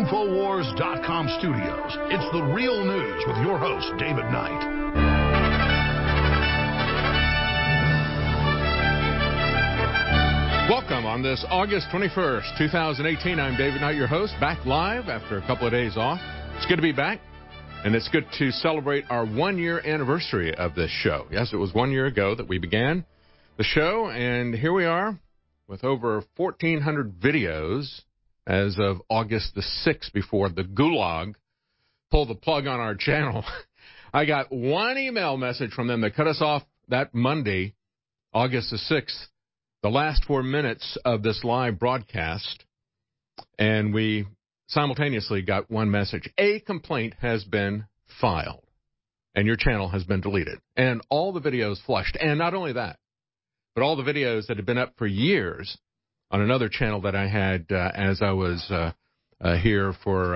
Infowars.com studios. It's the real news with your host, David Knight. Welcome on this August 21st, 2018. I'm David Knight, your host, back live after a couple of days off. It's good to be back, and it's good to celebrate our one-year anniversary of this show. Yes, it was 1 year ago that we began the show, and here we are with over 1,400 videos as of August the 6th, before the Gulag pulled the plug on our channel. I got one email message from them that cut us off that Monday, August the 6th, the last 4 minutes of this live broadcast, and we simultaneously got one message. A complaint has been filed, and your channel has been deleted, and all the videos flushed. And not only that, but all the videos that had been up for years on another channel that I had as I was been here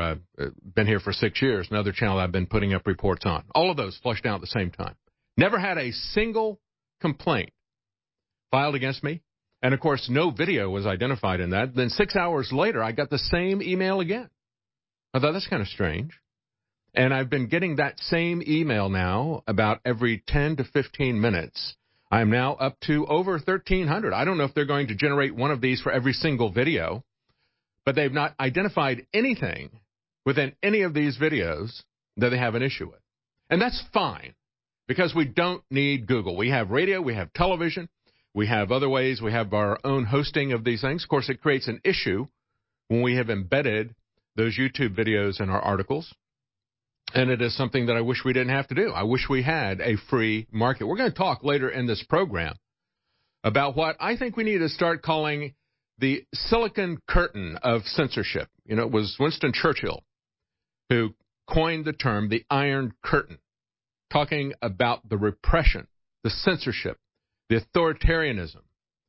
for 6 years, another channel I've been putting up reports on. All of those flushed out at the same time. Never had a single complaint filed against me. And, of course, no video was identified in that. Then 6 hours later, I got the same email again. I thought, that's kind of strange. And I've been getting that same email now about every 10 to 15 minutes. I am now up to over 1,300. I don't know if they're going to generate one of these for every single video, but they've not identified anything within any of these videos that they have an issue with. And that's fine, because we don't need Google. We have radio, we have television, we have other ways, we have our own hosting of these things. Of course, it creates an issue when we have embedded those YouTube videos in our articles. And it is something that I wish we didn't have to do. I wish we had a free market. We're going to talk later in this program about what I think we need to start calling the silicon curtain of censorship. You know, it was Winston Churchill who coined the term the Iron Curtain, talking about the repression, the censorship, the authoritarianism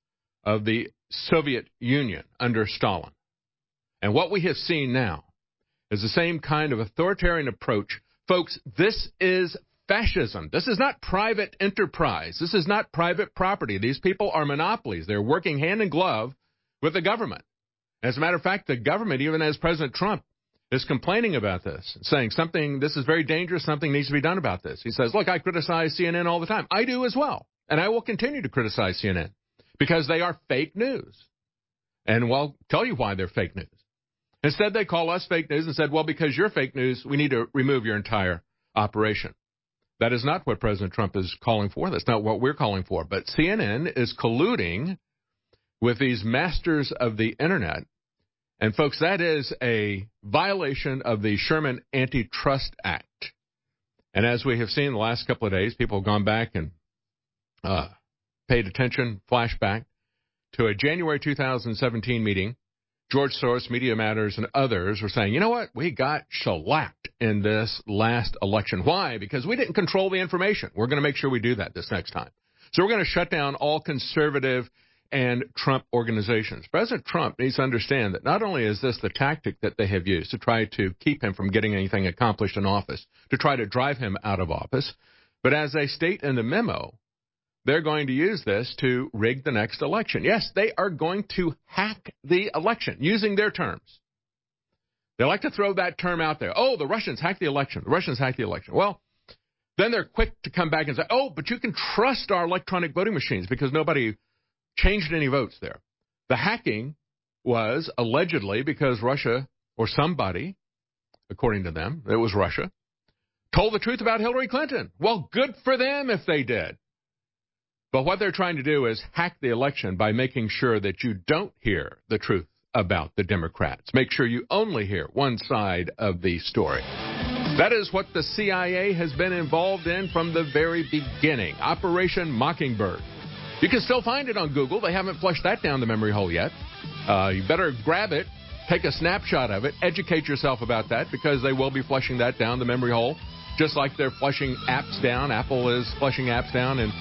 of the Soviet Union under Stalin. And what we have seen now is the same kind of authoritarian approach. Folks, this is fascism. This is not private enterprise. This is not private property. These people are monopolies. They're working hand in glove with the government. As a matter of fact, the government, even as President Trump, is complaining about this, saying this is very dangerous, something needs to be done about this. He says, look, I criticize CNN all the time. I do as well. And I will continue to criticize CNN because they are fake news. And I'll tell you why they're fake news. Instead, they call us fake news and said, well, because you're fake news, we need to remove your entire operation. That is not what President Trump is calling for. That's not what we're calling for. But CNN is colluding with these masters of the Internet. And, folks, that is a violation of the Sherman Antitrust Act. And as we have seen the last couple of days, people have gone back and paid attention, flashback, to a January 2017 meeting. George Soros, Media Matters, and others were saying, you know what, we got shellacked in this last election. Why? Because we didn't control the information. We're going to make sure we do that this next time. So we're going to shut down all conservative and Trump organizations. President Trump needs to understand that not only is this the tactic that they have used to try to keep him from getting anything accomplished in office, to try to drive him out of office, but as they state in the memo, they're going to use this to rig the next election. Yes, they are going to hack the election using their terms. They like to throw that term out there. Oh, the Russians hacked the election. The Russians hacked the election. Well, then they're quick to come back and say, oh, but you can trust our electronic voting machines because nobody changed any votes there. The hacking was allegedly because Russia, or somebody, according to them, it was Russia, told the truth about Hillary Clinton. Well, good for them if they did. But what they're trying to do is hack the election by making sure that you don't hear the truth about the Democrats. Make sure you only hear one side of the story. That is what the CIA has been involved in from the very beginning. Operation Mockingbird. You can still find it on Google. They haven't flushed that down the memory hole yet. You better grab it, take a snapshot of it, educate yourself about that, because they will be flushing that down the memory hole, just like they're flushing apps down. Apple is flushing apps down in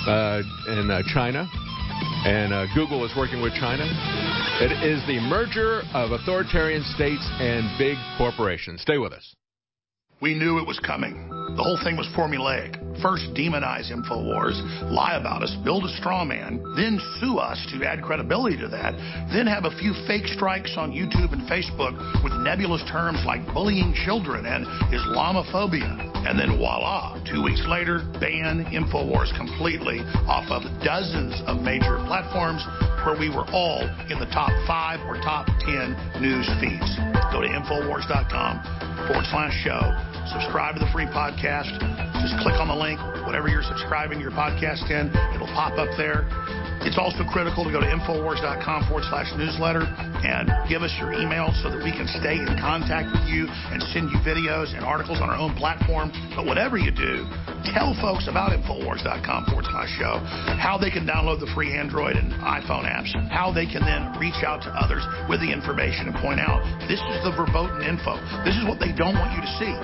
China, and Google is working with China. It is the merger of authoritarian states and big corporations. Stay with us. We knew it was coming. The whole thing was formulaic. First, demonize InfoWars, lie about us, build a straw man, then sue us to add credibility to that, then have a few fake strikes on YouTube and Facebook with nebulous terms like bullying children and Islamophobia. And then voila, 2 weeks later, ban InfoWars completely off of dozens of major platforms where we were all in the top 5 or top 10 news feeds. Go to InfoWars.com/show. Subscribe to the free podcast. Just click on the link, whatever you're subscribing your podcast in, it'll pop up there. It's also critical to go to Infowars.com/newsletter and give us your email so that we can stay in contact with you and send you videos and articles on our own platform. But whatever you do, tell folks about Infowars.com/show, how they can download the free Android and iPhone apps, how they can then reach out to others with the information and point out, this is the verboten info. This is what they don't want you to see.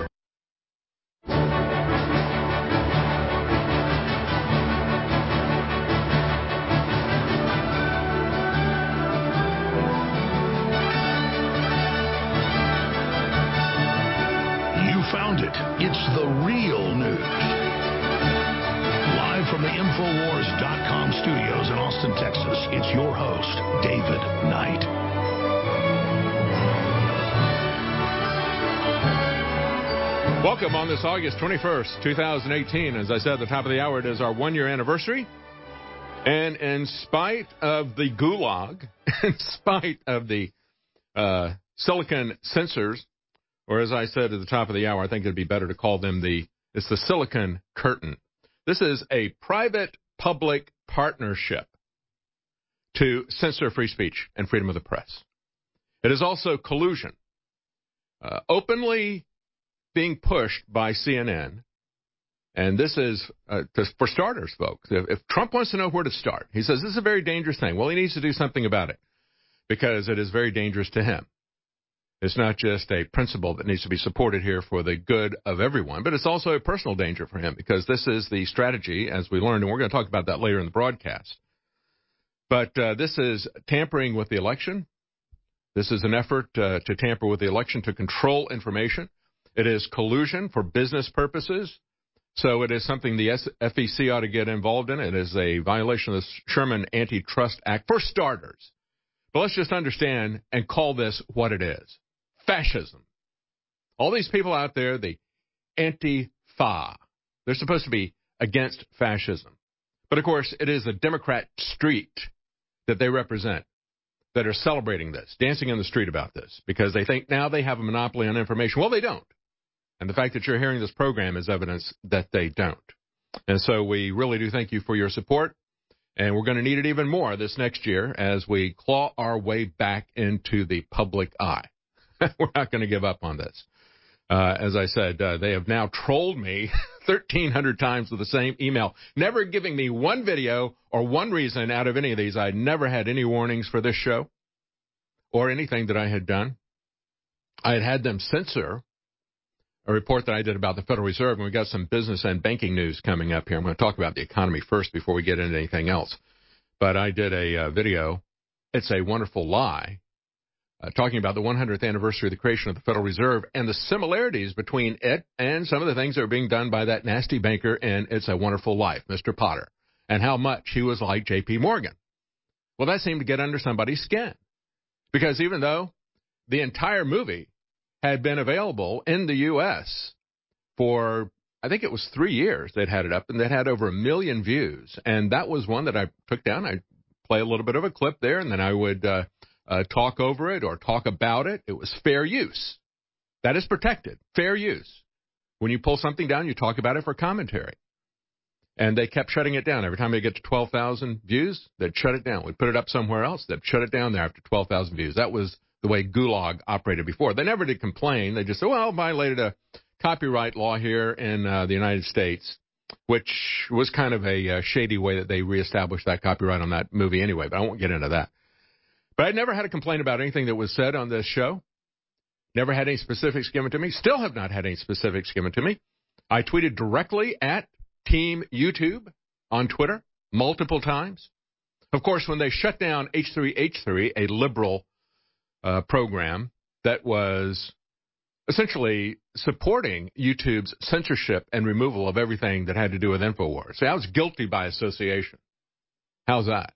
Found it. It's the real news. Live from the Infowars.com studios in Austin, Texas, it's your host, David Knight. Welcome on this August 21st, 2018. As I said at the top of the hour, it is our one-year anniversary. And in spite of the gulag, in spite of the silicon censors, or as I said at the top of the hour, I think it'd be better to call them it's the Silicon Curtain. This is a private-public partnership to censor free speech and freedom of the press. It is also collusion, openly being pushed by CNN. And this is, for starters, folks, if Trump wants to know where to start, he says this is a very dangerous thing. Well, he needs to do something about it because it is very dangerous to him. It's not just a principle that needs to be supported here for the good of everyone, but it's also a personal danger for him because this is the strategy, as we learned, and we're going to talk about that later in the broadcast. But this is tampering with the election. This is an effort to tamper with the election to control information. It is collusion for business purposes. So it is something the FEC ought to get involved in. It is a violation of the Sherman Antitrust Act, for starters. But let's just understand and call this what it is. Fascism. All these people out there, the Antifa, they're supposed to be against fascism. But, of course, it is the Democrat street that they represent that are celebrating this, dancing in the street about this, because they think now they have a monopoly on information. Well, they don't. And the fact that you're hearing this program is evidence that they don't. And so we really do thank you for your support. And we're going to need it even more this next year as we claw our way back into the public eye. We're not going to give up on this. As I said, they have now trolled me 1,300 times with the same email, never giving me one video or one reason out of any of these. I never had any warnings for this show or anything that I had done. I had them censor a report that I did about the Federal Reserve, and we got some business and banking news coming up here. I'm going to talk about the economy first before we get into anything else. But I did a video, It's a Wonderful Lie, talking about the 100th anniversary of the creation of the Federal Reserve and the similarities between it and some of the things that are being done by that nasty banker in It's a Wonderful Life, Mr. Potter, and how much he was like J.P. Morgan. Well, that seemed to get under somebody's skin, because even though the entire movie had been available in the U.S. for, I think it was 3 years they'd had it up, and they'd had over 1 million views. And that was one that I took down. I'd play a little bit of a clip there, and then I would talk over it or talk about it. It was fair use. That is protected. Fair use. When you pull something down, you talk about it for commentary. And they kept shutting it down. Every time they get to 12,000 views, they'd shut it down. We'd put it up somewhere else. They'd shut it down there after 12,000 views. That was the way Gulag operated before. They never did complain. They just said, well, violated a copyright law here in the United States, which was kind of a shady way that they reestablished that copyright on that movie anyway, but I won't get into that. But I never had a complaint about anything that was said on this show. Never had any specifics given to me. Still have not had any specifics given to me. I tweeted directly at Team YouTube on Twitter multiple times. Of course, when they shut down H3H3, a liberal program that was essentially supporting YouTube's censorship and removal of everything that had to do with InfoWars. See, I was guilty by association. How's that?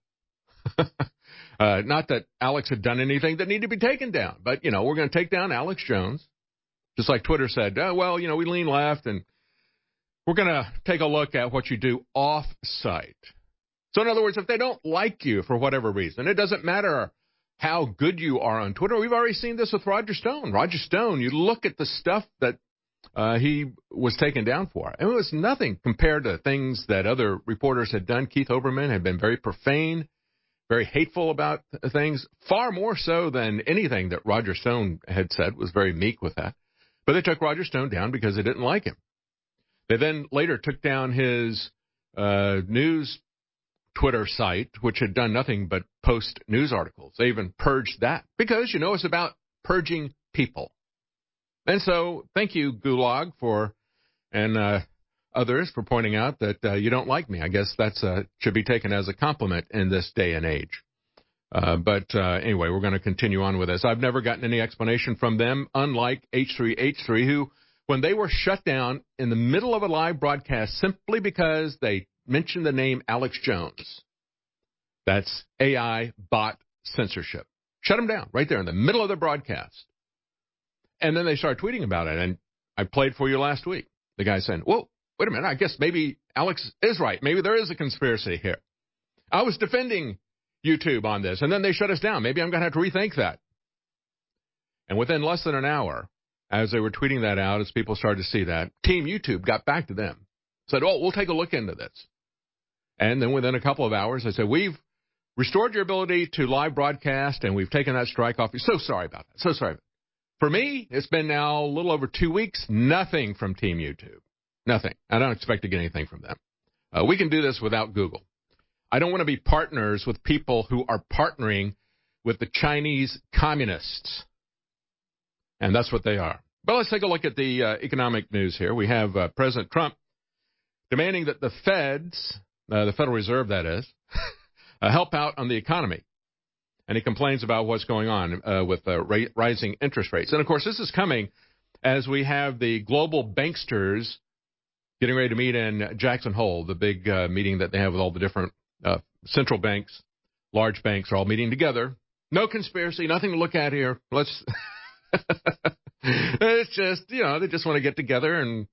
Not that Alex had done anything that needed to be taken down, but, we're going to take down Alex Jones, just like Twitter said, we lean left, and we're going to take a look at what you do off-site. So, in other words, if they don't like you for whatever reason, it doesn't matter how good you are on Twitter. We've already seen this with Roger Stone. Roger Stone, you look at the stuff that he was taken down for. And it was nothing compared to things that other reporters had done. Keith Olbermann had been very profane, very hateful about things, far more so than anything that Roger Stone had said, was very meek with that. But they took Roger Stone down because they didn't like him. They then later took down his news Twitter site, which had done nothing but post news articles. They even purged that because, it's about purging people. And so thank you, Gulag, and others for pointing out that you don't like me. I guess that should be taken as a compliment in this day and age. But anyway, we're going to continue on with this. I've never gotten any explanation from them, unlike H3H3, who, when they were shut down in the middle of a live broadcast simply because they mentioned the name Alex Jones, that's AI bot censorship. Shut them down right there in the middle of the broadcast. And then they start tweeting about it. And I played for you last week. The guy saying, whoa, wait a minute. I guess maybe Alex is right. Maybe there is a conspiracy here. I was defending YouTube on this, and then they shut us down. Maybe I'm going to have to rethink that. And within less than an hour, as they were tweeting that out, as people started to see that, Team YouTube got back to them. Said, we'll take a look into this. And then within a couple of hours, they said, we've restored your ability to live broadcast, and we've taken that strike off. So sorry about that. So sorry. For me, it's been now a little over 2 weeks. Nothing from Team YouTube. Nothing. I don't expect to get anything from them. We can do this without Google. I don't want to be partners with people who are partnering with the Chinese communists. And that's what they are. But let's take a look at the economic news here. We have President Trump demanding that the Feds, the Federal Reserve that is, help out on the economy. And he complains about what's going on with rising interest rates. And, of course, this is coming as we have the global banksters getting ready to meet in Jackson Hole, the big meeting that they have with all the different central banks, large banks are all meeting together. No conspiracy, nothing to look at here. It's just, they just want to get together and,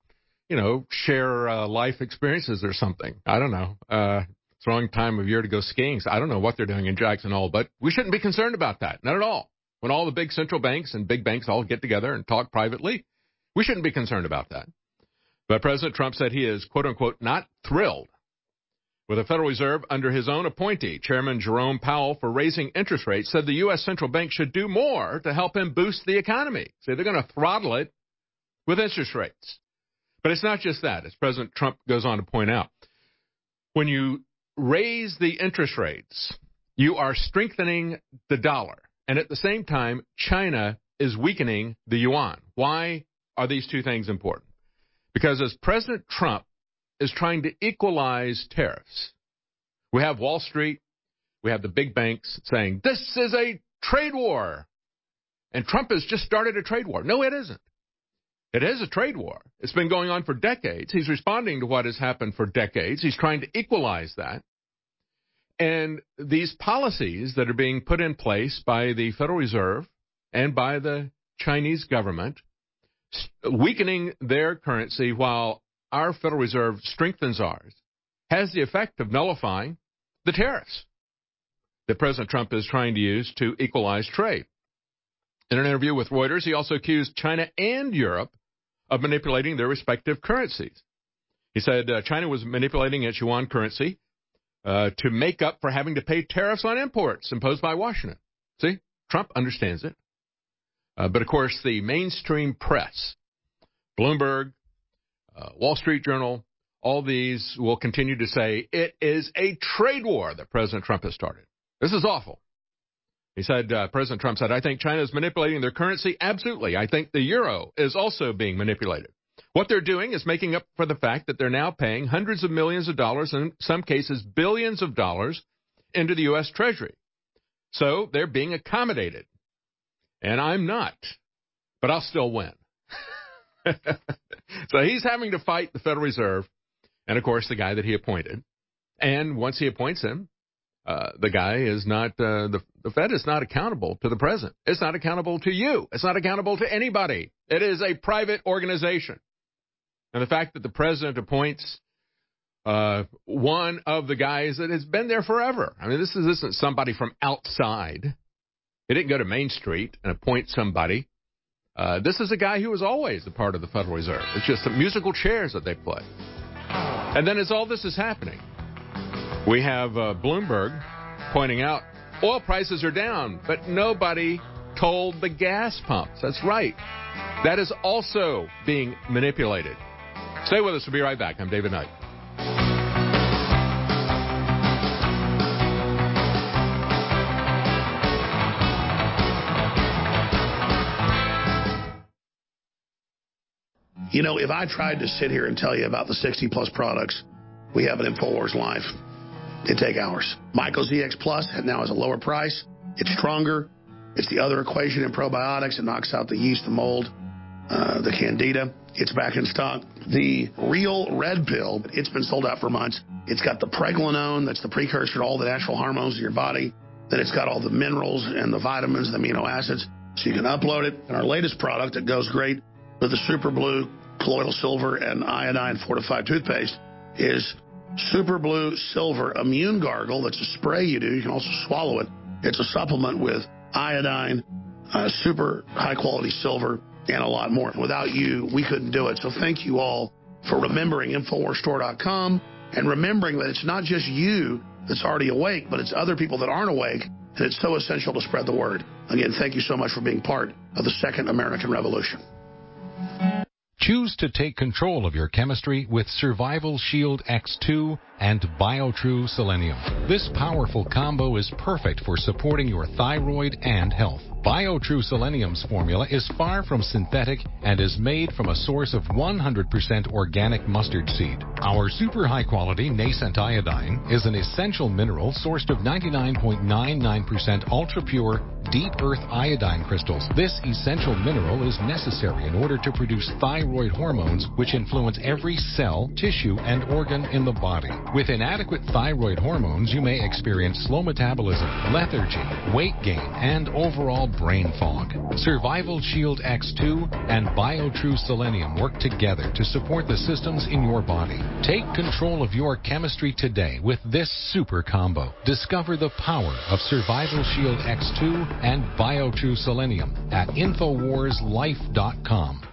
share life experiences or something. I don't know. It's the wrong time of year to go skiing. So I don't know what they're doing in Jackson Hole, but we shouldn't be concerned about that. Not at all. When all the big central banks and big banks all get together and talk privately, we shouldn't be concerned about that. But President Trump said he is, quote unquote, not thrilled with the Federal Reserve under his own appointee, Chairman Jerome Powell, for raising interest rates, said the U.S. central bank should do more to help him boost the economy. So they're going to throttle it with interest rates. But it's not just that, as President Trump goes on to point out. When you raise the interest rates, you are strengthening the dollar. And at the same time, China is weakening the yuan. Why are these two things important? Because as President Trump is trying to equalize tariffs, we have Wall Street, we have the big banks saying, this is a trade war. And Trump has just started a trade war. No, it isn't. It is a trade war. It's been going on for decades. He's responding to what has happened for decades. He's trying to equalize that. And these policies that are being put in place by the Federal Reserve and by the Chinese government, weakening their currency while our Federal Reserve strengthens ours, has the effect of nullifying the tariffs that President Trump is trying to use to equalize trade. In an interview with Reuters, he also accused China and Europe of manipulating their respective currencies. He said China was manipulating its yuan currency to make up for having to pay tariffs on imports imposed by Washington. See, Trump understands it. But, of course, the mainstream press, Bloomberg, Wall Street Journal, all these will continue to say it is a trade war that President Trump has started. This is awful. He said, President Trump said, I think China is manipulating their currency. Absolutely. I think the euro is also being manipulated. What they're doing is making up for the fact that they're now paying hundreds of millions of dollars, in some cases billions of dollars, into the U.S. Treasury. So they're being accommodated. And I'm not. But I'll still win. So he's having to fight the Federal Reserve and, of course, the guy that he appointed. And once he appoints him, the guy is not, the Fed is not accountable to the president. It's not accountable to you. It's not accountable to anybody. It is a private organization. And the fact that the president appoints one of the guys that has been there forever. I mean, this isn't somebody from outside. He didn't go to Main Street and appoint somebody. This is a guy who was always a part of the Federal Reserve. It's just the musical chairs that they play. And then as all this is happening, we have Bloomberg pointing out oil prices are down, but nobody told the gas pumps. That's right. That is also being manipulated. Stay with us. We'll be right back. I'm David Knight. You know, if I tried to sit here and tell you about the 60-plus products we have at InfoWars Live, it'd take hours. MycoZX Plus now has a lower price. It's stronger. It's the other equation in probiotics. It knocks out the yeast, the mold, the candida. It's back in stock. The Real Red Pill, it's been sold out for months. It's got the pregnenolone, that's the precursor to all the natural hormones in your body. Then it's got all the minerals and the vitamins, the amino acids, so you can upload it. And our latest product that goes great with the Super Blue, colloidal silver, and iodine fortified toothpaste is Super Blue Silver Immune Gargle. That's a spray you do. You can also swallow it. It's a supplement with iodine, super high-quality silver, and a lot more. Without you, we couldn't do it. So thank you all for remembering InfoWarsStore.com and remembering that it's not just you that's already awake, but it's other people that aren't awake, and it's so essential to spread the word. Again, thank you so much for being part of the Second American Revolution. Choose to take control of your chemistry with Survival Shield X2 and BioTrue Selenium. This powerful combo is perfect for supporting your thyroid and health. BioTrue Selenium's formula is far from synthetic and is made from a source of 100% organic mustard seed. Our super high-quality nascent iodine is an essential mineral sourced of 99.99% ultra-pure, deep earth iodine crystals. This essential mineral is necessary in order to produce thyroid hormones, which influence every cell, tissue, and organ in the body. With inadequate thyroid hormones, you may experience slow metabolism, lethargy, weight gain, and overall brain fog. Survival Shield X2 and BioTrue Selenium work together to support the systems in your body. Take control of your chemistry today with this super combo. Discover the power of Survival Shield X2 and BioTrue Selenium at InfoWarsLife.com.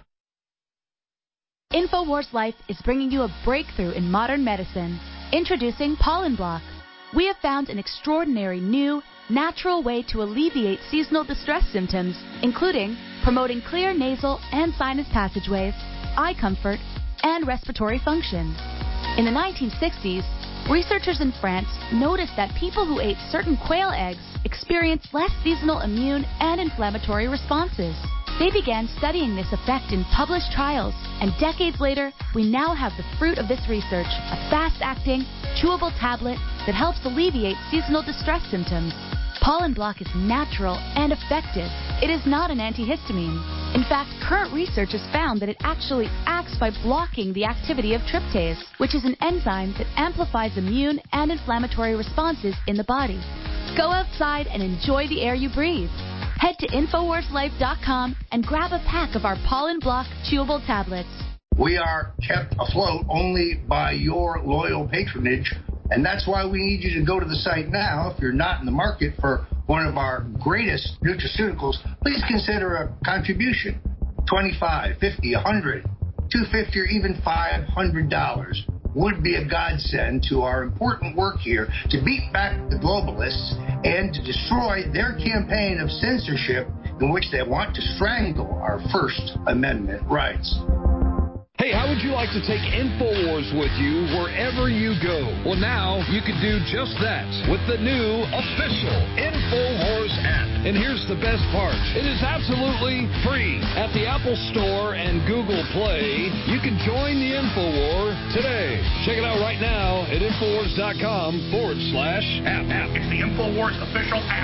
InfoWars Life is bringing you a breakthrough in modern medicine. Introducing Pollen Block. We have found an extraordinary new, natural way to alleviate seasonal distress symptoms, including promoting clear nasal and sinus passageways, eye comfort, and respiratory function. In the 1960s, researchers in France noticed that people who ate certain quail eggs experienced less seasonal immune and inflammatory responses. They began studying this effect in published trials, and decades later, we now have the fruit of this research, a fast-acting, chewable tablet that helps alleviate seasonal distress symptoms. Pollen Block is natural and effective. It is not an antihistamine. In fact, current research has found that it actually acts by blocking the activity of tryptase, which is an enzyme that amplifies immune and inflammatory responses in the body. Go outside and enjoy the air you breathe. Head to InfoWarsLife.com and grab a pack of our Pollen Block chewable tablets. We are kept afloat only by your loyal patronage, and that's why we need you to go to the site now. If you're not in the market for one of our greatest nutraceuticals, please consider a contribution. $25, $50, $100, $250, or even $500 would be a godsend to our important work here to beat back the globalists and to destroy their campaign of censorship in which they want to strangle our First Amendment rights. Hey, how would you like to take InfoWars with you wherever you go? Well, now you can do just that with the new official InfoWars app. And here's the best part. It is absolutely free. At the Apple Store and Google Play, you can join the InfoWar today. Check it out right now at InfoWars.com/app. It's the InfoWars official app.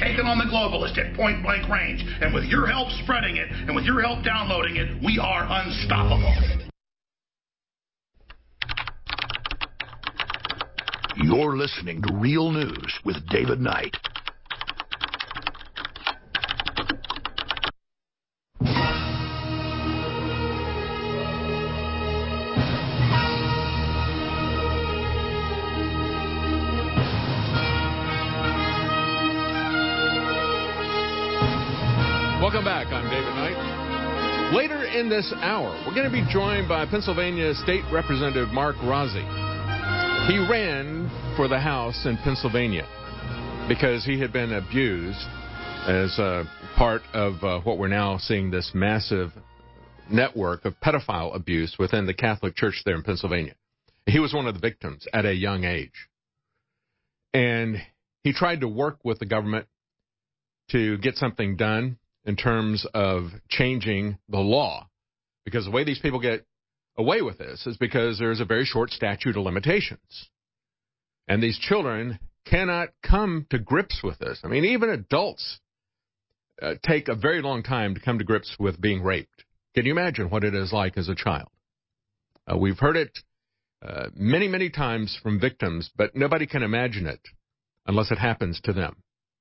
taken on the globalist at point blank range. And with your help spreading it, and with your help downloading it, we are unstoppable. You're listening to Real News with David Knight. Welcome back. I'm David Knight. Later in this hour, we're going to be joined by Pennsylvania State Representative Mark Rozzi. He ran for the House in Pennsylvania because he had been abused as a part of what we're now seeing, this massive network of pedophile abuse within the Catholic Church there in Pennsylvania. He was one of the victims at a young age. And he tried to work with the government to get something done in terms of changing the law, because the way these people get away with this is because there's a very short statute of limitations. And these children cannot come to grips with this. I mean, even adults take a very long time to come to grips with being raped. Can you imagine what it is like as a child? We've heard it many, many times from victims, but nobody can imagine it unless it happens to them.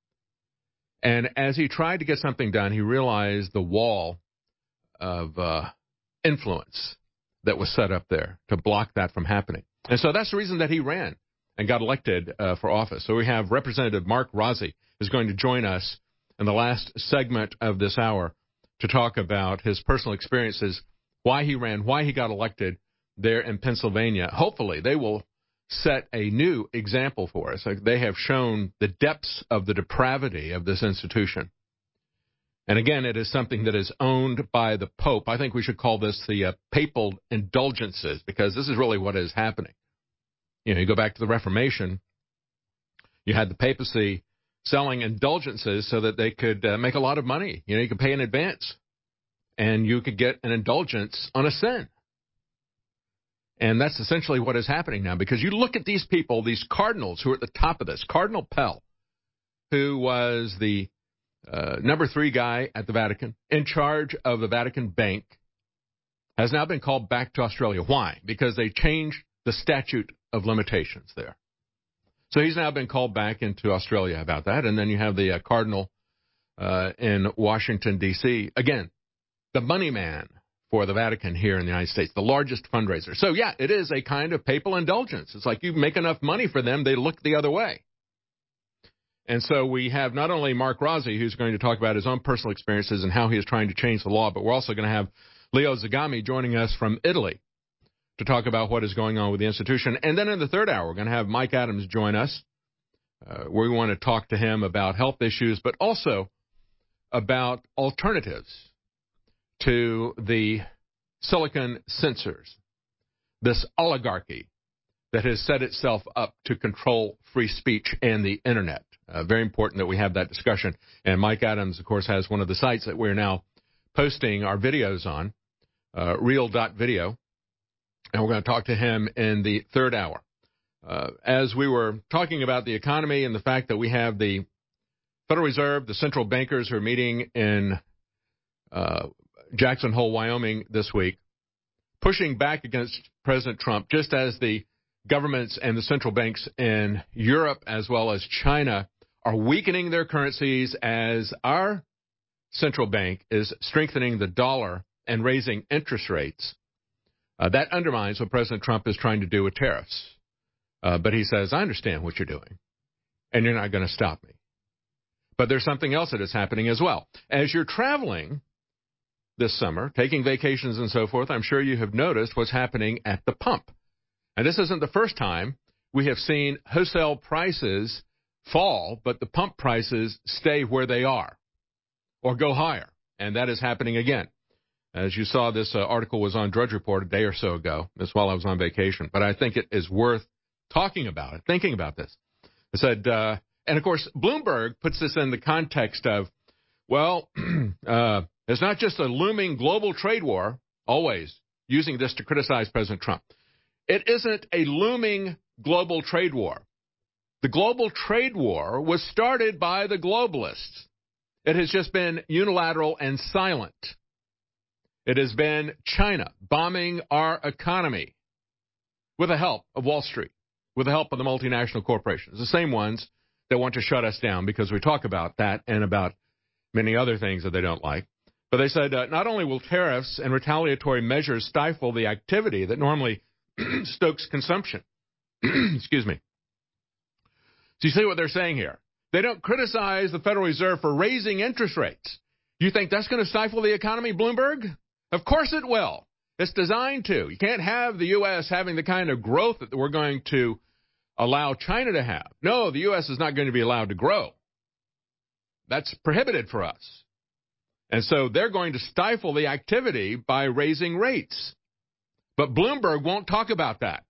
And as he tried to get something done, he realized the wall of influence that was set up there to block that from happening. And so that's the reason that he ran and got elected for office. So we have Representative Mark Rozzi is going to join us in the last segment of this hour to talk about his personal experiences, why he ran, why he got elected there in Pennsylvania. Hopefully they will set a new example for us. They have shown the depths of the depravity of this institution. And again, it is something that is owned by the Pope. I think we should call this the papal indulgences, because this is really what is happening. You know, you go back to the Reformation, you had the papacy selling indulgences so that they could make a lot of money. You know, you could pay in advance, and you could get an indulgence on a sin. And that's essentially what is happening now, because you look at these people, these cardinals who are at the top of this. Cardinal Pell, who was the number 3 guy at the Vatican, in charge of the Vatican Bank, has now been called back to Australia. Why? Because they changed the statute of limitations there. So he's now been called back into Australia about that. And then you have the cardinal in Washington, D.C., again, the money man for the Vatican here in the United States, the largest fundraiser. So, yeah, it is a kind of papal indulgence. It's like you make enough money for them, they look the other way. And so we have not only Mark Rozzi, who's going to talk about his own personal experiences and how he is trying to change the law, but we're also going to have Leo Zagami joining us from Italy to talk about what is going on with the institution. And then in the third hour, we're going to have Mike Adams join us. We want to talk to him about health issues, but also about alternatives to the silicon censors, this oligarchy that has set itself up to control free speech and the Internet. Very important that we have that discussion. And Mike Adams, of course, has one of the sites that we're now posting our videos on, real.video. And we're going to talk to him in the third hour. As we were talking about the economy and the fact that we have the Federal Reserve, the central bankers who are meeting in Jackson Hole, Wyoming this week, pushing back against President Trump, just as the governments and the central banks in Europe as well as China are weakening their currencies, as our central bank is strengthening the dollar and raising interest rates. That undermines what President Trump is trying to do with tariffs. But he says, I understand what you're doing, and you're not going to stop me. But there's something else that is happening as well. As you're traveling this summer, taking vacations and so forth, I'm sure you have noticed what's happening at the pump. And this isn't the first time we have seen wholesale prices fall, but the pump prices stay where they are or go higher. And that is happening again. As you saw, this article was on Drudge Report a day or so ago. That's while I was on vacation. But I think it is worth talking about it, thinking about this. I said, and of course, Bloomberg puts this in the context of, well, it's not just a looming global trade war, always using this to criticize President Trump. It isn't a looming global trade war. The global trade war was started by the globalists. It has just been unilateral and silent. It has been China bombing our economy with the help of Wall Street, with the help of the multinational corporations, the same ones that want to shut us down because we talk about that and about many other things that they don't like. But they said not only will tariffs and retaliatory measures stifle the activity that normally stokes consumption. Excuse me. So you see what they're saying here? They don't criticize the Federal Reserve for raising interest rates. You think that's going to stifle the economy, Bloomberg? Of course it will. It's designed to. You can't have the U.S. having the kind of growth that we're going to allow China to have. No, the U.S. is not going to be allowed to grow. That's prohibited for us. And so they're going to stifle the activity by raising rates. But Bloomberg won't talk about that.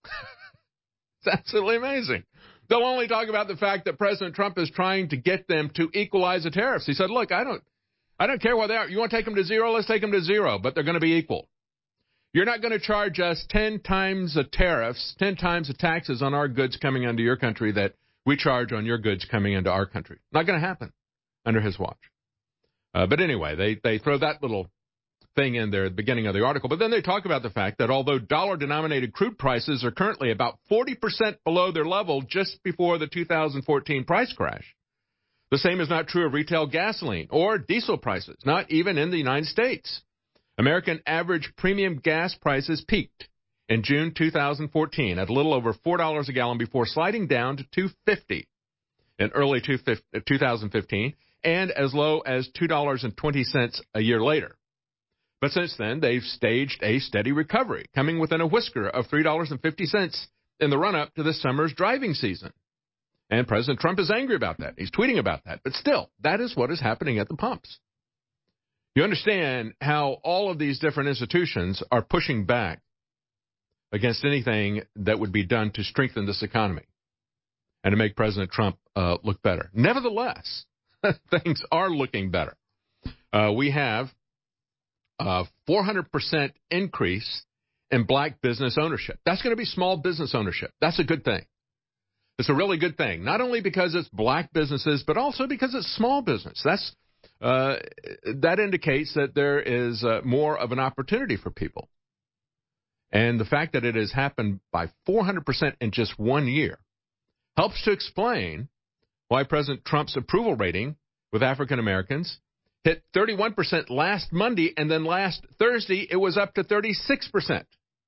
It's absolutely amazing. They'll only talk about the fact that President Trump is trying to get them to equalize the tariffs. He said, look, I don't care what they are. You want to take them to zero? Let's take them to zero, but they're going to be equal. You're not going to charge us 10 times the tariffs, 10 times the taxes on our goods coming into your country that we charge on your goods coming into our country. Not going to happen under his watch. But anyway, they throw that little thing in there at the beginning of the article. But then they talk about the fact that although dollar-denominated crude prices are currently about 40% below their level just before the 2014 price crash, the same is not true of retail gasoline or diesel prices, not even in the United States. American average premium gas prices peaked in June 2014 at a little over $4 a gallon before sliding down to $2.50 in early 2015 and as low as $2.20 a year later. But since then, they've staged a steady recovery, coming within a whisker of $3.50 in the run-up to this summer's driving season. And President Trump is angry about that. He's tweeting about that. But still, that is what is happening at the pumps. You understand how all of these different institutions are pushing back against anything that would be done to strengthen this economy and to make President Trump look better. Nevertheless, things are looking better. We have a 400% increase in black business ownership. That's going to be small business ownership. That's a good thing. It's a really good thing, not only because it's black businesses, but also because it's small business. That indicates that there is more of an opportunity for people. And the fact that it has happened by 400% in just 1 year helps to explain why President Trump's approval rating with African Americans hit 31% last Monday, and then last Thursday it was up to 36%.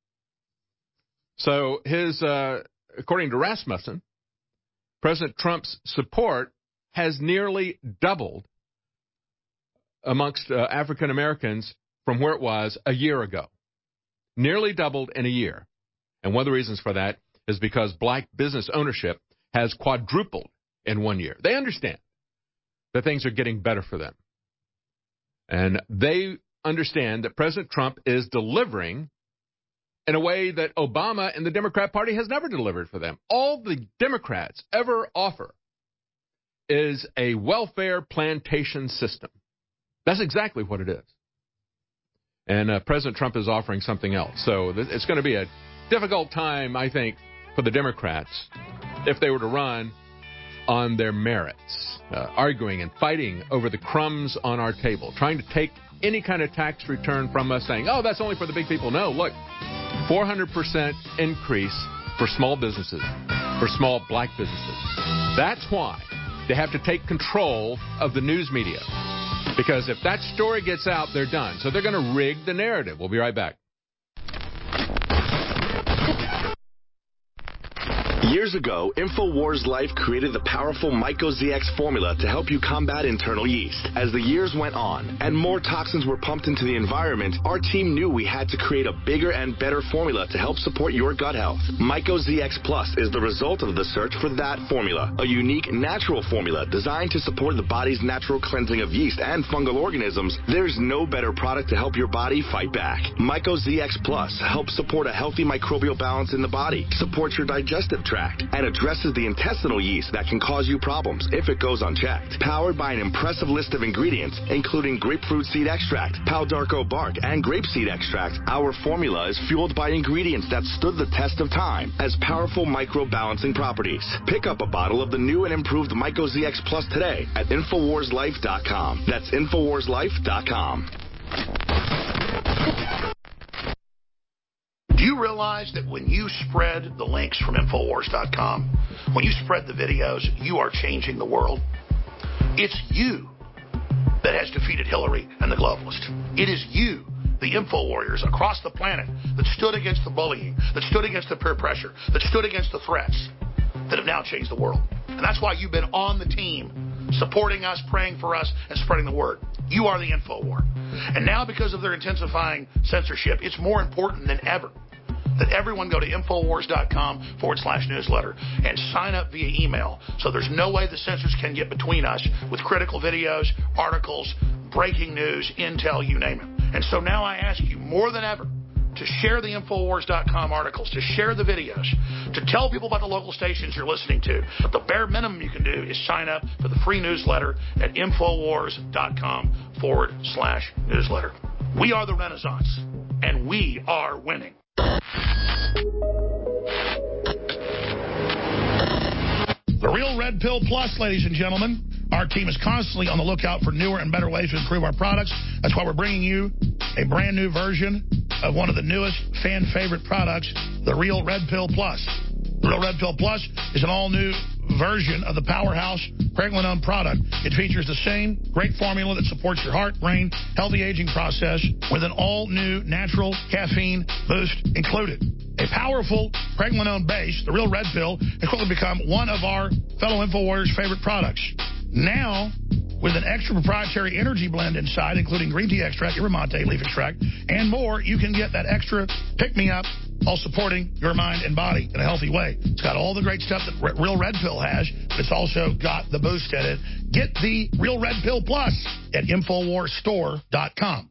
So according to Rasmussen, President Trump's support has nearly doubled amongst African Americans from where it was a year ago. Nearly doubled in a year. And one of the reasons for that is because black business ownership has quadrupled in 1 year. They understand that things are getting better for them. And they understand that President Trump is delivering in a way that Obama and the Democrat Party has never delivered for them. All the Democrats ever offer is a welfare plantation system. That's exactly what it is. And President Trump is offering something else. So it's going to be a difficult time, I think, for the Democrats if they were to run on their merits, arguing and fighting over the crumbs on our table, trying to take any kind of tax return from us, saying, oh, that's only for the big people. No, look, 400% increase for small businesses, for small black businesses. That's why they have to take control of the news media. Because if that story gets out, they're done. So they're going to rig the narrative. We'll be right back. Years ago, InfoWars Life created the powerful MycoZX formula to help you combat internal yeast. As the years went on and more toxins were pumped into the environment, our team knew we had to create a bigger and better formula to help support your gut health. MycoZX Plus is the result of the search for that formula, a unique natural formula designed to support the body's natural cleansing of yeast and fungal organisms. There's no better product to help your body fight back. MycoZX Plus helps support a healthy microbial balance in the body, supports your digestive Tract and addresses the intestinal yeast that can cause you problems if it goes unchecked. Powered by an impressive list of ingredients, including grapefruit seed extract, Pau d'Arco bark, and grapeseed extract, our formula is fueled by ingredients that stood the test of time as powerful microbalancing properties. Pick up a bottle of the new and improved MycoZX Plus today at InfoWarsLife.com. That's InfoWarsLife.com. Do you realize that when you spread the links from Infowars.com, when you spread the videos, you are changing the world? It's you that has defeated Hillary and the globalists. It is you, the info warriors across the planet, that stood against the bullying, that stood against the peer pressure, that stood against the threats, that have now changed the world. And that's why you've been on the team, supporting us, praying for us, and spreading the word. You are the info war. And now, because of their intensifying censorship, it's more important than ever that everyone go to Infowars.com/newsletter and sign up via email. So there's no way the censors can get between us with critical videos, articles, breaking news, intel, you name it. And so now I ask you more than ever to share the Infowars.com articles, to share the videos, to tell people about the local stations you're listening to. But the bare minimum you can do is sign up for the free newsletter at Infowars.com/newsletter. We are the Renaissance, and we are winning. The Real Red Pill Plus, ladies and gentlemen. Our team is constantly on the lookout for newer and better ways to improve our products. That's why we're bringing you a brand new version of one of the newest fan favorite products, the Real Red Pill Plus. The Real Red Pill Plus is an all-new version of the powerhouse Pregnenolone product. It features the same great formula that supports your heart, brain, healthy aging process with an all-new natural caffeine boost included. A powerful Pregnenolone base, the Real Red Pill, has quickly become one of our fellow InfoWarriors' favorite products. Now, with an extra proprietary energy blend inside, including green tea extract, yerba mate leaf extract, and more, you can get that extra pick-me-up while supporting your mind and body in a healthy way. It's got all the great stuff that Real Red Pill has, but it's also got the boost in it. Get the Real Red Pill Plus at InfoWarsStore.com.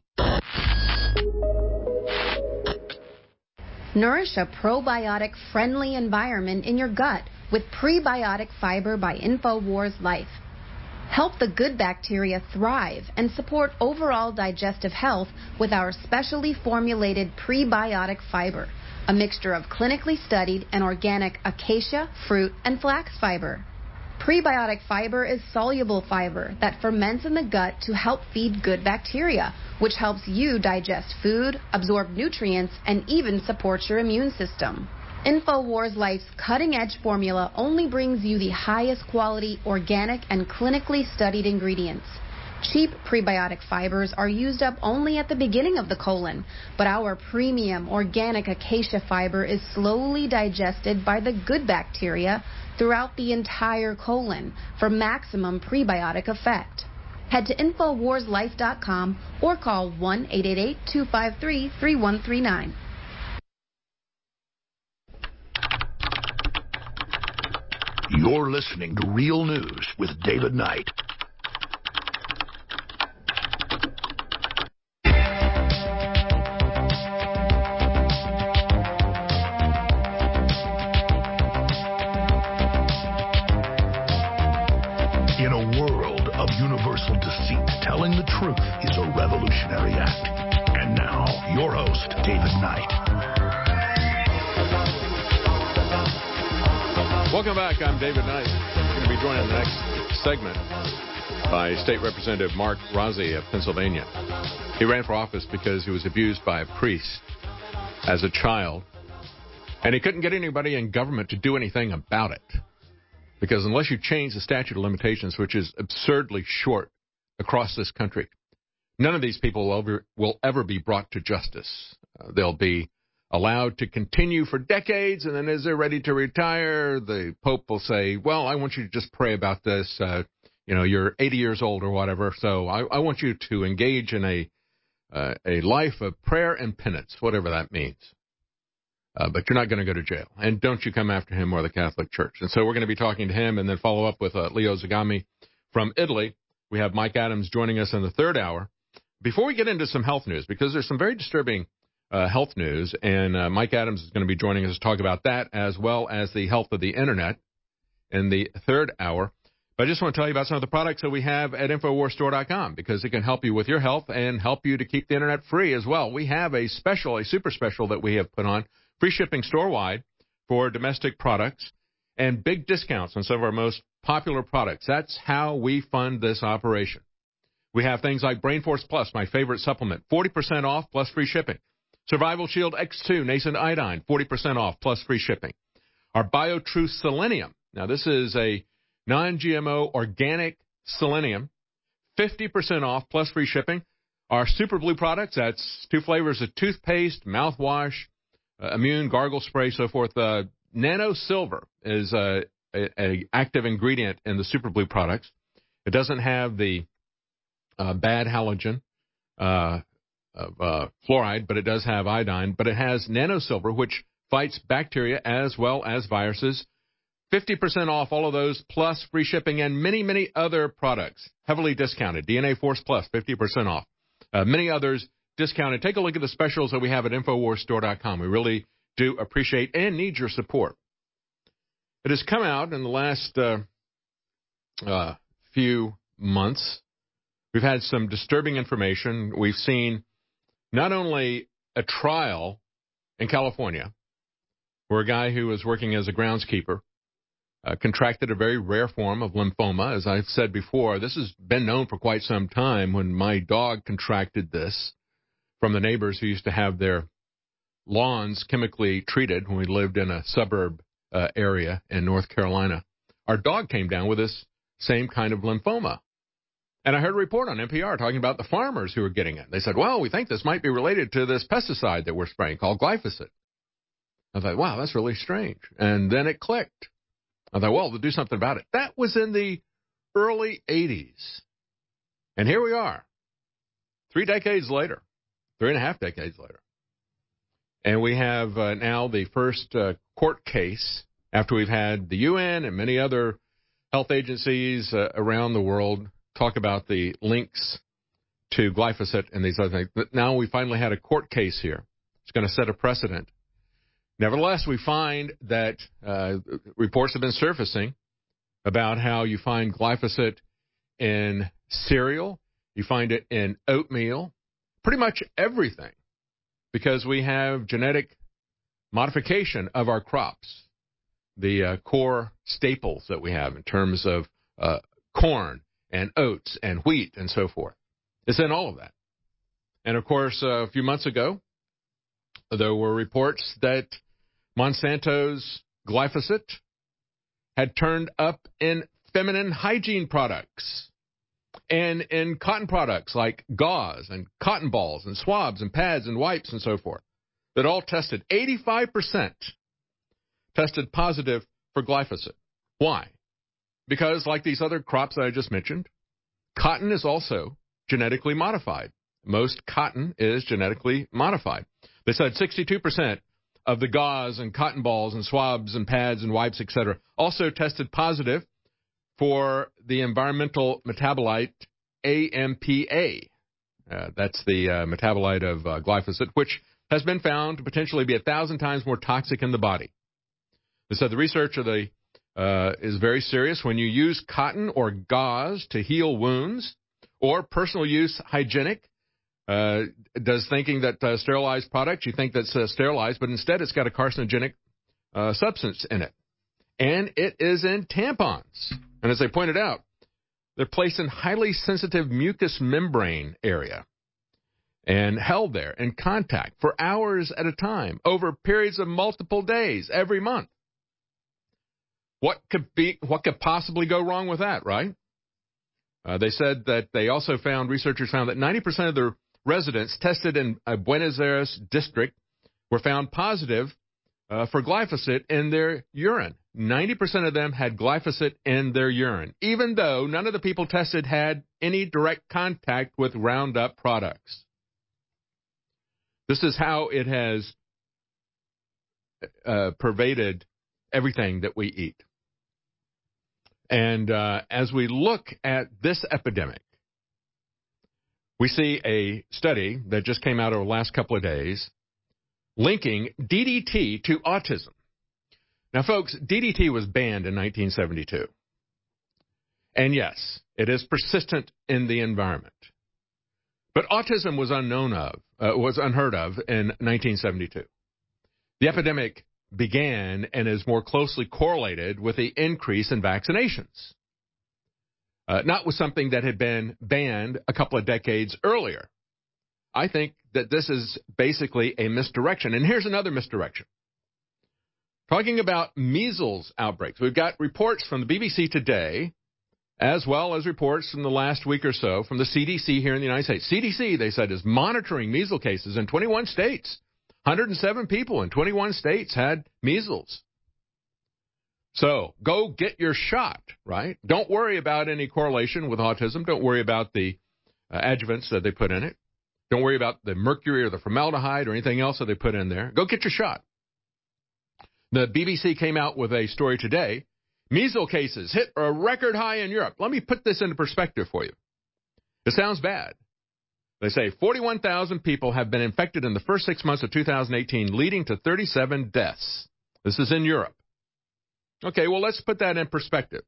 Nourish a probiotic-friendly environment in your gut with prebiotic fiber by InfoWars Life. Help the good bacteria thrive and support overall digestive health with our specially formulated prebiotic fiber, a mixture of clinically studied and organic acacia, fruit, and flax fiber. Prebiotic fiber is soluble fiber that ferments in the gut to help feed good bacteria, which helps you digest food, absorb nutrients, and even support your immune system. InfoWars Life's cutting-edge formula only brings you the highest quality, organic, and clinically studied ingredients. Cheap prebiotic fibers are used up only at the beginning of the colon, but our premium organic acacia fiber is slowly digested by the good bacteria throughout the entire colon for maximum prebiotic effect. Head to InfoWarsLife.com or call 1-888-253-3139. You're listening to Real News with David Knight. In a world of universal deceit, telling the truth is a revolutionary act. And now, your host, David Knight. Welcome back. I'm David Knight. I'm going to be joined in the next segment by State Representative Mark Rozzi of Pennsylvania. He ran for office because he was abused by a priest as a child, and he couldn't get anybody in government to do anything about it. Because unless you change the statute of limitations, which is absurdly short across this country, none of these people will ever be brought to justice. They'll be allowed to continue for decades, and then as they're ready to retire, the Pope will say, well, I want you to just pray about this. You're 80 years old or whatever, so I want you to engage in a life of prayer and penance, whatever that means. But you're not going to go to jail. And don't you come after him or the Catholic Church. And so we're going to be talking to him and then follow up with Leo Zagami from Italy. We have Mike Adams joining us in the third hour. Before we get into some health news, because there's some very disturbing health news, and Mike Adams is going to be joining us to talk about that as well as the health of the Internet in the third hour. But I just want to tell you about some of the products that we have at InfoWarsStore.com because it can help you with your health and help you to keep the Internet free as well. We have a special, a super special that we have put on, free shipping store-wide for domestic products and big discounts on some of our most popular products. That's how we fund this operation. We have things like Brain Force Plus, my favorite supplement, 40% off plus free shipping. Survival Shield X2, nascent iodine, 40% off plus free shipping. Our BioTrue Selenium. Now, this is a non-GMO organic selenium, 50% off plus free shipping. Our Super Blue products, that's 2 flavors of toothpaste, mouthwash, immune gargle spray, so forth. Nano Silver is a active ingredient in the Super Blue products. It doesn't have the bad halogen fluoride, but it does have iodine. But it has Nano Silver, which fights bacteria as well as viruses. 50% off all of those, plus free shipping, and many, many other products, heavily discounted. DNA Force Plus, 50% off. Many others discounted. Take a look at the specials that we have at InfoWarsStore.com. We really do appreciate and need your support. It has come out in the last few months. We've had some disturbing information. We've seen not only a trial in California where a guy who was working as a groundskeeper contracted a very rare form of lymphoma. As I've said before, this has been known for quite some time. When my dog contracted this from the neighbors who used to have their lawns chemically treated when we lived in a suburb area in North Carolina, our dog came down with this same kind of lymphoma. And I heard a report on NPR talking about the farmers who were getting it. They said, well, we think this might be related to this pesticide that we're spraying called glyphosate. I thought, wow, that's really strange. And then it clicked. I thought, well, we'll do something about it. That was in the early 80s. And here we are, 3 decades later, 3.5 decades later. And we have now the first court case after we've had the UN and many other health agencies around the world talk about the links to glyphosate and these other things. But now we finally had a court case here. It's going to set a precedent. Nevertheless, we find that reports have been surfacing about how you find glyphosate in cereal, you find it in oatmeal, pretty much everything, because we have genetic modification of our crops, the core staples that we have in terms of corn and oats and wheat and so forth. It's in all of that. And, of course, a few months ago, there were reports that Monsanto's glyphosate had turned up in feminine hygiene products and in cotton products like gauze and cotton balls and swabs and pads and wipes and so forth that all tested. 85% tested positive for glyphosate. Why? Because like these other crops that I just mentioned, cotton is also genetically modified. Most cotton is genetically modified. They said 62% of the gauze and cotton balls and swabs and pads and wipes, etc., also tested positive for the environmental metabolite AMPA. That's the metabolite of glyphosate, which has been found to potentially be 1,000 times more toxic in the body. They said the research is very serious. When you use cotton or gauze to heal wounds or personal use hygienic, does thinking that sterilized products, you think that's sterilized, but instead it's got a carcinogenic substance in it. And it is in tampons. And as they pointed out, they're placed in highly sensitive mucous membrane area and held there in contact for hours at a time over periods of multiple days every month. What could possibly go wrong with that, right? They said that researchers found that 90% of the residents tested in Buenos Aires district were found positive for glyphosate in their urine. 90% of them had glyphosate in their urine, even though none of the people tested had any direct contact with Roundup products. This is how it has pervaded everything that we eat. And as we look at this epidemic, we see a study that just came out over the last couple of days linking DDT to autism. Now, folks, DDT was banned in 1972. And yes, it is persistent in the environment. But autism was unheard of in 1972. The epidemic began and is more closely correlated with the increase in vaccinations, not with something that had been banned a couple of decades earlier. I think that this is basically a misdirection. And here's another misdirection. Talking about measles outbreaks, we've got reports from the BBC today, as well as reports from the last week or so from the CDC here in the United States. CDC, they said, is monitoring measles cases in 21 states. 107 people in 21 states had measles. So go get your shot, right? Don't worry about any correlation with autism. Don't worry about the adjuvants that they put in it. Don't worry about the mercury or the formaldehyde or anything else that they put in there. Go get your shot. The BBC came out with a story today. Measles cases hit a record high in Europe. Let me put this into perspective for you. It sounds bad. They say 41,000 people have been infected in the first 6 months of 2018, leading to 37 deaths. This is in Europe. Okay, well, let's put that in perspective.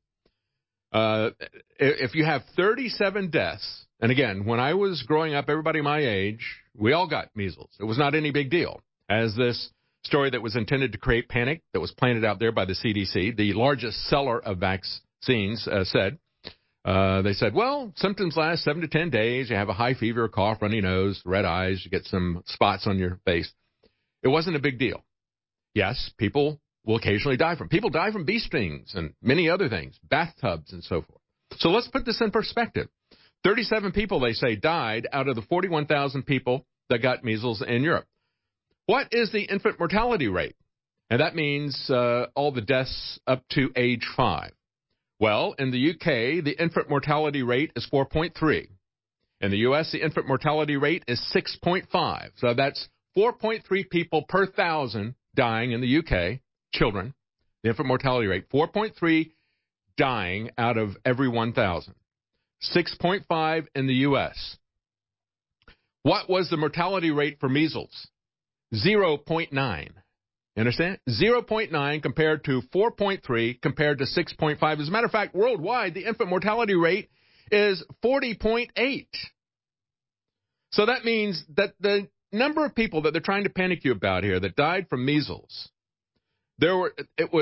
If you have 37 deaths, and again, when I was growing up, everybody my age, we all got measles. It was not any big deal. As this story that was intended to create panic that was planted out there by the CDC, the largest seller of vaccines, said, they said, well, symptoms last 7 to 10 days. You have a high fever, cough, runny nose, red eyes. You get some spots on your face. It wasn't a big deal. Yes, people will occasionally die from. People die from bee stings and many other things, bathtubs and so forth. So let's put this in perspective. 37 people, they say, died out of the 41,000 people that got measles in Europe. What is the infant mortality rate? And that means all the deaths up to age 5. Well, in the UK, the infant mortality rate is 4.3. In the U.S., the infant mortality rate is 6.5. So that's 4.3 people per 1,000 dying in the UK, children. The infant mortality rate, 4.3 dying out of every 1,000. 6.5 in the U.S. What was the mortality rate for measles? 0.9. You understand? 0.9 compared to 4.3 compared to 6.5. As a matter of fact, worldwide, the infant mortality rate is 40.8. So that means that the number of people that they're trying to panic you about here that died from measles, there's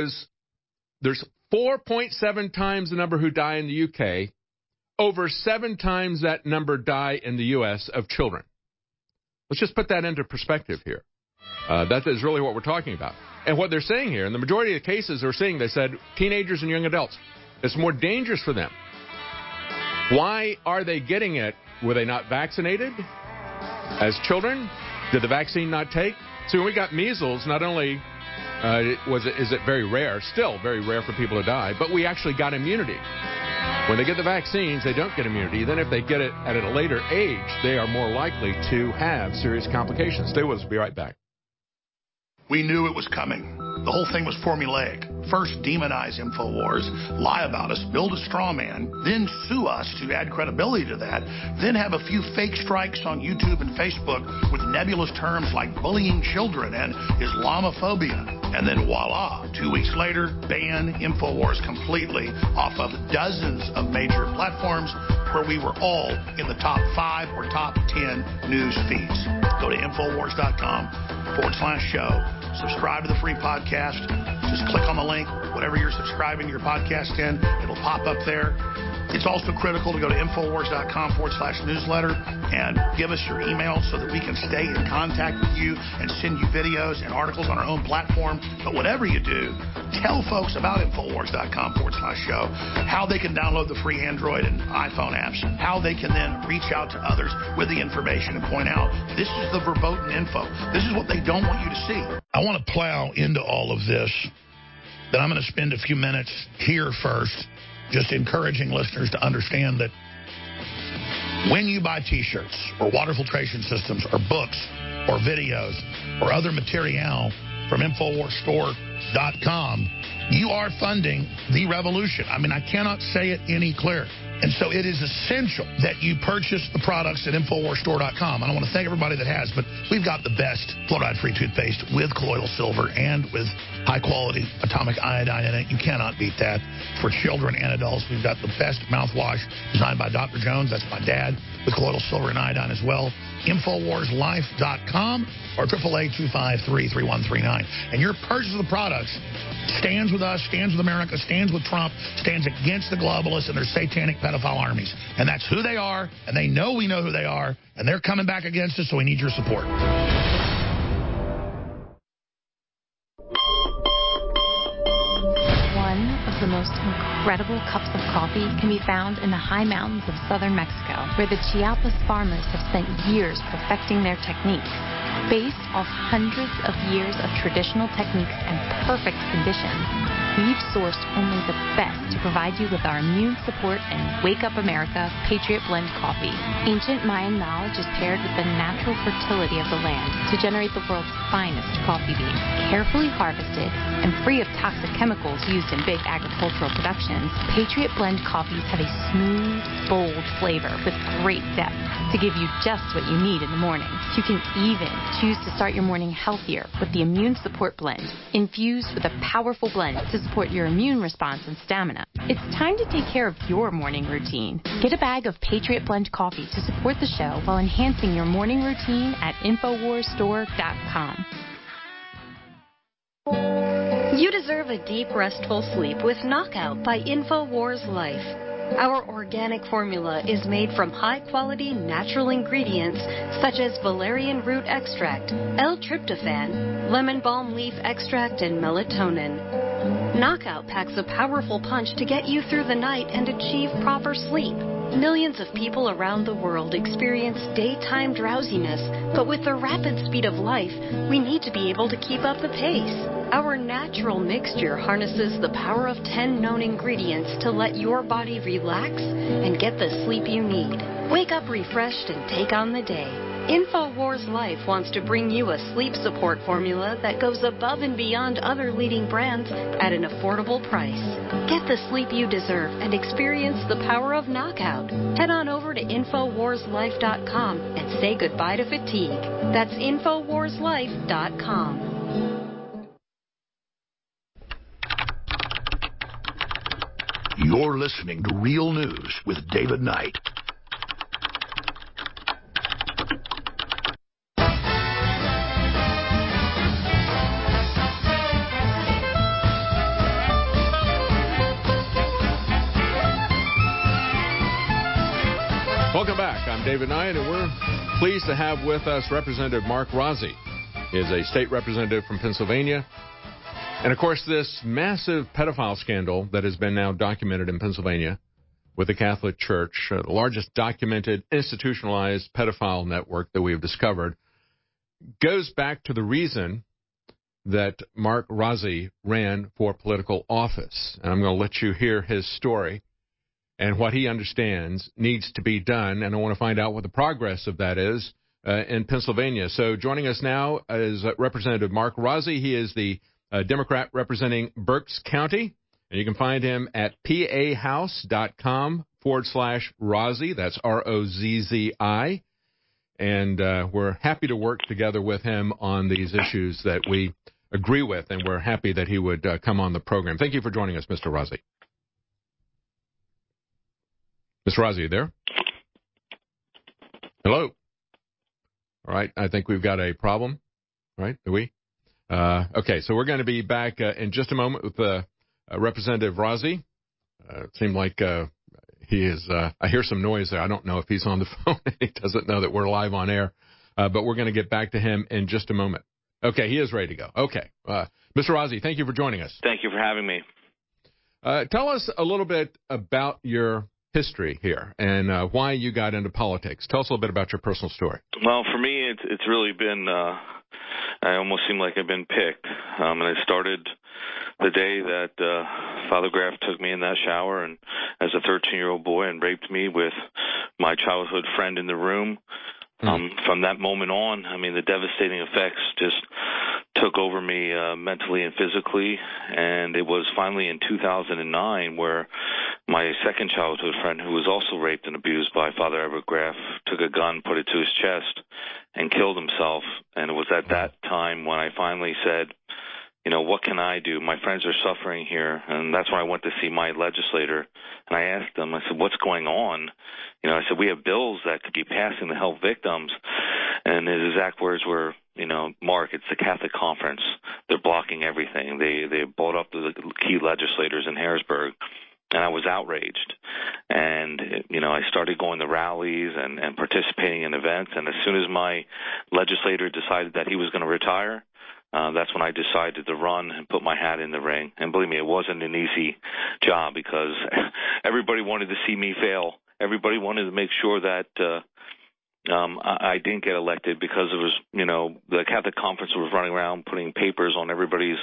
4.7 times the number who die in the UK, over 7 times that number die in the U.S. of children. Let's just put that into perspective here. That is really what we're talking about. And what they're saying here, in the majority of the cases they're saying, they said teenagers and young adults, it's more dangerous for them. Why are they getting it? Were they not vaccinated as children? Did the vaccine not take? So when we got measles, not only is it very rare, still very rare for people to die, but we actually got immunity. When they get the vaccines, they don't get immunity. Then if they get it at a later age, they are more likely to have serious complications. Stay with us. We'll be right back. We knew it was coming. The whole thing was formulaic. First, demonize InfoWars, lie about us, build a straw man, then sue us to add credibility to that, then have a few fake strikes on YouTube and Facebook with nebulous terms like bullying children and Islamophobia. And then voila, 2 weeks later, ban InfoWars completely off of dozens of major platforms where we were all in the top 5 or top 10 news feeds. Go to InfoWars.com/show. Subscribe to the free podcast. Just click on the link, whatever you're subscribing your podcast in, it'll pop up there. It's also critical to go to Infowars.com/newsletter and give us your email so that we can stay in contact with you and send you videos and articles on our own platform. But whatever you do, tell folks about Infowars.com/show, how they can download the free Android and iPhone apps, how they can then reach out to others with the information and point out, this is the verboten info. This is what they don't want you to see. I want to plow into all of this, but I'm going to spend a few minutes here first just encouraging listeners to understand that when you buy T-shirts or water filtration systems or books or videos or other material from InfoWarsStore.com, you are funding the revolution. I mean, I cannot say it any clearer. And so it is essential that you purchase the products at InfoWarsStore.com. I don't want to thank everybody that has, but we've got the best fluoride-free toothpaste with colloidal silver and with high-quality atomic iodine in it. You cannot beat that. For children and adults, we've got the best mouthwash designed by Dr. Jones. That's my dad, with colloidal silver and iodine as well. InfoWarsLife.com or 888-253-3139. And your purchase of the products stands with us, stands with America, stands with Trump, stands against the globalists and their satanic pedophile armies. And that's who they are, and they know we know who they are, and they're coming back against us, so we need your support. One of the most incredible cups of coffee can be found in the high mountains of southern Mexico, where the Chiapas farmers have spent years perfecting their techniques. Based off hundreds of years of traditional techniques and perfect conditions, we've sourced only the best to provide you with our immune support and Wake Up America Patriot Blend coffee. Ancient Mayan knowledge is paired with the natural fertility of the land to generate the world's finest coffee beans. Carefully harvested and free of toxic chemicals used in big agricultural productions, Patriot Blend coffees have a smooth, bold flavor with great depth to give you just what you need in the morning. You can even choose to start your morning healthier with the Immune Support Blend, infused with a powerful blend to support your immune response and stamina. It's time to take care of your morning routine. Get a bag of Patriot Blend coffee to support the show while enhancing your morning routine at InfoWarsStore.com. You deserve a deep, restful sleep with Knockout by InfoWars Life. Our organic formula is made from high-quality natural ingredients such as valerian root extract, L-tryptophan, lemon balm leaf extract, and melatonin. Knockout packs a powerful punch to get you through the night and achieve proper sleep. Millions of people around the world experience daytime drowsiness, but with the rapid speed of life, we need to be able to keep up the pace. Our natural mixture harnesses the power of 10 known ingredients to let your body relax and get the sleep you need. Wake up refreshed and take on the day. InfoWars Life wants to bring you a sleep support formula that goes above and beyond other leading brands at an affordable price. Get the sleep you deserve and experience the power of Knockout. Head on over to InfoWarsLife.com and say goodbye to fatigue. That's InfoWarsLife.com. You're listening to Real News with David Knight. Welcome back. I'm David Knight, and we're pleased to have with us Representative Mark Rozzi. He is a state representative from Pennsylvania. And, of course, this massive pedophile scandal that has been now documented in Pennsylvania with the Catholic Church, the largest documented institutionalized pedophile network that we have discovered, goes back to the reason that Mark Rozzi ran for political office. And I'm going to let you hear his story and what he understands needs to be done. And I want to find out what the progress of that is in Pennsylvania. So joining us now is Representative Mark Rozzi. He is the Democrat representing Berks County, and you can find him at pahouse.com/Rozzi. That's ROZZI. And we're happy to work together with him on these issues that we agree with, and we're happy that he would come on the program. Thank you for joining us, Mr. Rozzi. Mr. Rozzi, you there? Hello? All right, I think we've got a problem, right? Do we? Okay, so we're going to be back in just a moment with Representative Rozzi. It seemed like he is, I hear some noise there. I don't know if he's on the phone. He doesn't know that we're live on air, but we're going to get back to him in just a moment. Okay, he is ready to go. Okay. Mr. Rozzi, thank you for joining us. Thank you for having me. Tell us a little bit about your history here and why you got into politics. Tell us a little bit about your personal story. Well, for me, it's really been, I almost seem like I've been picked. And I started the day that Father Graff took me in that shower and as a 13-year-old boy and raped me with my childhood friend in the room. From that moment on, I mean, the devastating effects just took over me mentally and physically, and it was finally in 2009 where my second childhood friend, who was also raped and abused by Father Everett Graff, took a gun, put it to his chest, and killed himself. And it was at that time when I finally said, you know, what can I do? My friends are suffering here. And that's when I went to see my legislator. And I asked them, I said, what's going on? You know, I said, we have bills that could be passing to help victims. And his exact words were, you know, Mark, it's the Catholic Conference. They're blocking everything. They bought up the key legislators in Harrisburg. And I was outraged. And, you know, I started going to rallies and participating in events. And as soon as my legislator decided that he was going to retire, that's when I decided to run and put my hat in the ring. And believe me, it wasn't an easy job because everybody wanted to see me fail. Everybody wanted to make sure that I didn't get elected because it was, you know, the Catholic Conference was running around putting papers on everybody's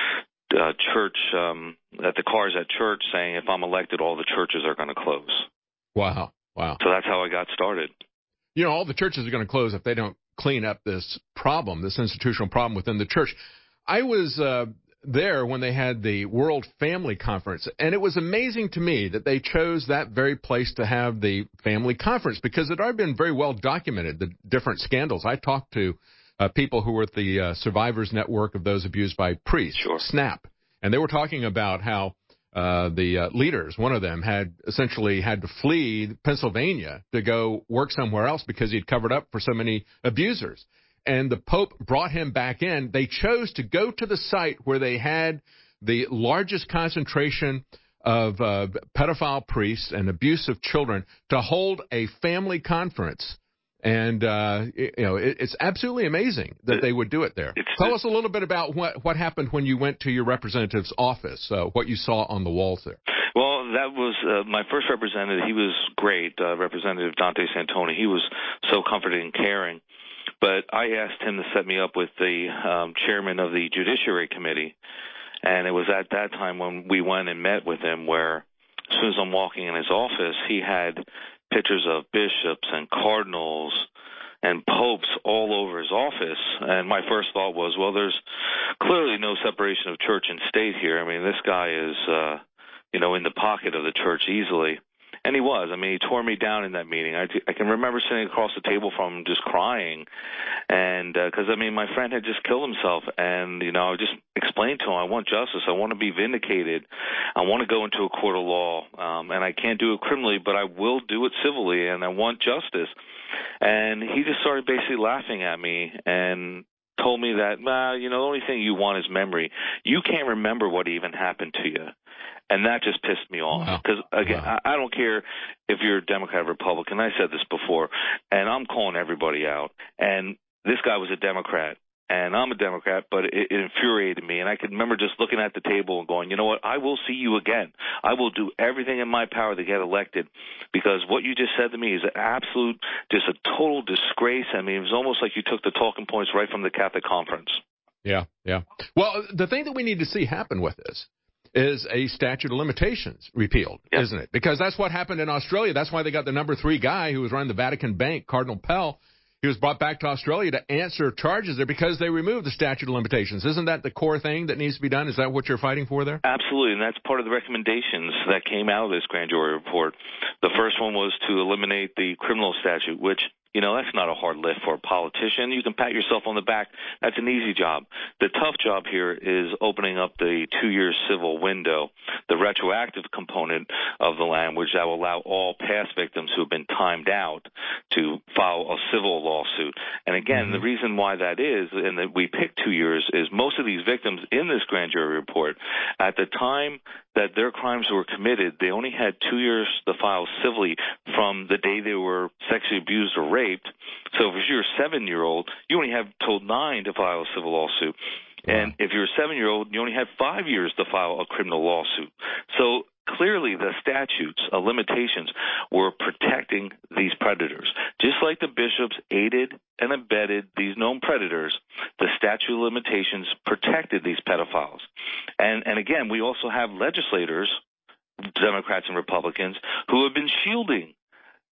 church, at the cars at church saying if I'm elected, all the churches are going to close. Wow. Wow. So that's how I got started. You know, all the churches are going to close if they don't clean up this problem, this institutional problem within the church. I was there when they had the World Family Conference, and it was amazing to me that they chose that very place to have the family conference because it had already been very well documented, the different scandals. I talked to people who were at the Survivors Network of those abused by priests, sure. SNAP, and they were talking about how the leaders, one of them had essentially had to flee Pennsylvania to go work somewhere else because he'd covered up for so many abusers. And the Pope brought him back in. They chose to go to the site where they had the largest concentration of pedophile priests and abuse of children to hold a family conference. And, you know, it's absolutely amazing that they would do it there. Tell us a little bit about what happened when you went to your representative's office, what you saw on the walls there. Well, that was my first representative. He was great, Representative Dante Santoni. He was so comforting and caring. But I asked him to set me up with the chairman of the Judiciary Committee. And it was at that time when we went and met with him where as soon as I'm walking in his office, he had pictures of bishops and cardinals and popes all over his office. And my first thought was, well, there's clearly no separation of church and state here. I mean, this guy is, you know, in the pocket of the church easily. And he was. I mean, he tore me down in that meeting. I can remember sitting across the table from him just crying. And because, I mean, my friend had just killed himself. And, you know, I just explained to him, I want justice. I want to be vindicated. I want to go into a court of law. And I can't do it criminally, but I will do it civilly. And I want justice. And he just started basically laughing at me and told me that, well, you know, the only thing you want is memory. You can't remember what even happened to you. And that just pissed me off because, again, I don't care if you're a Democrat or Republican. I said this before, and I'm calling everybody out. And this guy was a Democrat, and I'm a Democrat, but it infuriated me. And I can remember just looking at the table and going, you know what, I will see you again. I will do everything in my power to get elected because what you just said to me is an absolute, just a total disgrace. I mean, it was almost like you took the talking points right from the Catholic Conference. Yeah, yeah. Well, the thing that we need to see happen with this is a statute of limitations repealed, isn't it? Because that's what happened in Australia. That's why they got the number 3 guy who was running the Vatican Bank, Cardinal Pell. He was brought back to Australia to answer charges there because they removed the statute of limitations. Isn't that the core thing that needs to be done? Is that what you're fighting for there? Absolutely, and that's part of the recommendations that came out of this grand jury report. The first one was to eliminate the criminal statute, which, you know, that's not a hard lift for a politician. You can pat yourself on the back. That's an easy job. The tough job here is opening up the 2-year civil window, the retroactive component of the language that will allow all past victims who have been timed out to file a civil lawsuit. And again, the reason why that is, and that we picked 2 years, is most of these victims in this grand jury report, at the time that their crimes were committed, they only had 2 years to file civilly from the day they were sexually abused or raped. So if you're a 7-year-old, you only have till 9 to file a civil lawsuit. And if you're a 7-year-old, you only have 5 years to file a criminal lawsuit. So clearly the statutes of limitations were protecting these predators. Just like the bishops aided and abetted these known predators, the statute of limitations protected these pedophiles. And again, we also have legislators, Democrats and Republicans, who have been shielding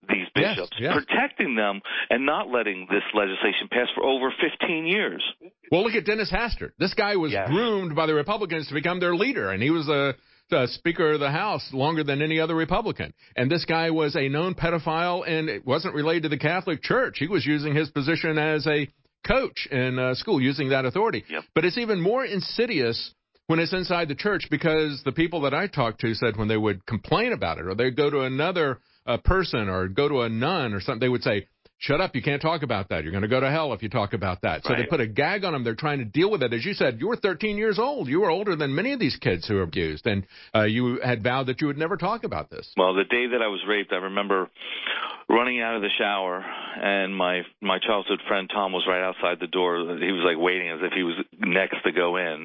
these bishops, protecting them and not letting this legislation pass for over 15 years. Well, look at Dennis Hastert. This guy was groomed by the Republicans to become their leader, and he was the Speaker of the House longer than any other Republican. And this guy was a known pedophile, and it wasn't related to the Catholic Church. He was using his position as a coach in school, using that authority. Yep. But it's even more insidious when it's inside the church, because the people that I talked to said when they would complain about it, or they'd go to another person or go to a nun or something, they would say, shut up, you can't talk about that. You're going to go to hell if you talk about that. So they put a gag on them. They're trying to deal with it. As you said, you were 13 years old. You were older than many of these kids who were abused, and you had vowed that you would never talk about this. Well, the day that I was raped, I remember running out of the shower, and my childhood friend Tom was right outside the door. He was like waiting as if he was next to go in.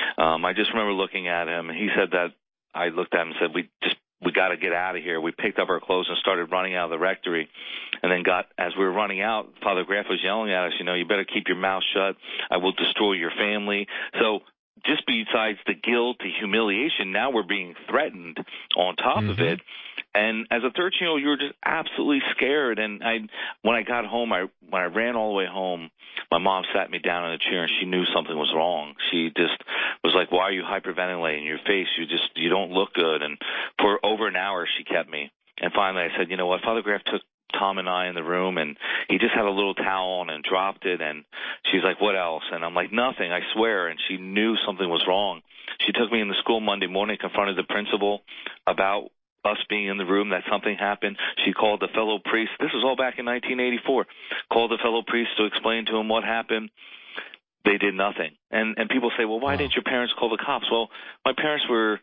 I just remember looking at him, and he said that I looked at him and said, we got to get out of here. We picked up our clothes and started running out of the rectory. And then as we were running out, Father Graff was yelling at us, you better keep your mouth shut. I will destroy your family. So just besides the guilt, the humiliation, now we're being threatened on top of it. And as a 13-year-old, you were just absolutely scared. And when I got home, when I ran all the way home, my mom sat me down in a chair, and she knew something was wrong. She just was like, why are you hyperventilating? Your face, you don't look good. And for over an hour, she kept me. And finally, I said, you know what? Father Graff took Tom and I in the room, and he just had a little towel on and dropped it. And she's like, what else? And I'm like, nothing, I swear. And she knew something was wrong. She took me into school Monday morning, confronted the principal about us being in the room, that something happened. She called the fellow priest. This was all back in 1984. Called the fellow priest to explain to him what happened. They did nothing. And people say, well, why didn't your parents call the cops? Well, my parents were,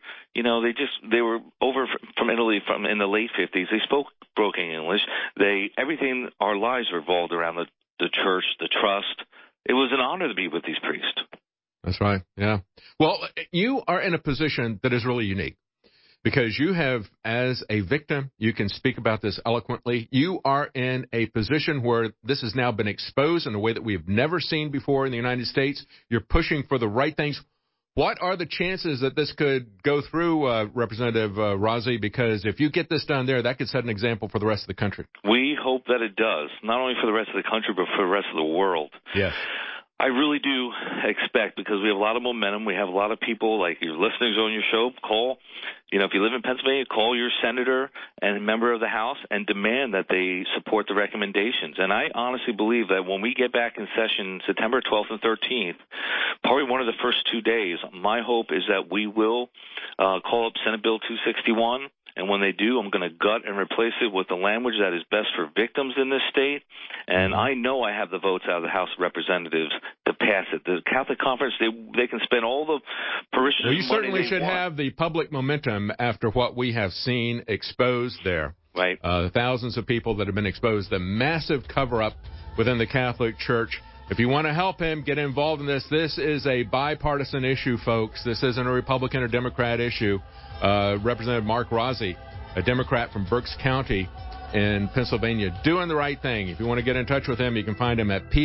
they were over from Italy in the late 50s. They spoke broken English. Everything, our lives revolved around the church, the trust. It was an honor to be with these priests. That's right. Yeah. Well, you are in a position that is really unique, because you have, as a victim, you can speak about this eloquently. You are in a position where this has now been exposed in a way that we have never seen before in the United States. You're pushing for the right things. What are the chances that this could go through, Representative Rozzi? Because if you get this done there, that could set an example for the rest of the country. We hope that it does, not only for the rest of the country, but for the rest of the world. Yes. I really do expect, because we have a lot of momentum. We have a lot of people, like your listeners on your show, call. If you live in Pennsylvania, call your senator and member of the House and demand that they support the recommendations. And I honestly believe that when we get back in session September 12th and 13th, probably one of the first 2 days, my hope is that we will call up Senate Bill 261. And when they do, I'm going to gut and replace it with the language that is best for victims in this state. And I know I have the votes out of the House of Representatives to pass it. The Catholic Conference, they can spend all the parishioners' money. Well, you certainly should want. have the public momentum after what we have seen exposed there. Right. Thousands of people that have been exposed, the massive cover-up within the Catholic Church. If you want to help him get involved in this, this is a bipartisan issue, folks. This isn't a Republican or Democrat issue. Representative Mark Rozzi, a Democrat from Berks County in Pennsylvania, doing the right thing. If you want to get in touch with him, you can find him at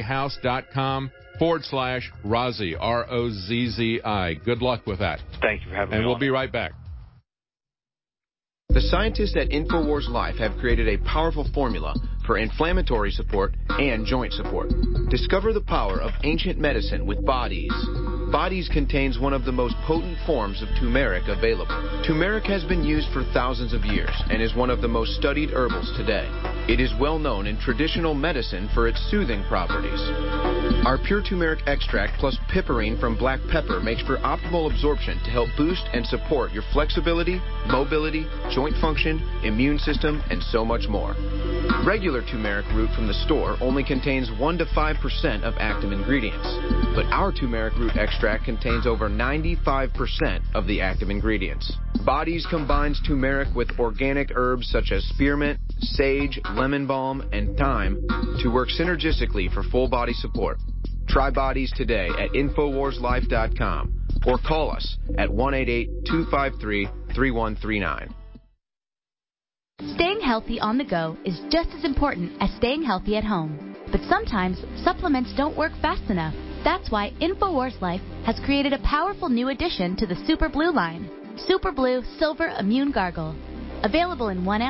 pahouse.com/Rozzi, R-O-Z-Z-I. Good luck with that. Thank you for having me. And we'll be right back. The scientists at InfoWars Life have created a powerful formula for inflammatory support and joint support. Discover the power of ancient medicine with Bodies. Bodies contains one of the most potent forms of turmeric available. Turmeric has been used for thousands of years and is one of the most studied herbals today. It is well known in traditional medicine for its soothing properties. Our pure turmeric extract plus piperine from black pepper makes for optimal absorption to help boost and support your flexibility, mobility, joint function, immune system, and so much more. Regular turmeric root from the store only contains 1 to 5% of active ingredients, but our turmeric root extract contains over 95% of the active ingredients. Bodies combines turmeric with organic herbs such as spearmint, sage, lemon balm, and thyme to work synergistically for full body support. Try Bodies today at InfoWarsLife.com or call us at 1-888-253-3139. Staying healthy on the go is just as important as staying healthy at home. But sometimes supplements don't work fast enough. That's why InfoWars Life has created a powerful new addition to the Super Blue line. Super Blue Silver Immune Gargle. Available in 1 ounce,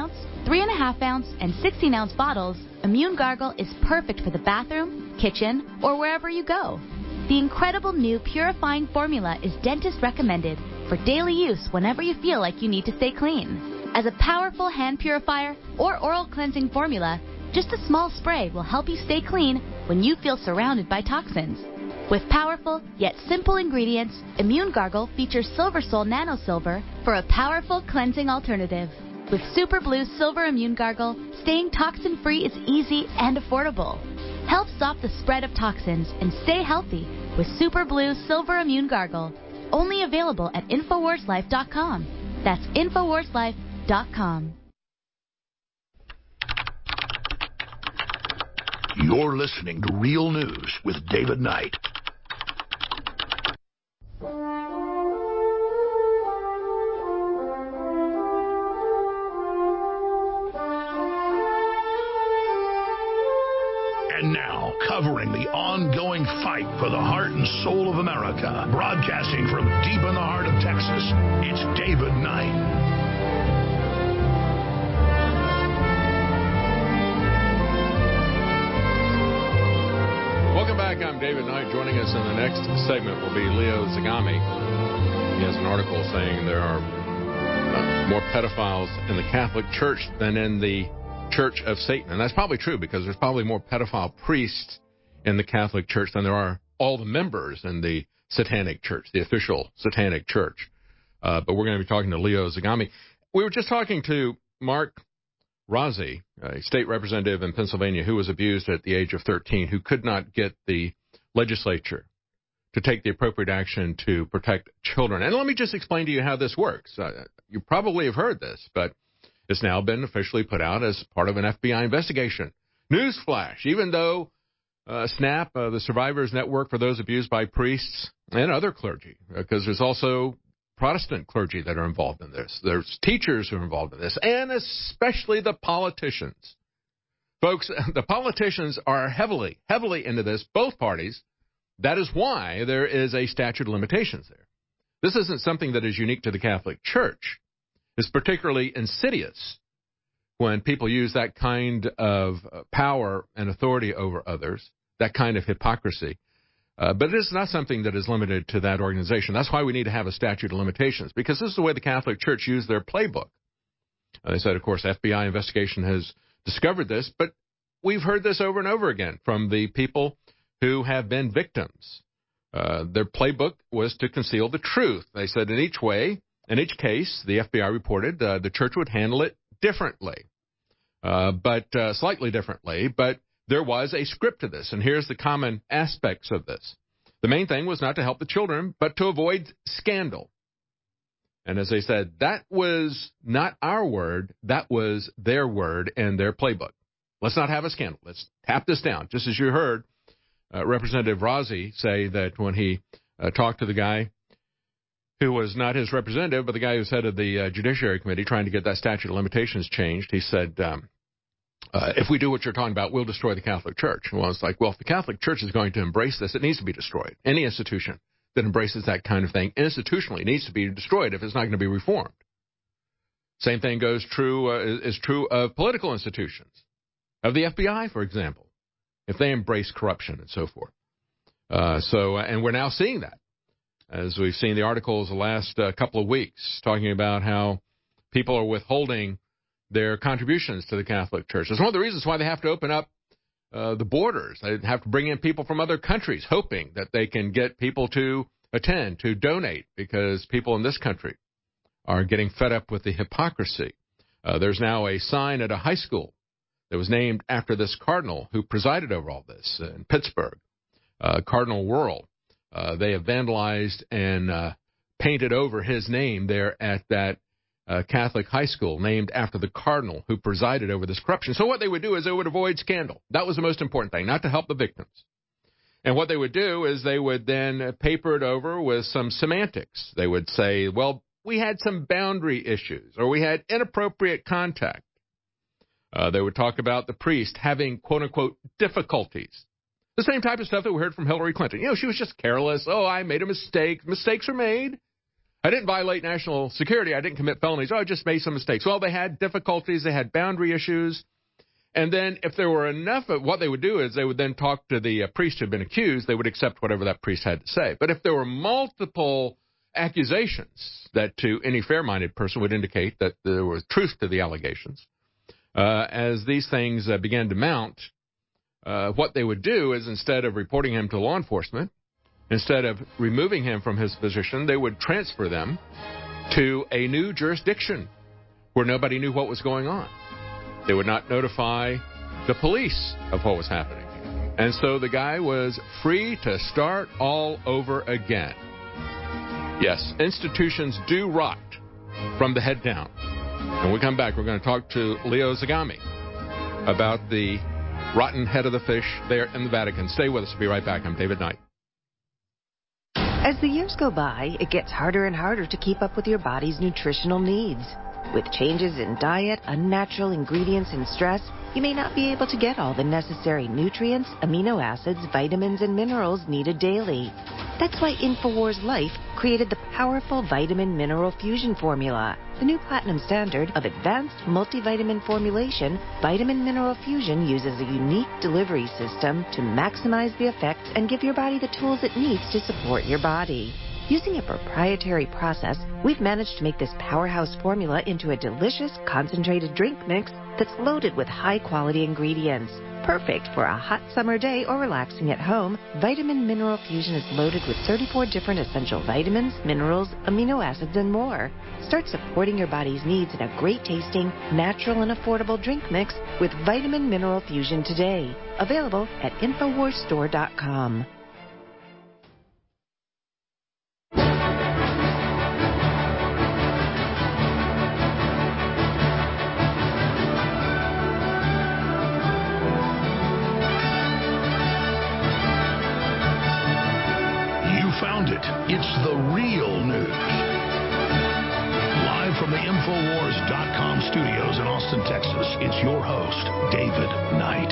3.5-ounce and 16-ounce bottles, Immune Gargle is perfect for the bathroom, kitchen, or wherever you go. The incredible new purifying formula is dentist recommended for daily use whenever you feel like you need to stay clean. As a powerful hand purifier or oral cleansing formula, just a small spray will help you stay clean when you feel surrounded by toxins. With powerful yet simple ingredients, Immune Gargle features Silver Sol Nano Silver for a powerful cleansing alternative. With Super Blue Silver Immune Gargle, staying toxin-free is easy and affordable. Help stop the spread of toxins and stay healthy with Super Blue Silver Immune Gargle. Only available at InfoWarsLife.com. That's InfoWarsLife.com. You're listening to Real News with David Knight. And now, covering the ongoing fight for the heart and soul of America, broadcasting from deep in the heart of Texas, it's David Knight. Welcome back. I'm David Knight. Joining us in the next segment will be Leo Zagami. He has an article saying there are more pedophiles in the Catholic Church than in the Church of Satan. And that's probably true because there's probably more pedophile priests in the Catholic Church than there are all the members in the Satanic Church, the official Satanic Church. But we're going to be talking to Leo Zagami. We were just talking to Mark Rozzi, a state representative in Pennsylvania who was abused at the age of 13, who could not get the legislature to take the appropriate action to protect children. And let me just explain to you how this works. You probably have heard this, but it's now been officially put out as part of an FBI investigation. Newsflash, even though SNAP, the Survivors Network for those abused by priests and other clergy, because there's also Protestant clergy that are involved in this. There's teachers who are involved in this, and especially the politicians. Folks, the politicians are heavily into this, both parties. That is why there is a statute of limitations there. This isn't something that is unique to the Catholic Church. It's particularly insidious when people use that kind of power and authority over others, that kind of hypocrisy. But it is not something that is limited to that organization. That's why we need to have a statute of limitations, because this is the way the Catholic Church used their playbook. They said, of course, FBI investigation has discovered this, but we've heard this over and over again from the people who have been victims. Their playbook was to conceal the truth. They said in each case, the FBI reported the church would handle it differently, slightly differently, but there was a script to this, and here's the common aspects of this. The main thing was not to help the children, but to avoid scandal. And as they said, that was not our word, that was their word and their playbook. Let's not have a scandal. Let's tap this down. Just as you heard Representative Rozzi say that when he talked to the guy who was not his representative, but the guy who's head of the Judiciary Committee trying to get that statute of limitations changed, he said, if we do what you're talking about, we'll destroy the Catholic Church. Well, it's like, well, if the Catholic Church is going to embrace this, it needs to be destroyed. Any institution that embraces that kind of thing institutionally needs to be destroyed if it's not going to be reformed. Same thing is true of political institutions, of the FBI, for example, if they embrace corruption and so forth. And we're now seeing that, as we've seen the articles the last couple of weeks talking about how people are withholding their contributions to the Catholic Church. It's one of the reasons why they have to open up the borders. They have to bring in people from other countries, hoping that they can get people to attend, to donate, because people in this country are getting fed up with the hypocrisy. There's now a sign at a high school that was named after this cardinal who presided over all this in Pittsburgh, Cardinal Wuerl. They have vandalized and painted over his name there at that Catholic high school named after the cardinal who presided over this corruption. So what they would do is they would avoid scandal. That was the most important thing, not to help the victims. And what they would do is they would then paper it over with some semantics. They would say, well, we had some boundary issues, or we had inappropriate contact. They would talk about the priest having, quote-unquote, difficulties. The same type of stuff that we heard from Hillary Clinton. You know, she was just careless. Oh, I made a mistake. Mistakes are made. I didn't violate national security. I didn't commit felonies. I just made some mistakes. Well, they had difficulties. They had boundary issues. And then if there were enough, what they would do is they would then talk to the priest who had been accused. They would accept whatever that priest had to say. But if there were multiple accusations that to any fair-minded person would indicate that there was truth to the allegations, as these things began to mount, what they would do is instead of reporting him to law enforcement, instead of removing him from his position, they would transfer them to a new jurisdiction where nobody knew what was going on. They would not notify the police of what was happening. And so the guy was free to start all over again. Yes, institutions do rot from the head down. When we come back, we're going to talk to Leo Zagami about the rotten head of the fish there in the Vatican. Stay with us. We'll be right back. I'm David Knight. As the years go by, it gets harder and harder to keep up with your body's nutritional needs. With changes in diet, unnatural ingredients, and stress, you may not be able to get all the necessary nutrients, amino acids, vitamins, and minerals needed daily. That's why InfoWars Life created the powerful Vitamin Mineral Fusion formula. The new platinum standard of advanced multivitamin formulation, Vitamin Mineral Fusion uses a unique delivery system to maximize the effects and give your body the tools it needs to support your body. Using a proprietary process, we've managed to make this powerhouse formula into a delicious, concentrated drink mix that's loaded with high-quality ingredients. Perfect for a hot summer day or relaxing at home, Vitamin Mineral Fusion is loaded with 34 different essential vitamins, minerals, amino acids, and more. Start supporting your body's needs in a great-tasting, natural, and affordable drink mix with Vitamin Mineral Fusion today. Available at InfoWarsStore.com. Found it. It's the real news. Live from the Infowars.com studios in Austin, Texas, it's your host, David Knight.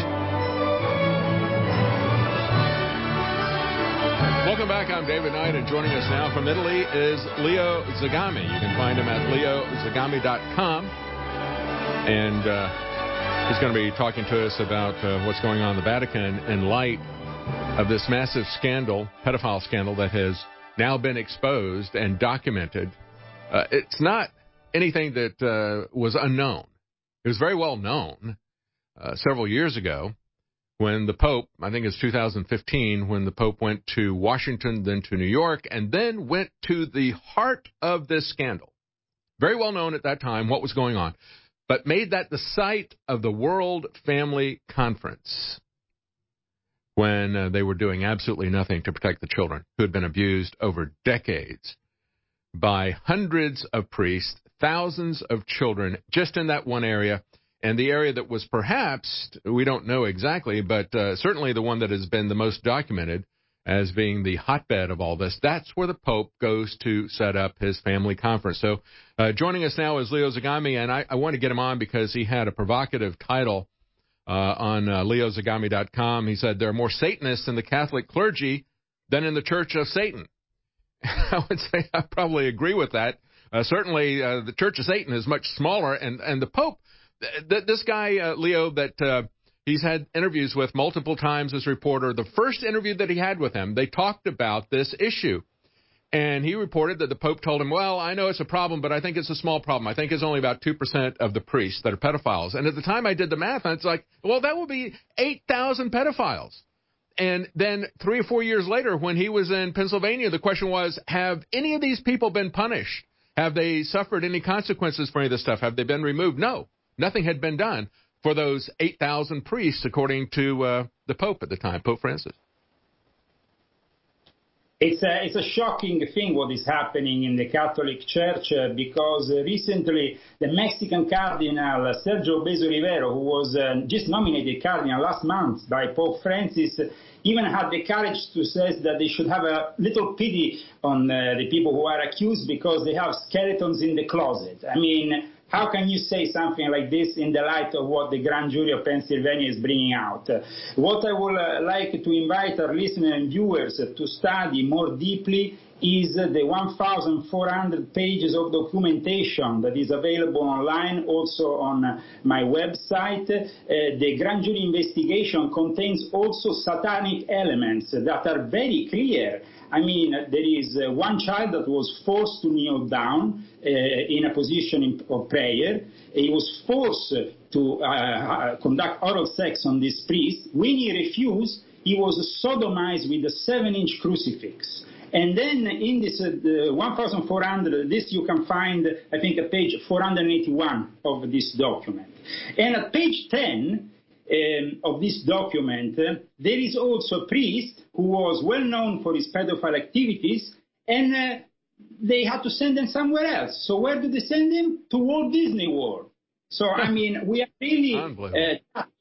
Welcome back. I'm David Knight, and joining us now from Italy is Leo Zagami. You can find him at leozagami.com. And he's going to be talking to us about what's going on in the Vatican in light of this massive scandal, pedophile scandal, that has now been exposed and documented. It's not anything that was unknown. It was very well known several years ago when the Pope, I think it's 2015, when the Pope went to Washington, then to New York, and then went to the heart of this scandal. Very well known at that time what was going on, but made that the site of the World Family Conference, when they were doing absolutely nothing to protect the children who had been abused over decades by hundreds of priests, thousands of children just in that one area, and the area that was perhaps, we don't know exactly, but certainly the one that has been the most documented as being the hotbed of all this. That's where the Pope goes to set up his family conference. So joining us now is Leo Zagami, and I want to get him on because he had a provocative title on leozagami.com. He said there are more Satanists in the Catholic clergy than in the Church of Satan. I would say I probably agree with that. Certainly, the Church of Satan is much smaller, and the Pope, this guy, Leo, that he's had interviews with multiple times as reporter, the first interview that he had with him, they talked about this issue. And he reported that the Pope told him, well, I know it's a problem, but I think it's a small problem. I think it's only about 2% of the priests that are pedophiles. And at the time I did the math, and it's like, well, that would be 8,000 pedophiles. And then 3 or 4 years later, when he was in Pennsylvania, the question was, have any of these people been punished? Have they suffered any consequences for any of this stuff? Have they been removed? No, nothing had been done for those 8,000 priests, according to the Pope at the time, Pope Francis. It's a shocking thing what is happening in the Catholic Church because recently the Mexican Cardinal Sergio Beso Rivero, who was just nominated Cardinal last month by Pope Francis, even had the courage to say that they should have a little pity on the people who are accused because they have skeletons in the closet. I mean, how can you say something like this in the light of what the Grand Jury of Pennsylvania is bringing out? What I would like to invite our listeners and viewers to study more deeply is the 1,400 pages of documentation that is available online, also on my website. The grand jury investigation contains also satanic elements that are very clear. I mean, there is one child that was forced to kneel down in a position of prayer. He was forced to conduct oral sex on this priest. When he refused, he was sodomized with a 7-inch crucifix. And then in this 1,400, this you can find, I think, at page 481 of this document. And at page 10 of this document, there is also a priest who was well known for his pedophile activities, and they had to send him somewhere else. So where did they send him? To Walt Disney World. So, I mean, we are really...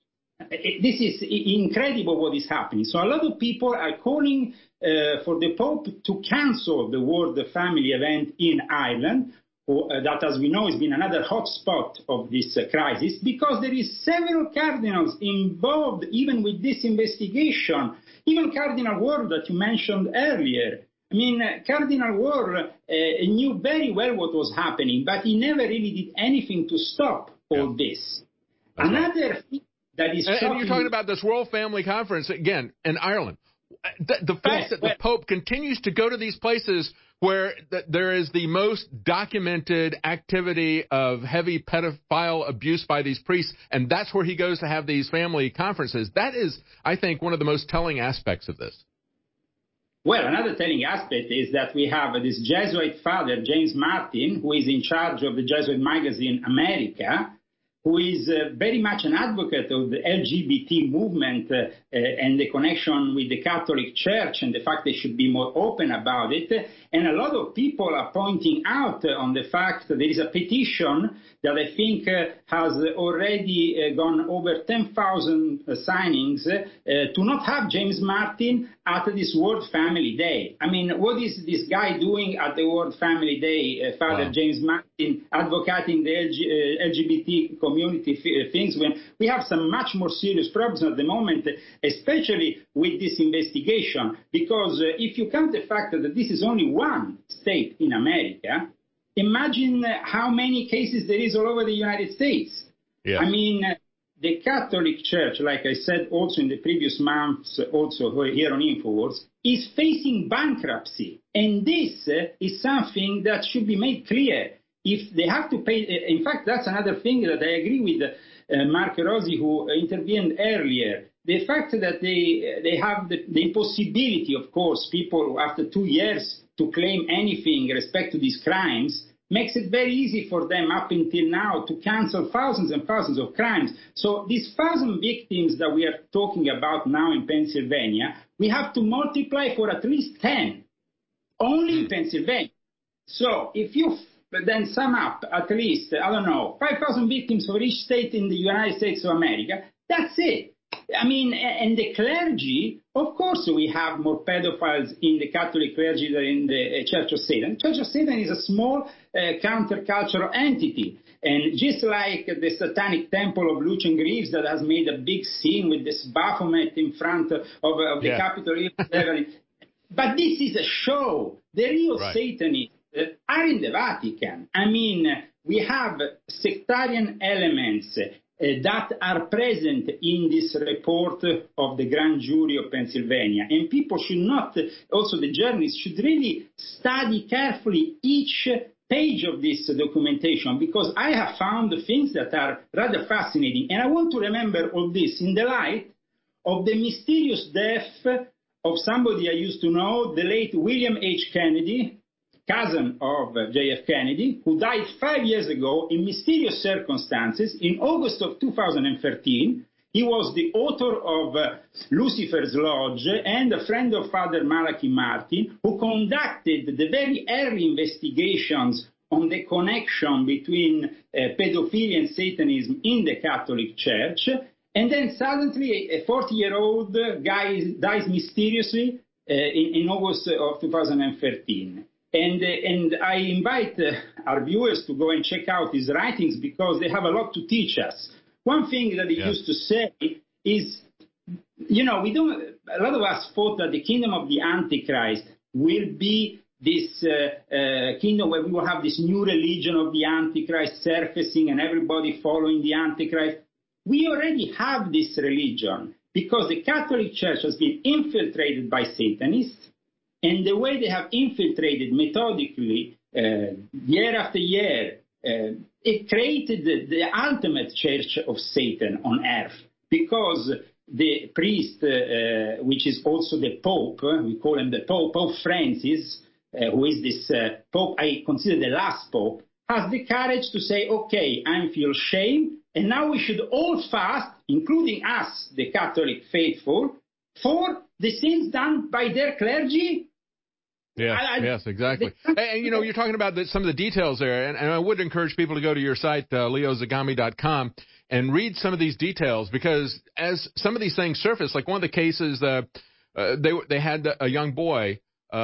this is incredible what is happening. So a lot of people are calling for the Pope to cancel the World Family event in Ireland, that, as we know, has been another hot spot of this crisis, because there is several cardinals involved even with this investigation. Even Cardinal Ward that you mentioned earlier. I mean, Cardinal Ward knew very well what was happening, but he never really did anything to stop all this. That's Another thing that is shocking... And you're talking about this World Family Conference, again, in Ireland. The fact that the Pope continues to go to these places where there is the most documented activity of heavy pedophile abuse by these priests, and that's where he goes to have these family conferences, that is, I think, one of the most telling aspects of this. Well, another telling aspect is that we have this Jesuit father, James Martin, who is in charge of the Jesuit magazine America, who is very much an advocate of the LGBT movement and the connection with the Catholic Church and the fact they should be more open about it. And a lot of people are pointing out on the fact that there is a petition that I think has already gone over 10,000 signings to not have James Martin at this World Family Day. I mean, what is this guy doing at the World Family Day, Father James Martin, advocating the LGBT community things, when we have some much more serious problems at the moment, especially with this investigation? Because if you count the fact that this is only one state in America, imagine how many cases there is all over the United States. Yes. I mean, the Catholic Church, like I said also in the previous months, also here on InfoWars, is facing bankruptcy. And this is something that should be made clear. If they have to pay, in fact, that's another thing that I agree with Mark Rossi, who intervened earlier. The fact that they have the possibility, of course, people after 2 years to claim anything with respect to these crimes, makes it very easy for them up until now to cancel thousands and thousands of crimes. So these 1,000 victims that we are talking about now in Pennsylvania, we have to multiply for at least 10, only in Pennsylvania. So if you then sum up at least, 5,000 victims for each state in the United States of America, that's it. I mean, and the clergy, of course, we have more pedophiles in the Catholic clergy than in the Church of Satan. Church of Satan is a small countercultural entity. And just like the Satanic Temple of Lucian Greaves that has made a big scene with this Baphomet in front of the Capitol. But this is a show. The real Satanists are in the Vatican. I mean, we have sectarian elements that are present in this report of the Grand Jury of Pennsylvania. And people should not, also the journalists, should really study carefully each page of this documentation, because I have found things that are rather fascinating. And I want to remember all this in the light of the mysterious death of somebody I used to know, the late William H. Kennedy, cousin of J.F. Kennedy, who died 5 years ago in mysterious circumstances in August of 2013. He was the author of Lucifer's Lodge and a friend of Father Malachi Martin, who conducted the very early investigations on the connection between pedophilia and Satanism in the Catholic Church. And then suddenly a 40-year-old guy dies mysteriously in August of 2013. And I invite our viewers to go and check out his writings, because they have a lot to teach us. One thing that he used to say is, a lot of us thought that the kingdom of the Antichrist will be this kingdom where we will have this new religion of the Antichrist surfacing and everybody following the Antichrist. We already have this religion because the Catholic Church has been infiltrated by Satanists, and the way they have infiltrated methodically year after year, it created the ultimate church of Satan on earth, because the priest, which is also the Pope, we call him the Pope, Pope Francis, who is this Pope, I consider the last Pope, has the courage to say, okay, I feel shame, and now we should all fast, including us, the Catholic faithful, for the sins done by their clergy. Yes, exactly. And, you know, you're talking about some of the details there, and I would encourage people to go to your site, leozagami.com, and read some of these details, because as some of these things surface, like one of the cases, they had a young boy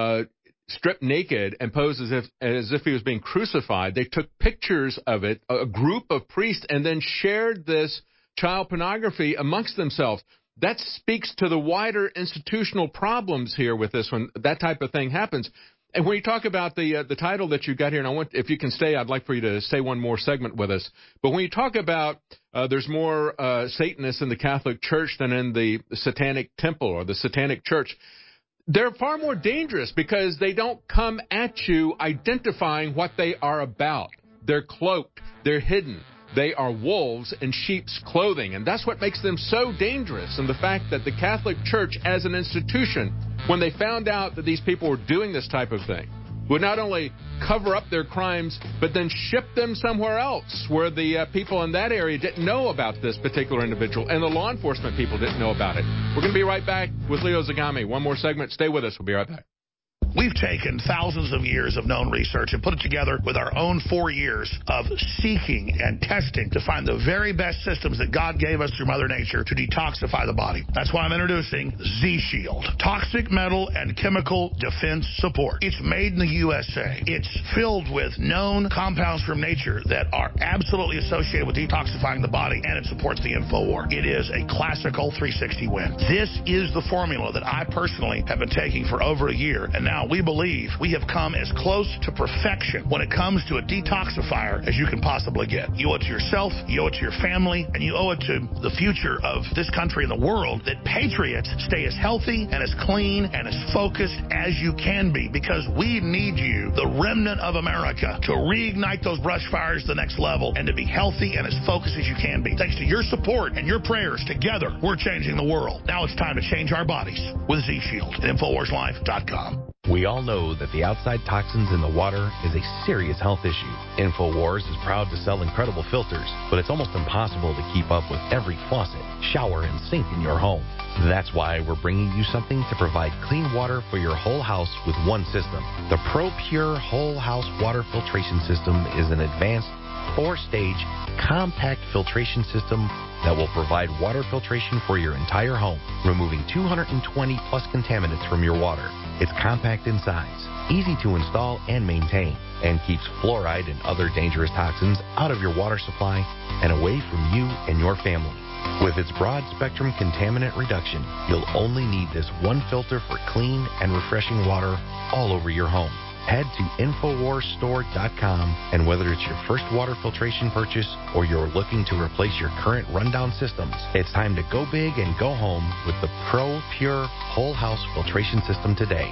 stripped naked and posed as if he was being crucified. They took pictures of it, a group of priests, and then shared this child pornography amongst themselves. That speaks to the wider institutional problems here with this when that type of thing happens. And when you talk about the title that you got here, and if you can stay, I'd like for you to say one more segment with us. But when you talk about there's more Satanists in the Catholic Church than in the Satanic Temple or the Satanic Church, they're far more dangerous because they don't come at you identifying what they are about. They're cloaked. They're hidden. They are wolves in sheep's clothing, and that's what makes them so dangerous. And the fact that the Catholic Church as an institution, when they found out that these people were doing this type of thing, would not only cover up their crimes, but then ship them somewhere else where the people in that area didn't know about this particular individual, and the law enforcement people didn't know about it. We're going to be right back with Leo Zagami. One more segment. Stay with us. We'll be right back. We've taken thousands of years of known research and put it together with our own 4 years of seeking and testing to find the very best systems that God gave us through Mother Nature to detoxify the body. That's why I'm introducing Z-Shield, toxic metal and chemical defense support. It's made in the USA. It's filled with known compounds from nature that are absolutely associated with detoxifying the body, and it supports the InfoWar. It is a classical 360 win. This is the formula that I personally have been taking for over a year, and now we believe we have come as close to perfection when it comes to a detoxifier as you can possibly get. You owe it to yourself, you owe it to your family, and you owe it to the future of this country and the world that patriots stay as healthy and as clean and as focused as you can be, because we need you, the remnant of America, to reignite those brush fires to the next level and to be healthy and as focused as you can be. Thanks to your support and your prayers, together we're changing the world. Now it's time to change our bodies with Z-Shield at InfoWarsLife.com. We all know that the outside toxins in the water is a serious health issue. InfoWars is proud to sell incredible filters, but it's almost impossible to keep up with every faucet, shower, and sink in your home. That's why we're bringing you something to provide clean water for your whole house with one system. The ProPure Whole House Water Filtration System is an advanced 4-stage compact filtration system that will provide water filtration for your entire home, removing 220 plus contaminants from your water. It's compact in size, easy to install and maintain, and keeps fluoride and other dangerous toxins out of your water supply and away from you and your family. With its broad spectrum contaminant reduction, you'll only need this one filter for clean and refreshing water all over your home. Head to InfoWarsStore.com, and whether it's your first water filtration purchase or you're looking to replace your current rundown systems, it's time to go big and go home with the ProPure Whole House Filtration System today.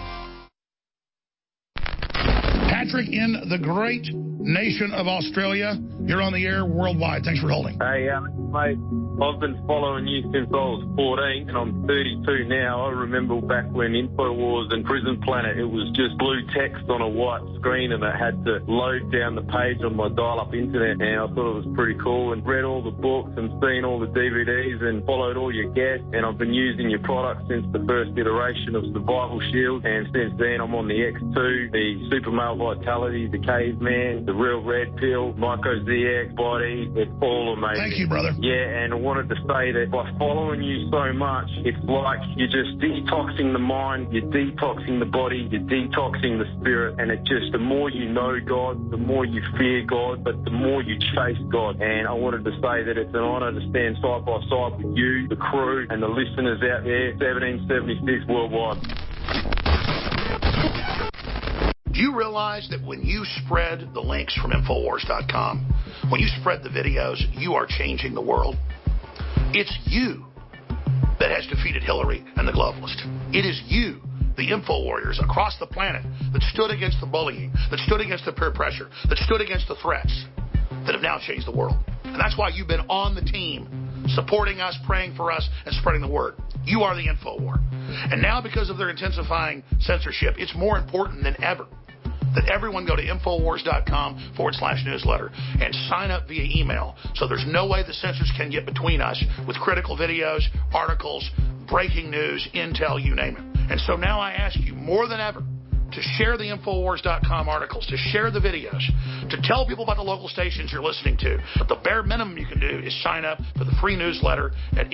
Patrick in the great nation of Australia. You're on the air worldwide. Thanks for holding. Hey, mate, I've been following you since I was 14, and I'm 32 now. I remember back when InfoWars and Prison Planet, it was just blue text on a white screen, and I had to load down the page on my dial-up internet, and I thought it was pretty cool, and read all the books and seen all the DVDs and followed all your guests, and I've been using your product since the first iteration of Survival Shield, and since then I'm on the X2, the Super Male Vitality, the Caveman, the Real Red Pill, Myco ZX, Body. It's all amazing. Thank you, brother. Yeah, and I wanted to say that by following you so much, it's like you're just detoxing the mind, you're detoxing the body, you're detoxing the spirit, and it just, the more you know God, the more you fear God, but the more you chase God. And I wanted to say that it's an honor to stand side by side with you, the crew, and the listeners out there, 1776 worldwide. Do you realize that when you spread the links from Infowars.com, when you spread the videos, you are changing the world? It's you that has defeated Hillary and the globalists. It is you, the info warriors across the planet, that stood against the bullying, that stood against the peer pressure, that stood against the threats, that have now changed the world. And that's why you've been on the team, supporting us, praying for us, and spreading the word. You are the info war. And now, because of their intensifying censorship, it's more important than ever that everyone go to Infowars.com/newsletter and sign up via email, so there's no way the censors can get between us with critical videos, articles, breaking news, intel, you name it. And so now I ask you more than ever to share the Infowars.com articles, to share the videos, to tell people about the local stations you're listening to. But the bare minimum you can do is sign up for the free newsletter at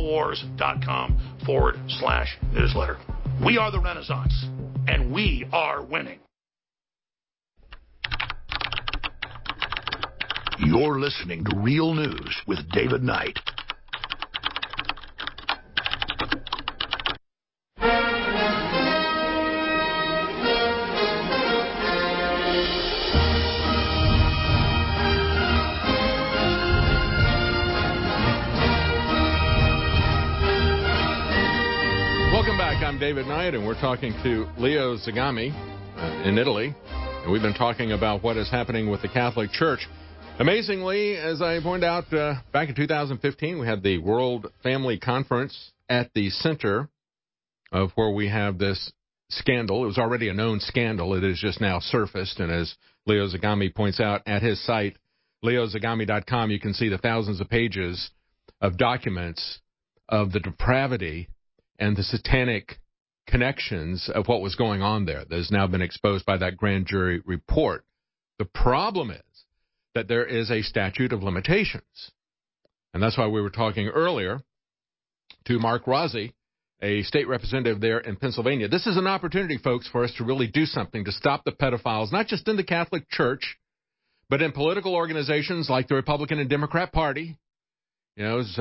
Infowars.com/newsletter. We are the Renaissance, and we are winning. You're listening to Real News with David Knight. Welcome back. I'm David Knight, and we're talking to Leo Zagami in Italy. And we've been talking about what is happening with the Catholic Church. Amazingly, as I pointed out, back in 2015, we had the World Family Conference at the center of where we have this scandal. It was already a known scandal. It is just now surfaced. And as Leo Zagami points out at his site, leozagami.com, you can see the thousands of pages of documents of the depravity and the satanic connections of what was going on there that has now been exposed by that grand jury report. The problem is that there is a statute of limitations. And that's why we were talking earlier to Mark Rossi, a state representative there in Pennsylvania. This is an opportunity, folks, for us to really do something to stop the pedophiles, not just in the Catholic Church, but in political organizations like the Republican and Democrat Party. You know, it was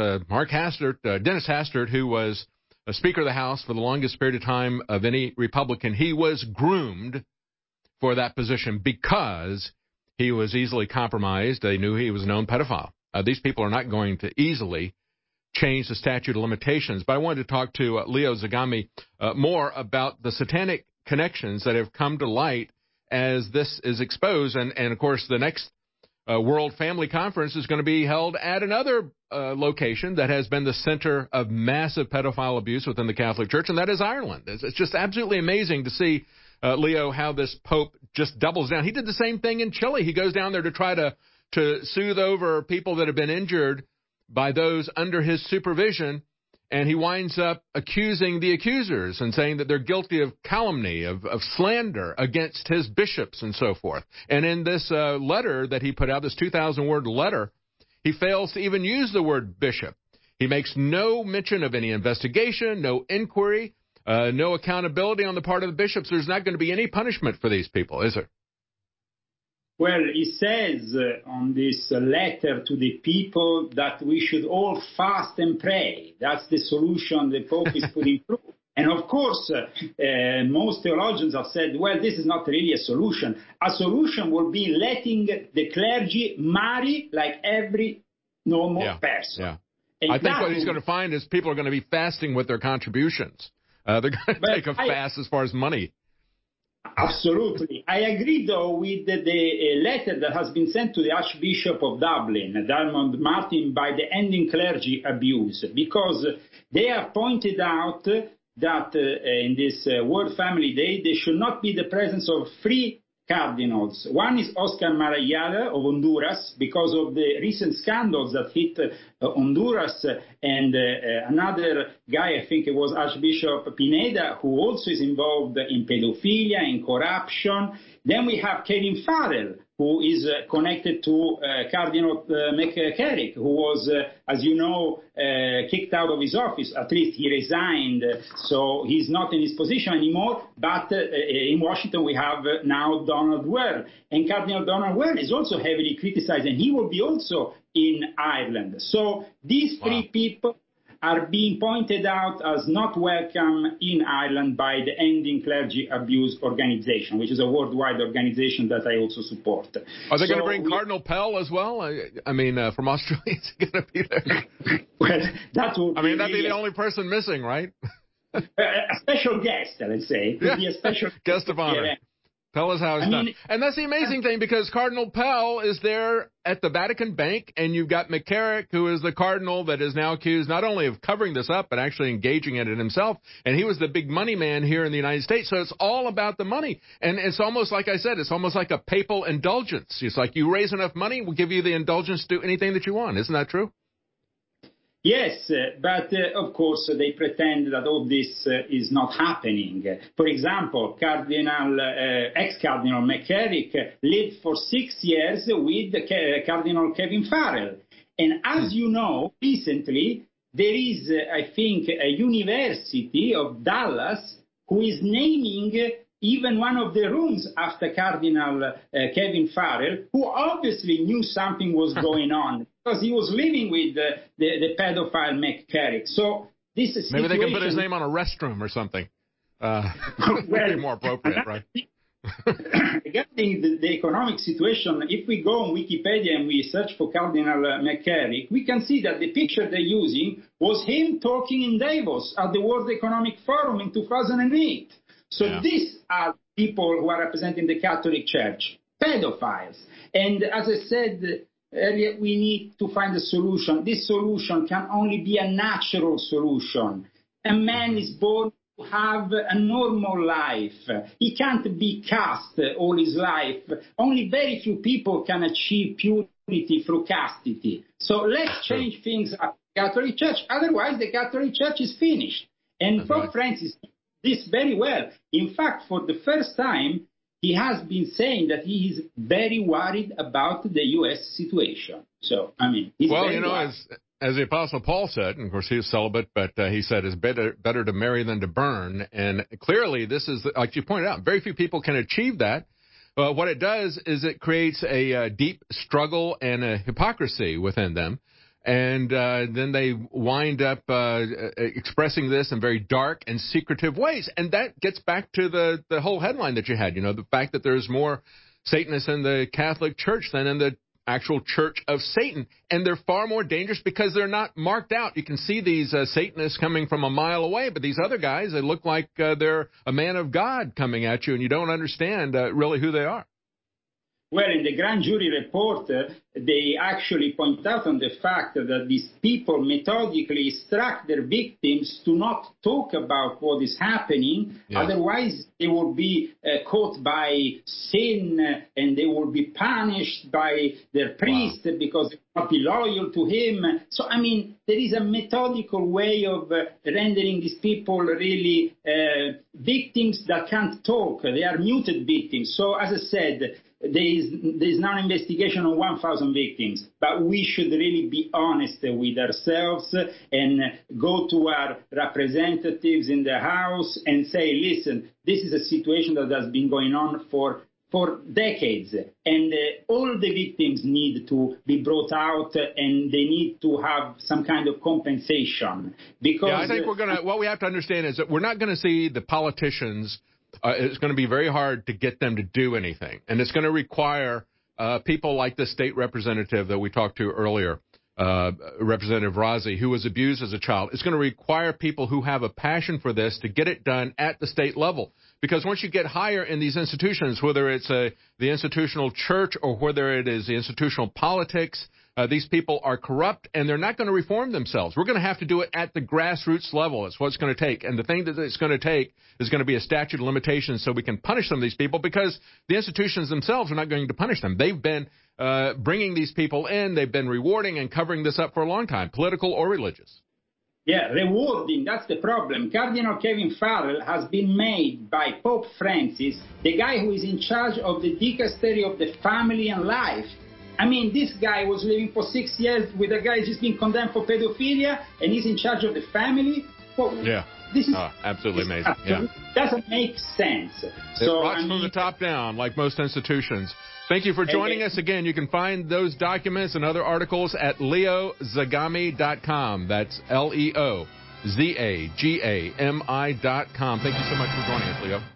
Dennis Hastert, who was a Speaker of the House for the longest period of time of any Republican. He was groomed for that position because he was easily compromised. They knew he was a known pedophile. These people are not going to easily change the statute of limitations. But I wanted to talk to Leo Zagami more about the satanic connections that have come to light as this is exposed. And of course, the next World Family Conference is going to be held at another location that has been the center of massive pedophile abuse within the Catholic Church, and that is Ireland. It's just absolutely amazing to see, Leo, how this Pope just doubles down. He did the same thing in Chile. He goes down there to try to soothe over people that have been injured by those under his supervision, and he winds up accusing the accusers and saying that they're guilty of calumny, of slander against his bishops and so forth. And in this letter that he put out, this 2,000-word letter, he fails to even use the word bishop. He makes no mention of any investigation, no inquiry, no accountability on the part of the bishops. There's not going to be any punishment for these people, is there? Well, he says on this letter to the people that we should all fast and pray. That's the solution the Pope is putting through. And of course, most theologians have said, well, this is not really a solution. A solution will be letting the clergy marry like every normal person. Yeah. I think what he's going to find is people are going to be fasting with their contributions. They're going to take a fast as far as money. Absolutely. I agree, though, with the letter that has been sent to the Archbishop of Dublin, Diarmuid Martin, by the Ending Clergy Abuse, because they have pointed out that in this World Family Day, there should not be the presence of three cardinals. One is Oscar Marallada of Honduras, because of the recent scandals that hit Honduras, and another guy, I think it was Archbishop Pineda, who also is involved in pedophilia, in corruption. Then we have Kevin Farrell, who is connected to Cardinal McCarrick, who was, as you know, kicked out of his office. At least he resigned, so he's not in his position anymore. But in Washington, we have now Donald Ware. And Cardinal Donald Ware is also heavily criticized, and he will be also in Ireland. So these three people are being pointed out as not welcome in Ireland by the Ending Clergy Abuse Organization, which is a worldwide organization that I also support. Are they going to bring Cardinal Pell as well? I mean, from Australia, is he going to be there? Well, that would that'd be the only person missing, right? A special guest, let's say. Could be a special guest of honor. Yeah. Tell us how it's done. And that's the amazing thing, because Cardinal Pell is there at the Vatican Bank, and you've got McCarrick, who is the cardinal that is now accused not only of covering this up, but actually engaging in it himself. And he was the big money man here in the United States. So it's all about the money. And it's almost like I said, it's almost like a papal indulgence. It's like you raise enough money, we'll give you the indulgence to do anything that you want. Isn't that true? Yes, but of course they pretend that all this is not happening. For example, ex-Cardinal McCarrick lived for 6 years with Cardinal Kevin Farrell. And as you know, recently there is, I think, a university of Dallas who is naming even one of the rooms after Cardinal Kevin Farrell, who obviously knew something was going on, because he was living with the pedophile McCarrick. So this situation... Maybe they can put his name on a restroom or something. Well, be more appropriate, right? Regarding the economic situation, if we go on Wikipedia and we search for Cardinal McCarrick, we can see that the picture they're using was him talking in Davos at the World Economic Forum in 2008. So these are people who are representing the Catholic Church, pedophiles. And as I said earlier, we need to find a solution. This solution can only be a natural solution. A man is born to have a normal life. He can't be cast all his life. Only very few people can achieve purity through castity. So let's change things at the Catholic Church. Otherwise, the Catholic Church is finished. And Pope Francis this very well. In fact, for the first time, he has been saying that he is very worried about the U.S. situation. So, I mean, he's very worried. As the Apostle Paul said, and of course he was celibate, but he said it's better to marry than to burn. And clearly this is, like you pointed out, very few people can achieve that. What it does is it creates a deep struggle and a hypocrisy within them. And then they wind up expressing this in very dark and secretive ways. And that gets back to the whole headline that you had, the fact that there's more Satanists in the Catholic Church than in the actual Church of Satan. And they're far more dangerous because they're not marked out. You can see these Satanists coming from a mile away, but these other guys, they look like they're a man of God coming at you, and you don't understand really who they are. Well, in the grand jury report, they actually point out on the fact that these people methodically instruct their victims to not talk about what is happening. Yes. Otherwise, they will be caught by sin and they will be punished by their priest because they will not be loyal to him. So, I mean, there is a methodical way of rendering these people really victims that can't talk. They are muted victims. So, as I said, there is now an investigation on 1,000 victims, but we should really be honest with ourselves and go to our representatives in the House and say, listen, this is a situation that has been going on for decades, and all the victims need to be brought out, and they need to have some kind of compensation. Because I think what we have to understand is that we're not going to see the politicians. It's going to be very hard to get them to do anything. And it's going to require people like the state representative that we talked to earlier, Representative Rozzi, who was abused as a child. It's going to require people who have a passion for this to get it done at the state level. Because once you get higher in these institutions, whether it's the institutional church or whether it is the institutional politics, these people are corrupt, and they're not going to reform themselves. We're going to have to do it at the grassroots level. It's what it's going to take. And the thing that it's going to take is going to be a statute of limitations so we can punish some of these people, because the institutions themselves are not going to punish them. They've been bringing these people in. They've been rewarding and covering this up for a long time, political or religious. Yeah, rewarding, that's the problem. Cardinal Kevin Farrell has been made by Pope Francis the guy who is in charge of the dicastery of the family and life. I mean, this guy was living for 6 years with a guy who's been condemned for pedophilia, and he's in charge of the family. Well, yeah, this is absolutely amazing. Yeah, doesn't make sense. It rocks from the top down, like most institutions. Thank you for joining us. Again, you can find those documents and other articles at leozagami.com. That's LeoZagami.com. Thank you so much for joining us, Leo.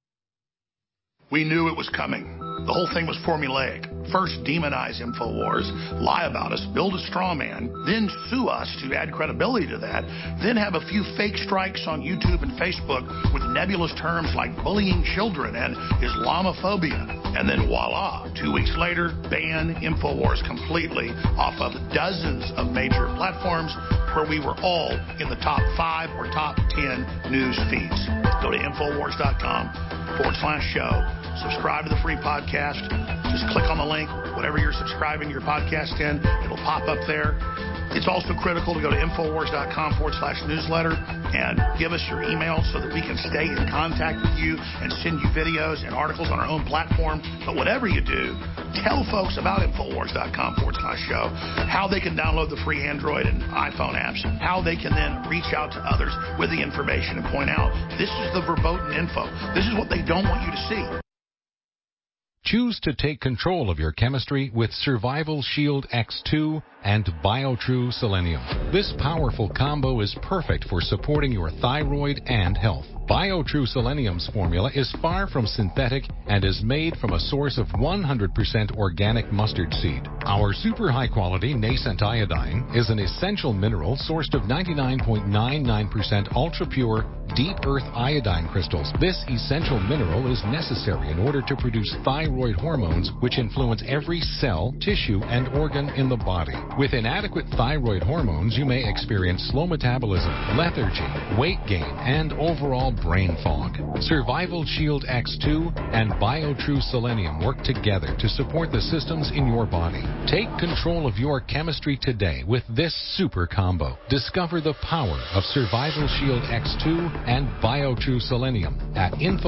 We knew it was coming. The whole thing was formulaic. First, demonize InfoWars, lie about us, build a straw man, then sue us to add credibility to that, then have a few fake strikes on YouTube and Facebook with nebulous terms like bullying children and Islamophobia. And then voila, 2 weeks later, ban InfoWars completely off of dozens of major platforms where we were all in the top 5 or top 10 news feeds. Go to InfoWars.com/show. Subscribe to the free podcast. Just click on the link, whatever you're subscribing your podcast in, it'll pop up there. It's also critical to go to InfoWars.com/newsletter and give us your email so that we can stay in contact with you and send you videos and articles on our own platform. But whatever you do, tell folks about InfoWars.com/show, how they can download the free Android and iPhone apps, how they can then reach out to others with the information and point out, this is the verboten info. This is what they don't want you to see. Choose to take control of your chemistry with Survival Shield X2 and BioTrue Selenium. This powerful combo is perfect for supporting your thyroid and health. BioTrue Selenium's formula is far from synthetic and is made from a source of 100% organic mustard seed. Our super high-quality nascent iodine is an essential mineral sourced of 99.99% ultra-pure, deep earth iodine crystals. This essential mineral is necessary in order to produce thyroid hormones, which influence every cell, tissue, and organ in the body. With inadequate thyroid hormones, you may experience slow metabolism, lethargy, weight gain, and overall brain fog. Survival Shield X2 and BioTrue Selenium work together to support the systems in your body. Take control of your chemistry today with this super combo. Discover the power of Survival Shield X2 and BioTrue Selenium at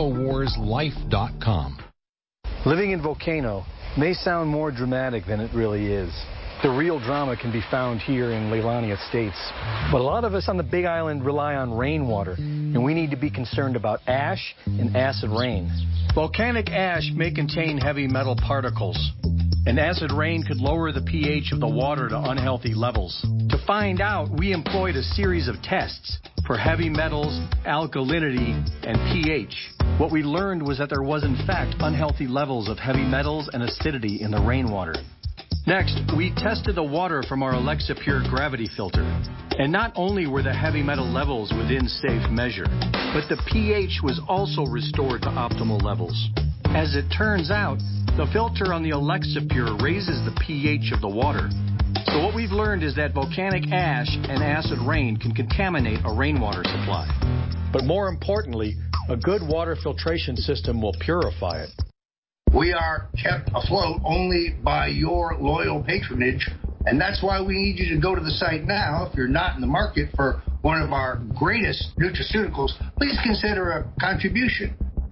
InfoWarsLife.com. Living in Volcano may sound more dramatic than it really is. The real drama can be found here in Leilani Estates. But a lot of us on the Big Island rely on rainwater, and we need to be concerned about ash and acid rain. Volcanic ash may contain heavy metal particles, and acid rain could lower the pH of the water to unhealthy levels. To find out, we employed a series of tests for heavy metals, alkalinity, and pH. What we learned was that there was in fact unhealthy levels of heavy metals and acidity in the rainwater. Next, we tested the water from our Alexa Pure gravity filter. And not only were the heavy metal levels within safe measure, but the pH was also restored to optimal levels. As it turns out, the filter on the Alexa Pure raises the pH of the water. So what we've learned is that volcanic ash and acid rain can contaminate a rainwater supply. But more importantly, a good water filtration system will purify it. We are kept afloat only by your loyal patronage, and that's why we need you to go to the site now. If you're not in the market for one of our greatest nutraceuticals, please consider a contribution.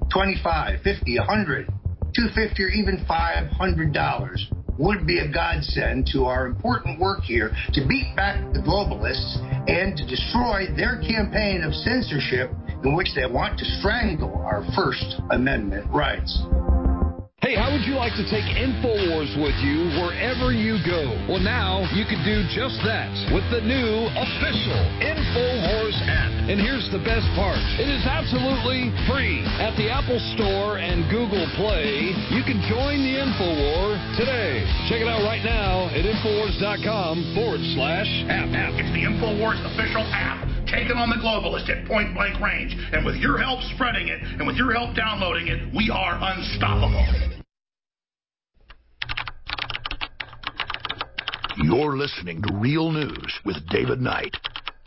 $25, $50, $100, $250, or even $500 would be a godsend to our important work here to beat back the globalists and to destroy their campaign of censorship in which they want to strangle our First Amendment rights. Hey, how would you like to take InfoWars with you wherever you go? Well, now you can do just that with the new official InfoWars app. And here's the best part. It is absolutely free. At the Apple Store and Google Play, you can join the InfoWar today. Check it out right now at InfoWars.com/app. It's the InfoWars official app. Taking on the globalists at point blank range. And with your help spreading it, and with your help downloading it, we are unstoppable. You're listening to Real News with David Knight.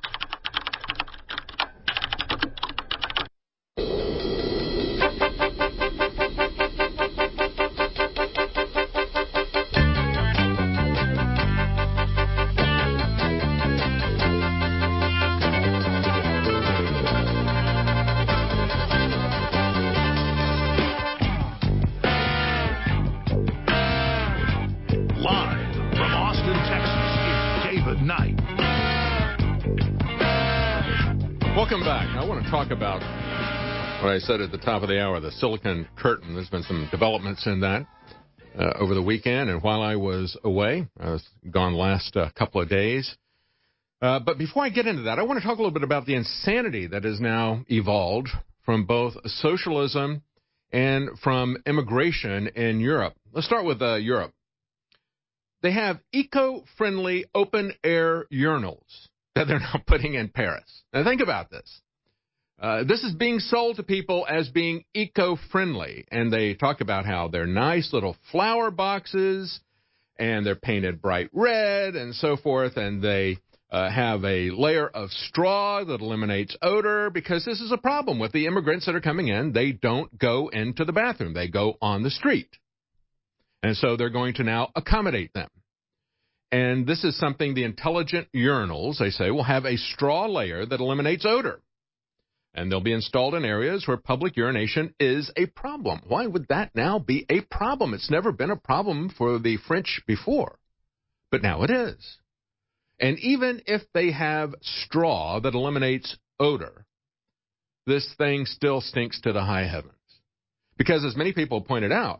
Welcome back. I want to talk about what I said at the top of the hour, the Silicon Curtain. There's been some developments in that. over the weekend and while I was away. I was gone last couple of days. But before I get into that, I want to talk a little bit about the insanity that has now evolved from both socialism and from immigration in Europe. Let's start with Europe. They have eco-friendly open-air urinals that they're now putting in Paris. Now think about this. This is being sold to people as being eco-friendly, and they talk about how they're nice little flower boxes, and they're painted bright red and so forth, and they have a layer of straw that eliminates odor, because this is a problem with the immigrants that are coming in. They don't go into the bathroom. They go on the street. And so they're going to now accommodate them. And this is something the intelligent urinals, they say, will have a straw layer that eliminates odor. And they'll be installed in areas where public urination is a problem. Why would that now be a problem? It's never been a problem for the French before, but now it is. And even if they have straw that eliminates odor, this thing still stinks to the high heavens. Because as many people pointed out,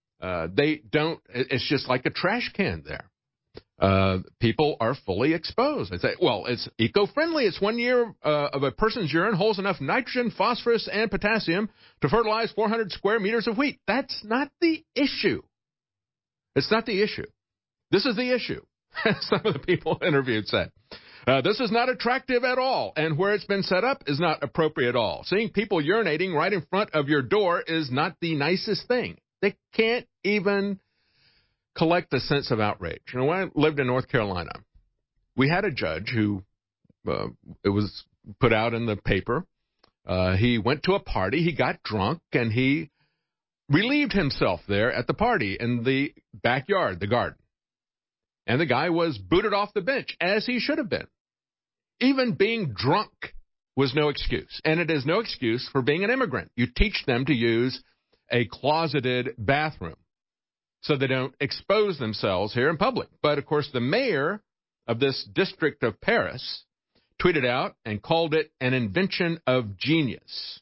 it's just like a trash can there. People are fully exposed. They say, well, it's eco-friendly. It's 1 year of a person's urine holds enough nitrogen, phosphorus, and potassium to fertilize 400 square meters of wheat. That's not the issue. It's not the issue. This is the issue. Some of the people interviewed said, this is not attractive at all, and where it's been set up is not appropriate at all. Seeing people urinating right in front of your door is not the nicest thing. They can't even collect a sense of outrage. You know, when I lived in North Carolina, we had a judge who, it was put out in the paper, he went to a party, he got drunk, and he relieved himself there at the party in the backyard, the garden. And the guy was booted off the bench, as he should have been. Even being drunk was no excuse. And it is no excuse for being an immigrant. You teach them to use a closeted bathroom so they don't expose themselves here in public. But, of course, the mayor of this district of Paris tweeted out and called it an invention of genius.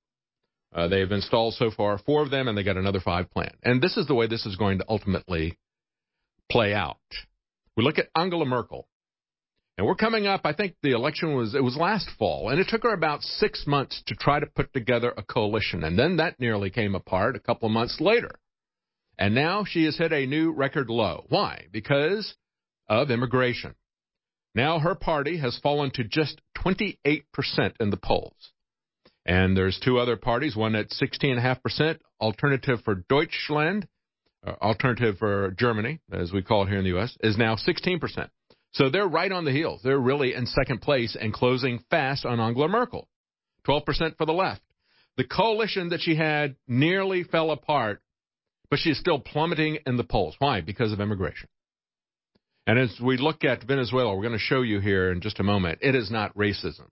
They have installed so far 4 of them, and they got another 5 planned. And this is the way this is going to ultimately play out. We look at Angela Merkel, and we're coming up, I think the election was last fall, and it took her about 6 months to try to put together a coalition, and then that nearly came apart a couple of months later. And now she has hit a new record low. Why? Because of immigration. Now her party has fallen to just 28% in the polls. And there's 2 other parties, one at 16.5%, Alternative for Deutschland, Alternative for Germany, as we call it here in the U.S., is now 16%. So they're right on the heels. They're really in second place and closing fast on Angela Merkel. 12% for the left. The coalition that she had nearly fell apart, but she's still plummeting in the polls. Why? Because of immigration. And as we look at Venezuela, we're going to show you here in just a moment, it is not racism.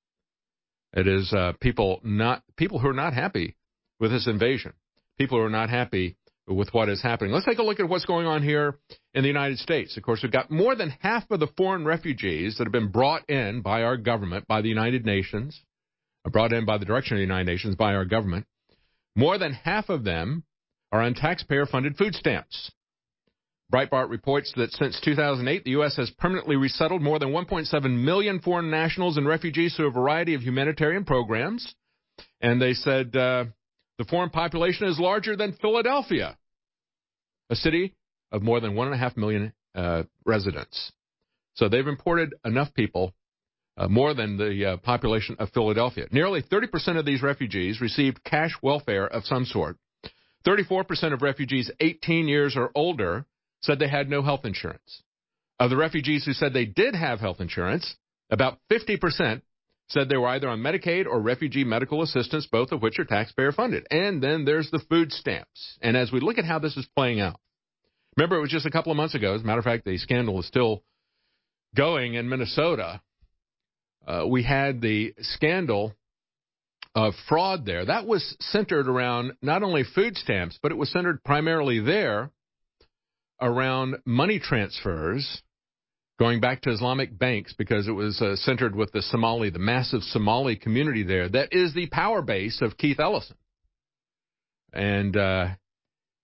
It is people who are not happy with this invasion, people who are not happy with what is happening. Let's take a look at what's going on here in the United States. Of course, we've got more than half of the foreign refugees that have been brought in by our government, by the United Nations, brought in by the direction of the United Nations, by our government. More than half of them are on taxpayer-funded food stamps. Breitbart reports that since 2008, the U.S. has permanently resettled more than 1.7 million foreign nationals and refugees through a variety of humanitarian programs. And they said the foreign population is larger than Philadelphia, a city of more than 1.5 million residents. So they've imported enough people, more than the population of Philadelphia. Nearly 30% of these refugees received cash welfare of some sort. 34% of refugees 18 years or older said they had no health insurance. Of the refugees who said they did have health insurance, about 50% said they were either on Medicaid or refugee medical assistance, both of which are taxpayer funded. And then there's the food stamps. And as we look at how this is playing out, remember it was just a couple of months ago, as a matter of fact, the scandal is still going in Minnesota. We had the scandal of fraud there. That was centered around not only food stamps, but it was centered primarily there around money transfers going back to Islamic banks, because it was centered with the massive Somali community there that is the power base of Keith Ellison. And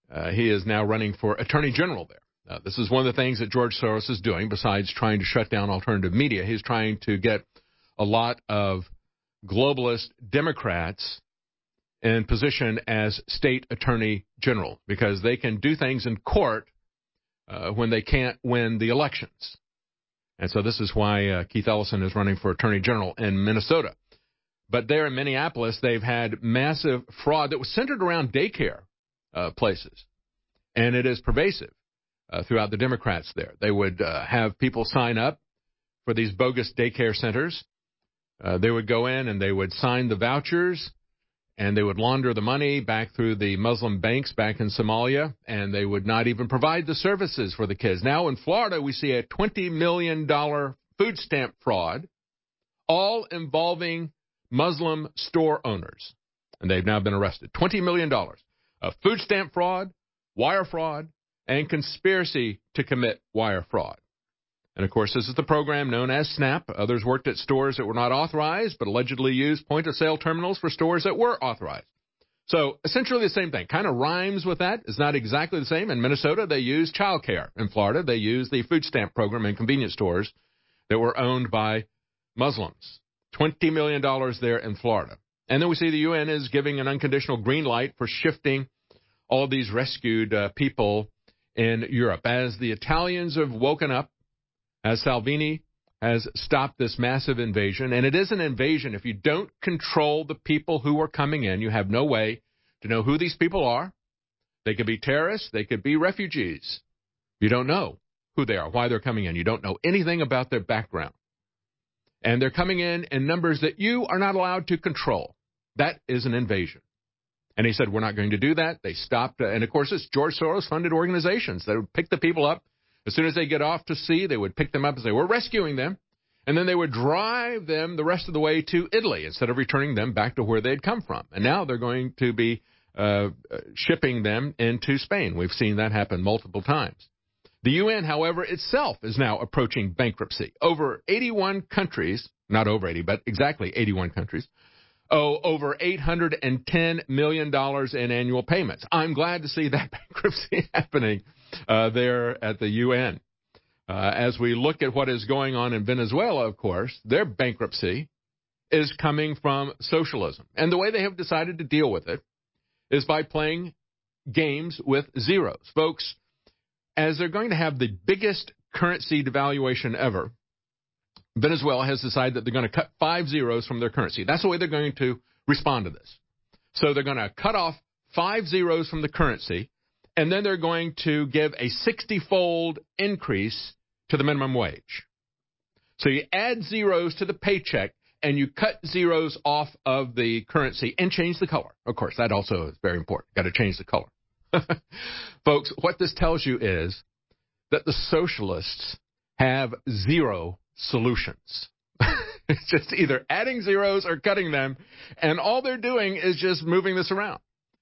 He is now running for Attorney General there. This is one of the things that George Soros is doing besides trying to shut down alternative media. He's trying to get a lot of globalist Democrats in position as state attorney general because they can do things in court when they can't win the elections. And so this is why Keith Ellison is running for attorney general in Minnesota. But there in Minneapolis, they've had massive fraud that was centered around daycare places. And it is pervasive throughout the Democrats there. They would have people sign up for these bogus daycare centers. They would go in and they would sign the vouchers, and they would launder the money back through the Muslim banks back in Somalia, and they would not even provide the services for the kids. Now in Florida, we see a $20 million food stamp fraud, all involving Muslim store owners, and they've now been arrested. $20 million of food stamp fraud, wire fraud, and conspiracy to commit wire fraud. And, of course, this is the program known as SNAP. Others worked at stores that were not authorized, but allegedly used point-of-sale terminals for stores that were authorized. So, essentially the same thing. Kind of rhymes with that. It's not exactly the same. In Minnesota, they use child care. In Florida, they use the food stamp program in convenience stores that were owned by Muslims. $20 million there in Florida. And then we see the UN is giving an unconditional green light for shifting all of these rescued people in Europe. As the Italians have woken up, as Salvini has stopped this massive invasion, and it is an invasion. If you don't control the people who are coming in, you have no way to know who these people are. They could be terrorists. They could be refugees. You don't know who they are, why they're coming in. You don't know anything about their background. And they're coming in numbers that you are not allowed to control. That is an invasion. And he said, we're not going to do that. They stopped. And, of course, it's George Soros-funded organizations that would pick the people up. As soon as they get off to sea, they would pick them up and say, we're rescuing them. And then they would drive them the rest of the way to Italy instead of returning them back to where they'd come from. And now they're going to be shipping them into Spain. We've seen that happen multiple times. The UN, however, itself is now approaching bankruptcy. Over 81 countries, not over 80, but exactly 81 countries, owe over $810 million in annual payments. I'm glad to see that bankruptcy happening there at the UN. As we look at what is going on in Venezuela, of course, their bankruptcy is coming from socialism. And the way they have decided to deal with it is by playing games with zeros. Folks, as they're going to have the biggest currency devaluation ever, Venezuela has decided that they're going to cut 5 zeros from their currency. That's the way they're going to respond to this. So they're going to cut off 5 zeros from the currency, and then they're going to give a 60-fold increase to the minimum wage. So you add zeros to the paycheck, and you cut zeros off of the currency and change the color. Of course, that also is very important. Got to change the color. Folks, what this tells you is that the socialists have zero solutions. It's just either adding zeros or cutting them, and all they're doing is just moving this around.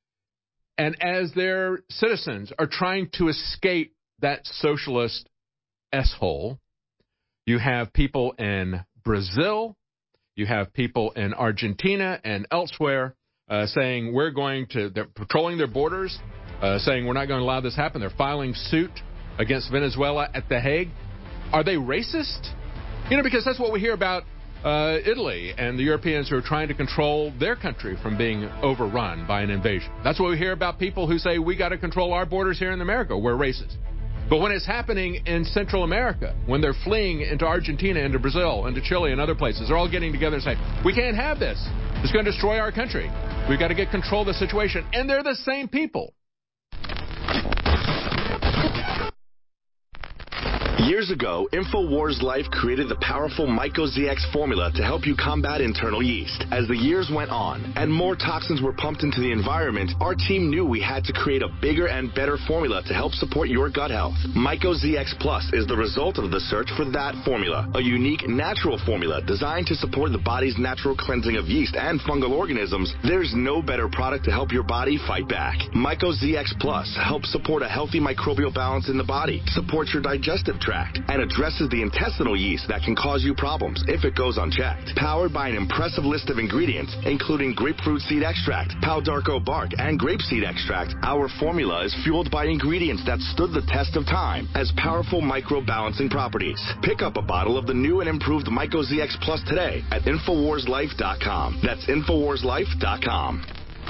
And as their citizens are trying to escape that socialist S-hole, you have people in Brazil, you have people in Argentina and elsewhere saying they're patrolling their borders, saying we're not going to allow this to happen. They're filing suit against Venezuela at The Hague. Are they racist? Because that's what we hear about Italy and the Europeans who are trying to control their country from being overrun by an invasion. That's what we hear about people who say we got to control our borders here in America. We're racist. But when it's happening in Central America, when they're fleeing into Argentina, into Brazil, into Chile, and other places, they're all getting together and saying, we can't have this. It's going to destroy our country. We've got to get control of the situation. And they're the same people. Years ago, InfoWars Life created the powerful MycoZX formula to help you combat internal yeast. As the years went on and more toxins were pumped into the environment, our team knew we had to create a bigger and better formula to help support your gut health. MycoZX Plus is the result of the search for that formula, a unique natural formula designed to support the body's natural cleansing of yeast and fungal organisms. There's no better product to help your body fight back. MycoZX Plus helps support a healthy microbial balance in the body, supports your digestive tract, extract and addresses the intestinal yeast that can cause you problems if it goes unchecked. Powered by an impressive list of ingredients, including grapefruit seed extract, pau d'arco bark, and grapeseed extract, our formula is fueled by ingredients that stood the test of time as powerful microbalancing properties. Pick up a bottle of the new and improved Myco ZX Plus today at InfoWarsLife.com. That's InfoWarsLife.com.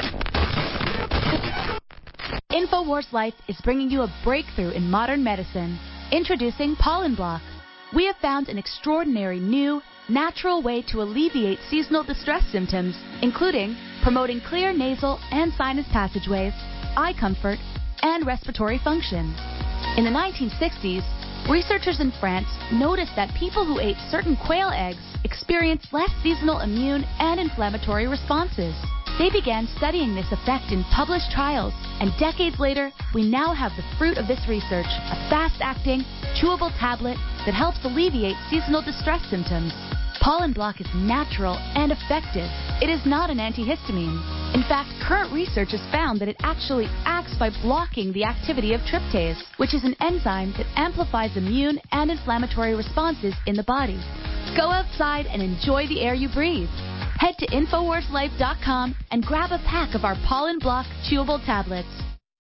InfoWars Life is bringing you a breakthrough in modern medicine. Introducing Pollen Block. We have found an extraordinary new, natural way to alleviate seasonal distress symptoms, including promoting clear nasal and sinus passageways, eye comfort, and respiratory function. In the 1960s, researchers in France noticed that people who ate certain quail eggs experienced less seasonal immune and inflammatory responses. They began studying this effect in published trials, and decades later, we now have the fruit of this research, a fast-acting, chewable tablet that helps alleviate seasonal distress symptoms. Pollen Block is natural and effective. It is not an antihistamine. In fact, current research has found that it actually acts by blocking the activity of tryptase, which is an enzyme that amplifies immune and inflammatory responses in the body. Go outside and enjoy the air you breathe. Head to InfoWarsLife.com and grab a pack of our Pollen Block chewable tablets.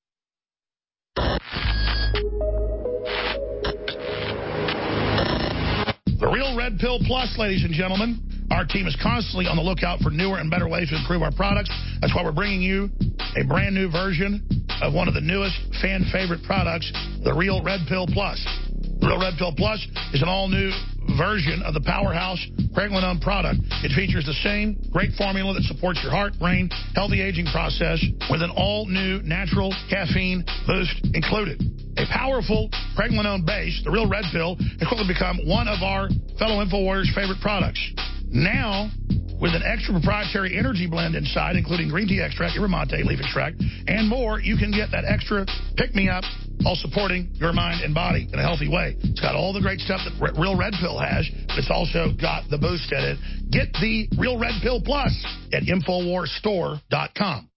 The Real Red Pill Plus, ladies and gentlemen. Our team is constantly on the lookout for newer and better ways to improve our products. That's why we're bringing you a brand new version of one of the newest fan favorite products, the Real Red Pill Plus. The Real Red Pill Plus is an all-new version of the powerhouse pregnenolone product. It features the same great formula that supports your heart, brain, healthy aging process with an all-new natural caffeine boost included. A powerful pregnenolone base, the Real Red Pill, has quickly become one of our fellow InfoWarriors' favorite products. Now, with an extra proprietary energy blend inside, including green tea extract, yerba mate, leaf extract, and more, you can get that extra pick-me-up while supporting your mind and body in a healthy way. It's got all the great stuff that Real Red Pill has, but it's also got the boost in it. Get the Real Red Pill Plus at InfoWarsStore.com.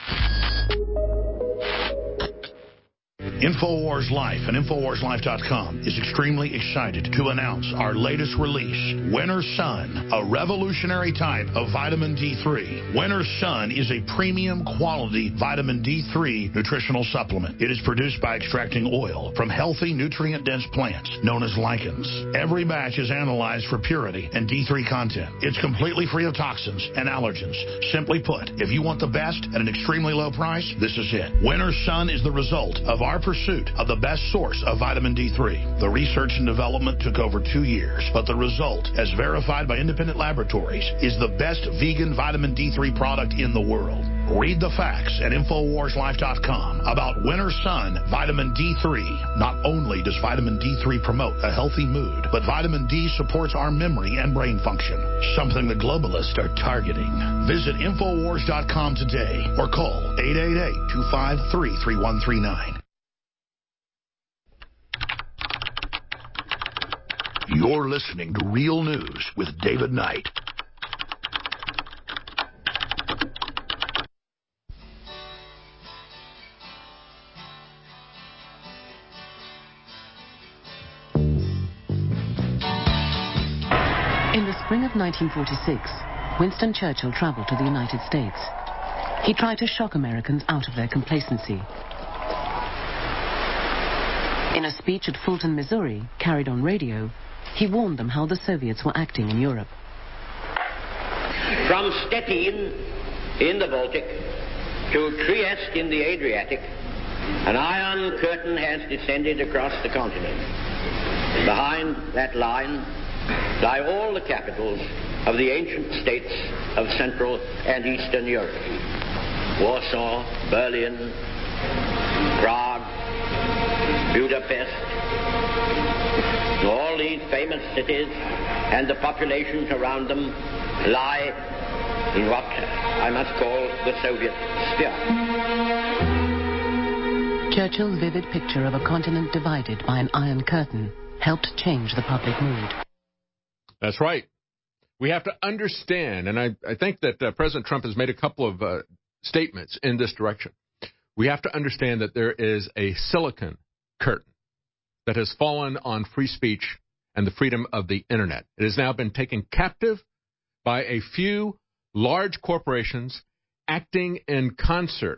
InfoWars Life and InfoWarsLife.com is extremely excited to announce our latest release, Winter Sun, a revolutionary type of vitamin D3. Winter Sun is a premium quality vitamin D3 nutritional supplement. It is produced by extracting oil from healthy, nutrient-dense plants known as lichens. Every batch is analyzed for purity and D3 content. It's completely free of toxins and allergens. Simply put, if you want the best at an extremely low price, this is it. Winter Sun is the result of our pursuit of the best source of vitamin D3. The research and development took over 2 years, but the result, as verified by independent laboratories, is the best vegan vitamin D3 product in the world. Read the facts at InfoWarsLife.com about Winter Sun Vitamin D3. Not only does vitamin D3 promote a healthy mood, but vitamin D supports our memory and brain function, something the globalists are targeting. Visit InfoWars.com today or call 888-253-3139. You're listening to Real News with David Knight. In the spring of 1946, Winston Churchill traveled to the United States. He tried to shock Americans out of their complacency. In a speech at Fulton, Missouri, carried on radio, he warned them how the Soviets were acting in Europe. From Stettin in the Baltic to Trieste in the Adriatic, an iron curtain has descended across the continent. Behind that line lie all the capitals of the ancient states of Central and Eastern Europe. Warsaw, Berlin, Prague, Budapest. All these famous cities and the populations around them lie in what I must call the Soviet sphere. Churchill's vivid picture of a continent divided by an iron curtain helped change the public mood. That's right. We have to understand, and I think that President Trump has made a couple of statements in this direction. We have to understand that there is a silicon curtain that has fallen on free speech and the freedom of the Internet. It has now been taken captive by a few large corporations acting in concert,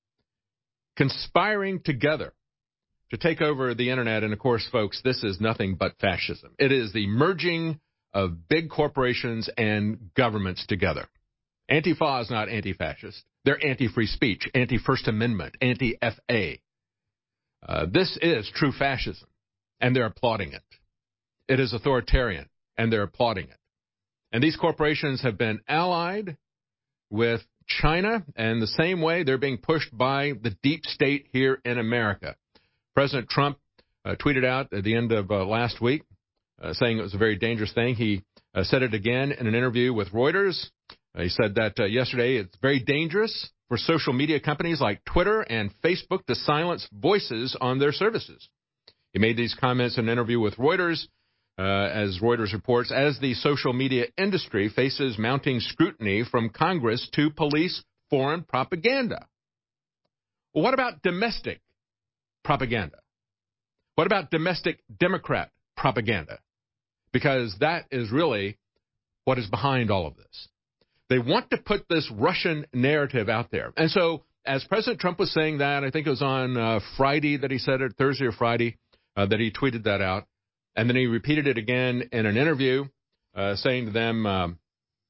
conspiring together to take over the Internet. And, of course, folks, this is nothing but fascism. It is the merging of big corporations and governments together. Antifa is not anti-fascist. They're anti-free speech, anti-First Amendment, anti-FA. This is true fascism, and they're applauding it. It is authoritarian, and they're applauding it. And these corporations have been allied with China, and the same way they're being pushed by the deep state here in America. President Trump tweeted out at the end of last week saying it was a very dangerous thing. He said it again in an interview with Reuters. He said that yesterday it's very dangerous for social media companies like Twitter and Facebook to silence voices on their services. He made these comments in an interview with Reuters, as Reuters reports, as the social media industry faces mounting scrutiny from Congress to police foreign propaganda. Well, what about domestic propaganda? What about domestic Democrat propaganda? Because that is really what is behind all of this. They want to put this Russian narrative out there. And so, as President Trump was saying that, I think it was on Friday that he said it, Thursday or Friday, that he tweeted that out. And then he repeated it again in an interview, saying to them,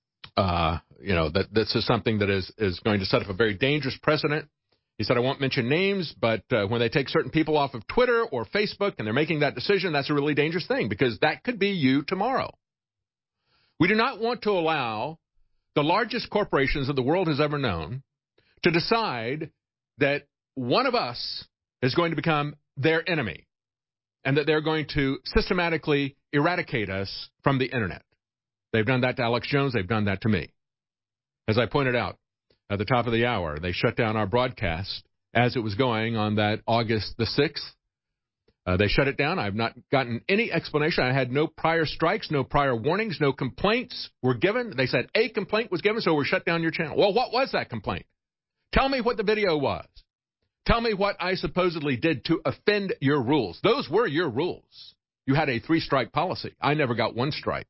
that this is something that is going to set up a very dangerous precedent. He said, I won't mention names, but when they take certain people off of Twitter or Facebook and they're making that decision, that's a really dangerous thing because that could be you tomorrow. We do not want to allow the largest corporations that the world has ever known to decide that one of us is going to become their enemy and that they're going to systematically eradicate us from the Internet. They've done that to Alex Jones. They've done that to me. As I pointed out at the top of the hour, they shut down our broadcast as it was going on that August the 6th. They shut it down. I've not gotten any explanation. I had no prior strikes, no prior warnings, no complaints were given. They said a complaint was given, so we're shut down your channel. Well, what was that complaint? Tell me what the video was. Tell me what I supposedly did to offend your rules. Those were your rules. You had a 3-strike policy. I never got 1 strike.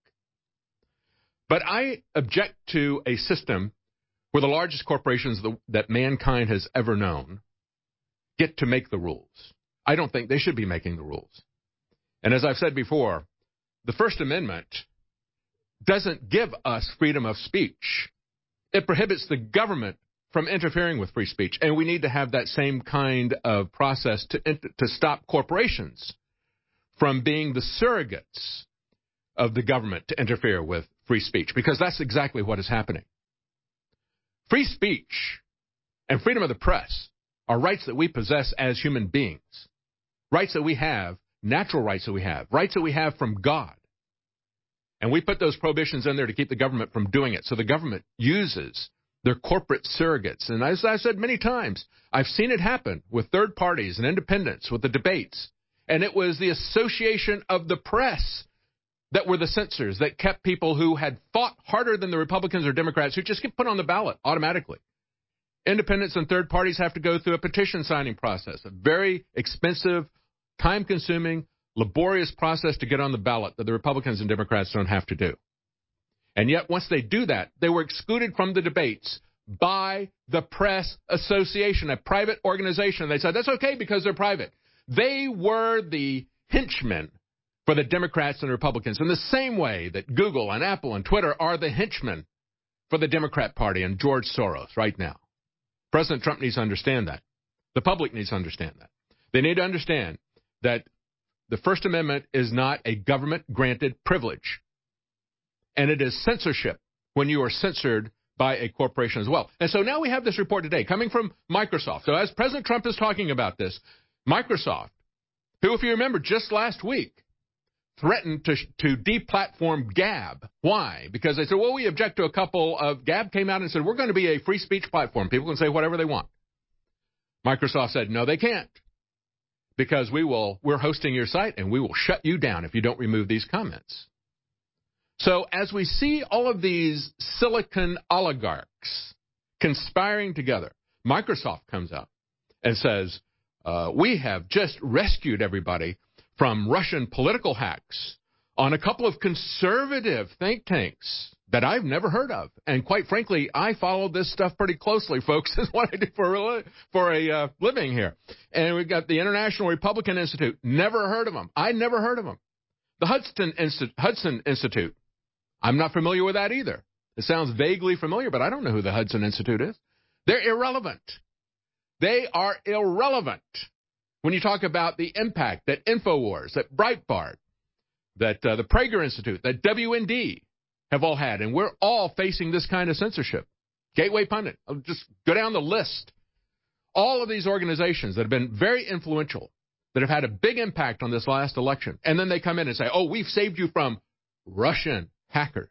But I object to a system where the largest corporations that mankind has ever known get to make the rules. I don't think they should be making the rules. And as I've said before, the First Amendment doesn't give us freedom of speech. It prohibits the government from interfering with free speech. And we need to have that same kind of process to stop corporations from being the surrogates of the government to interfere with free speech, because that's exactly what is happening. Free speech and freedom of the press are rights that we possess as human beings, rights that we have, natural rights that we have from God. And we put those prohibitions in there to keep the government from doing it. So the government uses their corporate surrogates. And as I've said many times, I've seen it happen with third parties and independents, with the debates. And it was the Association of the Press that were the censors that kept people who had fought harder than the Republicans or Democrats who just get put on the ballot automatically. Independents and third parties have to go through a petition signing process, a very expensive, time-consuming, laborious process to get on the ballot that the Republicans and Democrats don't have to do. And yet, once they do that, they were excluded from the debates by the Press Association, a private organization. They said, that's okay because they're private. They were the henchmen for the Democrats and Republicans in the same way that Google and Apple and Twitter are the henchmen for the Democrat Party and George Soros right now. President Trump needs to understand that. The public needs to understand that. They need to understand that the First Amendment is not a government-granted privilege. And it is censorship when you are censored by a corporation as well. And so now we have this report today coming from Microsoft. So as President Trump is talking about this, Microsoft, who, if you remember, just last week, threatened to deplatform Gab. Why? Because they said, well, we object to a couple of... Gab came out and said, we're going to be a free speech platform. People can say whatever they want. Microsoft said, no, they can't. Because we're hosting your site and we will shut you down if you don't remove these comments. So as we see all of these silicon oligarchs conspiring together, Microsoft comes out and says, we have just rescued everybody from Russian political hacks on a couple of conservative think tanks that I've never heard of. And quite frankly, I follow this stuff pretty closely, folks. Is what I do for a living here. And we've got the International Republican Institute. Never heard of them. I never heard of them. The Hudson Institute. I'm not familiar with that either. It sounds vaguely familiar, but I don't know who the Hudson Institute is. They're irrelevant. They are irrelevant when you talk about the impact that InfoWars, that Breitbart, that the Prager Institute, that WND have all had. And we're all facing this kind of censorship. Gateway Pundit. I'll just go down the list. All of these organizations that have been very influential, that have had a big impact on this last election. And then they come in and say, oh, we've saved you from Russian hackers.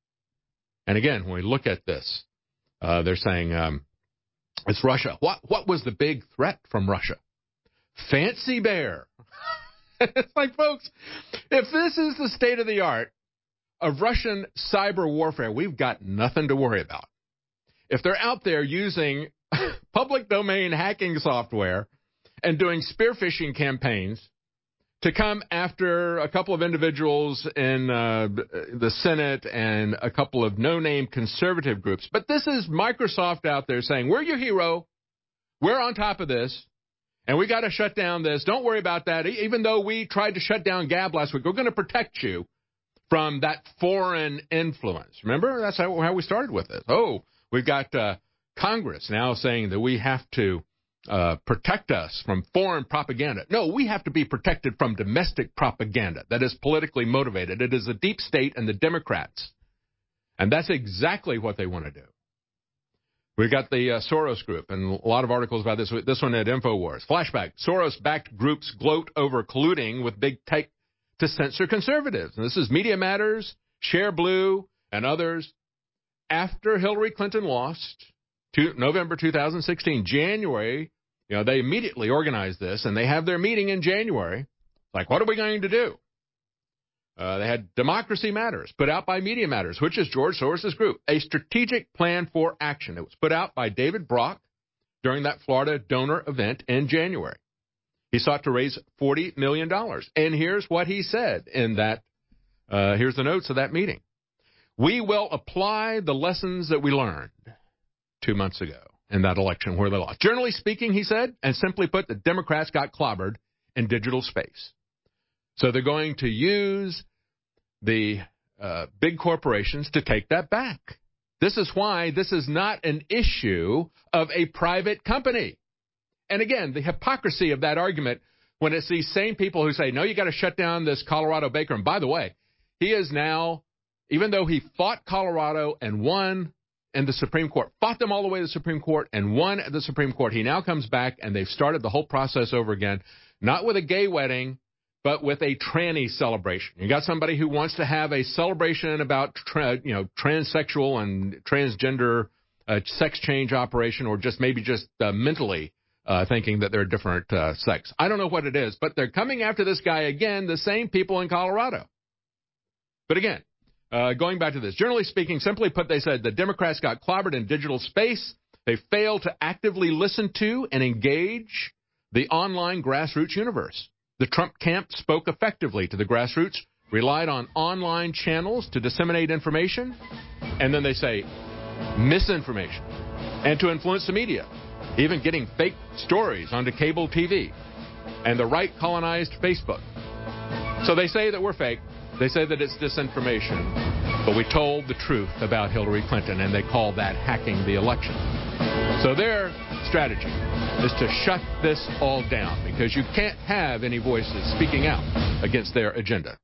And again, when we look at this, they're saying it's Russia. What was the big threat from Russia? Fancy Bear. It's like, folks, if this is the state of the art of Russian cyber warfare, we've got nothing to worry about. If they're out there using public domain hacking software and doing spear phishing campaigns to come after a couple of individuals in the Senate and a couple of no-name conservative groups. But this is Microsoft out there saying, we're your hero. We're on top of this. And we got to shut down this. Don't worry about that. Even though we tried to shut down Gab last week, we're going to protect you from that foreign influence. Remember? That's how we started with this. Oh, we've got Congress now saying that we have to protect us from foreign propaganda. No, we have to be protected from domestic propaganda that is politically motivated. It is the deep state and the Democrats. And that's exactly what they want to do. We've got the Soros Group, and a lot of articles about this one at InfoWars. Flashback, Soros-backed groups gloat over colluding with big tech to censor conservatives. And this is Media Matters, Share Blue, and others. After Hillary Clinton lost, November 2016, January, they immediately organized this, and they have their meeting in January. Like, what are we going to do? They had Democracy Matters, put out by Media Matters, which is George Soros' group, a strategic plan for action. It was put out by David Brock during that Florida donor event in January. He sought to raise $40 million. And here's what he said in that. Here's the notes of that meeting. We will apply the lessons that we learned 2 months ago in that election where they lost. Generally speaking, he said, and simply put, the Democrats got clobbered in digital space. So they're going to use the big corporations to take that back. This is why this is not an issue of a private company. And again, the hypocrisy of that argument when it's these same people who say, no, you got to shut down this Colorado baker. And by the way, he is now, even though he fought Colorado and won in the Supreme Court, fought them all the way to the Supreme Court and won at the Supreme Court, he now comes back and they've started the whole process over again, not with a gay wedding, but with a tranny celebration. You got somebody who wants to have a celebration about transsexual and transgender sex change operation, or just maybe mentally thinking that they're a different sex. I don't know what it is, but they're coming after this guy again, the same people in Colorado. But again, going back to this, generally speaking, simply put, they said the Democrats got clobbered in digital space. They failed to actively listen to and engage the online grassroots universe. The Trump camp spoke effectively to the grassroots, relied on online channels to disseminate information, and then they say misinformation, and to influence the media, even getting fake stories onto cable TV, and the right colonized Facebook. So they say that we're fake. They say that it's disinformation, but we told the truth about Hillary Clinton, and they call that hacking the election. So their strategy is to shut this all down because you can't have any voices speaking out against their agenda.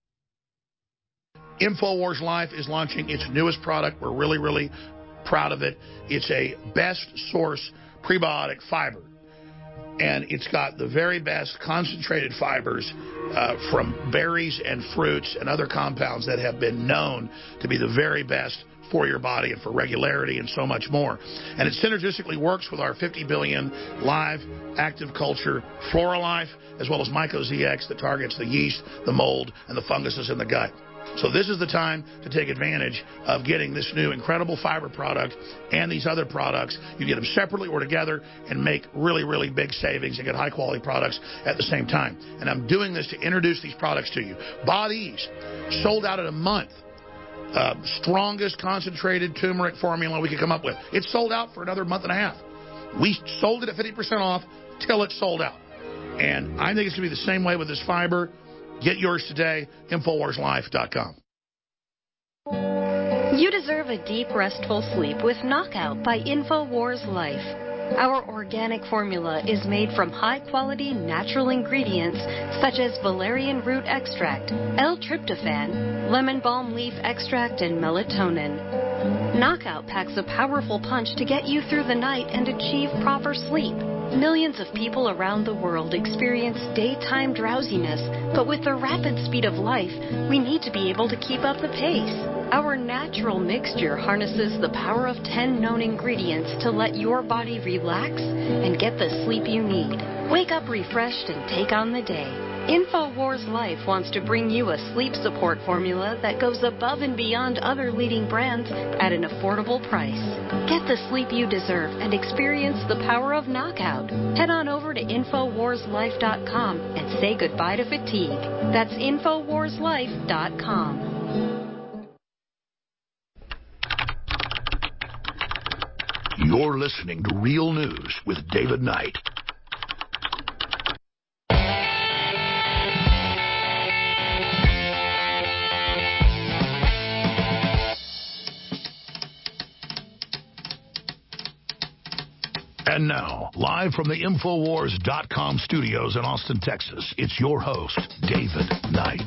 InfoWars Life is launching its newest product. We're really, really proud of it. It's a best source prebiotic fiber. And it's got the very best concentrated fibers from berries and fruits and other compounds that have been known to be the very best for your body and for regularity and so much more. And it synergistically works with our 50 billion live active culture FloraLife, as well as MycoZX that targets the yeast, the mold, and the funguses in the gut. So this is the time to take advantage of getting this new incredible fiber product and these other products. You get them separately or together and make really, really big savings and get high-quality products at the same time. And I'm doing this to introduce these products to you. Bodease, sold out in a month. Strongest concentrated turmeric formula we could come up with. It's sold out for another month and a half. We sold it at 50% off till it's sold out. And I think it's going to be the same way with this fiber. Get yours today, InfoWarsLife.com. You deserve a deep, restful sleep with Knockout by InfoWars Life. Our organic formula is made from high-quality natural ingredients such as valerian root extract, L-tryptophan, lemon balm leaf extract, and melatonin. Knockout packs a powerful punch to get you through the night and achieve proper sleep. Millions of people around the world experience daytime drowsiness, but with the rapid speed of life, we need to be able to keep up the pace. Our natural mixture harnesses the power of 10 known ingredients to let your body relax and get the sleep you need. Wake up refreshed and take on the day. InfoWars Life wants to bring you a sleep support formula that goes above and beyond other leading brands at an affordable price. Get the sleep you deserve and experience the power of Knockout. Head on over to InfoWarsLife.com and say goodbye to fatigue. That's InfoWarsLife.com. You're listening to Real News with David Knight. And now, live from the Infowars.com studios in Austin, Texas, it's your host, David Knight.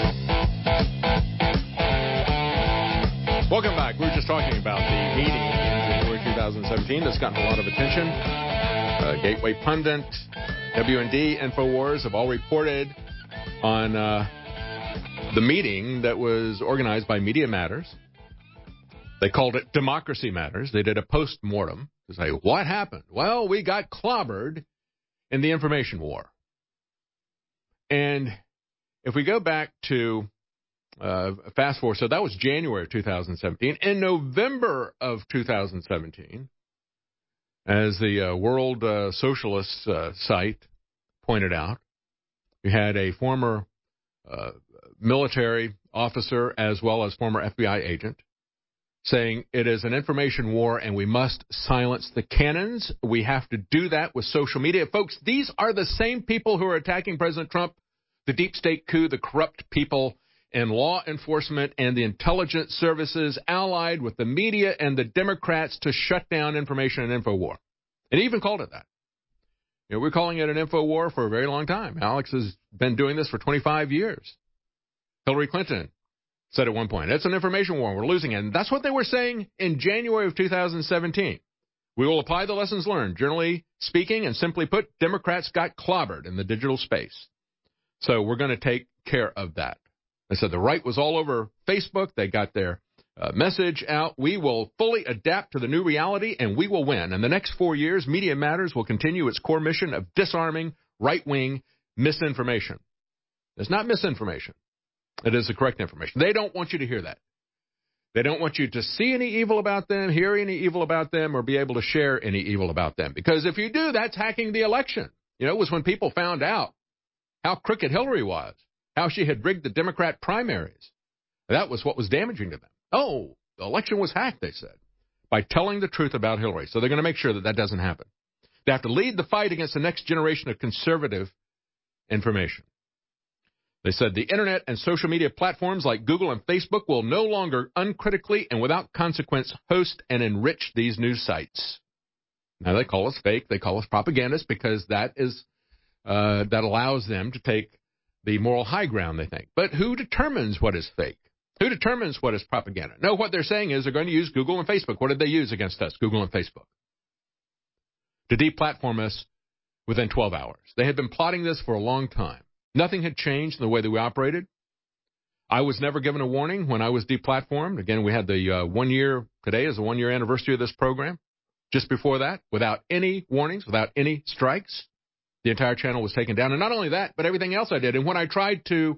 Welcome back. We were just talking about the meeting in January 2017 that's gotten a lot of attention. Gateway Pundit, WND, Infowars have all reported on the meeting that was organized by Media Matters. They called it Democracy Matters. They did a post-mortem to say, what happened? Well, we got clobbered in the information war. And if we go back to fast forward, so that was January of 2017. In November of 2017, as the World Socialist site pointed out, we had a former military officer as well as former FBI agent saying it is an information war and we must silence the cannons. We have to do that with social media. Folks, these are the same people who are attacking President Trump, the deep state coup, the corrupt people in law enforcement and the intelligence services allied with the media and the Democrats to shut down information and info war. And he even called it that. You know, we're calling it an info war for a very long time. Alex has been doing this for 25 years. Hillary Clinton said at one point, it's an information war, we're losing it. And that's what they were saying in January of 2017. We will apply the lessons learned. Generally speaking, and simply put, Democrats got clobbered in the digital space. So we're going to take care of that. They said the right was all over Facebook. They got their message out. We will fully adapt to the new reality, and we will win. In the next 4 years, Media Matters will continue its core mission of disarming right-wing misinformation. It's not misinformation. It is the correct information. They don't want you to hear that. They don't want you to see any evil about them, hear any evil about them, or be able to share any evil about them. Because if you do, that's hacking the election. You know, it was when people found out how crooked Hillary was, how she had rigged the Democrat primaries. That was what was damaging to them. Oh, the election was hacked, they said, by telling the truth about Hillary. So they're going to make sure that that doesn't happen. They have to lead the fight against the next generation of conservative information. They said the internet and social media platforms like Google and Facebook will no longer uncritically and without consequence host and enrich these news sites. Now they call us fake, they call us propagandists because that allows them to take the moral high ground, they think. But who determines what is fake? Who determines what is propaganda? No, what they're saying is they're going to use Google and Facebook. What did they use against us, Google and Facebook? To deplatform us within 12 hours. They had been plotting this for a long time. Nothing had changed in the way that we operated. I was never given a warning when I was deplatformed. Again, we had the 1 year, today is the 1 year anniversary of this program. Just before that, without any warnings, without any strikes, the entire channel was taken down. And not only that, but everything else I did. And when I tried to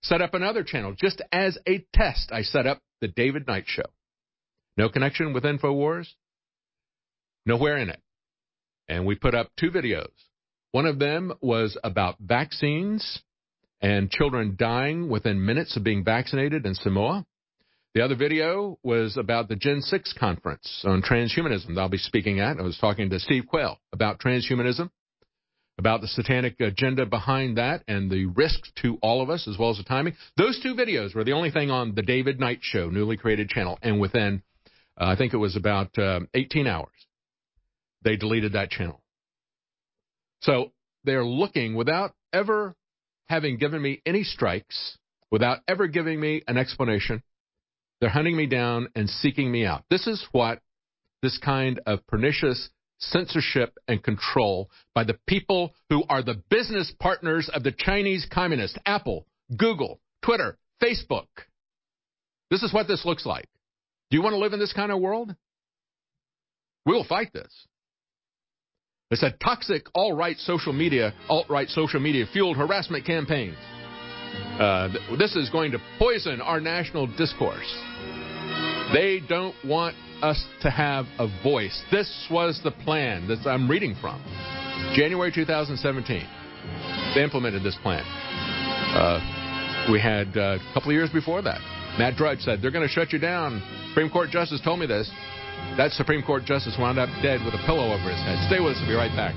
set up another channel. Just as a test, I set up the David Knight Show. No connection with InfoWars. Nowhere in it. And we put up 2 videos. One of them was about vaccines and children dying within minutes of being vaccinated in Samoa. The other video was about the Gen 6 conference on transhumanism that I'll be speaking at. I was talking to Steve Quayle about transhumanism, about the satanic agenda behind that and the risks to all of us as well as the timing. Those 2 videos were the only thing on the David Knight Show, newly created channel. And within, I think it was about 18 hours, they deleted that channel. So they're looking without ever having given me any strikes, without ever giving me an explanation. They're hunting me down and seeking me out. This is what this kind of pernicious censorship and control by the people who are the business partners of the Chinese communists, Apple, Google, Twitter, Facebook. This is what this looks like. Do you want to live in this kind of world? We will fight this. They said toxic alt-right social media fueled harassment campaigns. This is going to poison our national discourse. They don't want us to have a voice. This was the plan that I'm reading from. January 2017. They implemented this plan. We had a couple of years before that. Matt Drudge said, they're going to shut you down. Supreme Court Justice told me this. That Supreme Court Justice wound up dead with a pillow over his head. Stay with us. We'll be right back.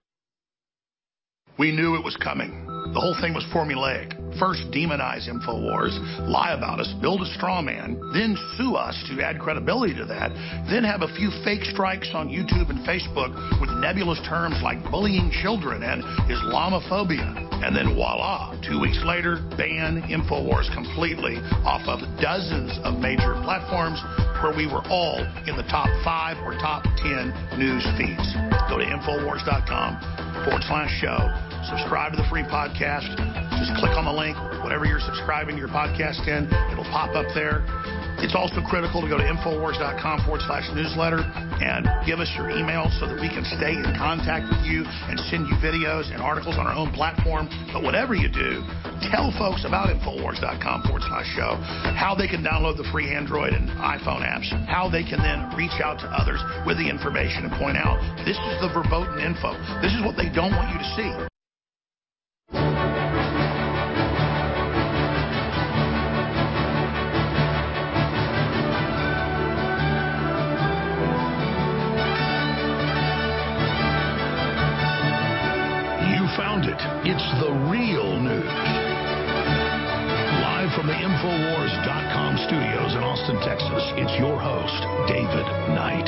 We knew it was coming. The whole thing was formulaic. First, demonize InfoWars, lie about us, build a straw man, then sue us to add credibility to that, then have a few fake strikes on YouTube and Facebook with nebulous terms like bullying children and Islamophobia. And then voila, 2 weeks later, ban InfoWars completely off of dozens of major platforms where we were all in the top 5 or top 10 news feeds. Go to InfoWars.com/show. Subscribe to the free podcast. Just click on the link, whatever you're subscribing your podcast in, it'll pop up there. It's also critical to go to InfoWars.com/newsletter and give us your email so that we can stay in contact with you and send you videos and articles on our own platform. But whatever you do, tell folks about InfoWars.com/show, how they can download the free Android and iPhone apps, how they can then reach out to others with the information and point out, this is the verboten info. This is what they don't want you to see. Found it. It's the real news. Live from the Infowars.com studios in Austin, Texas, it's your host, David Knight.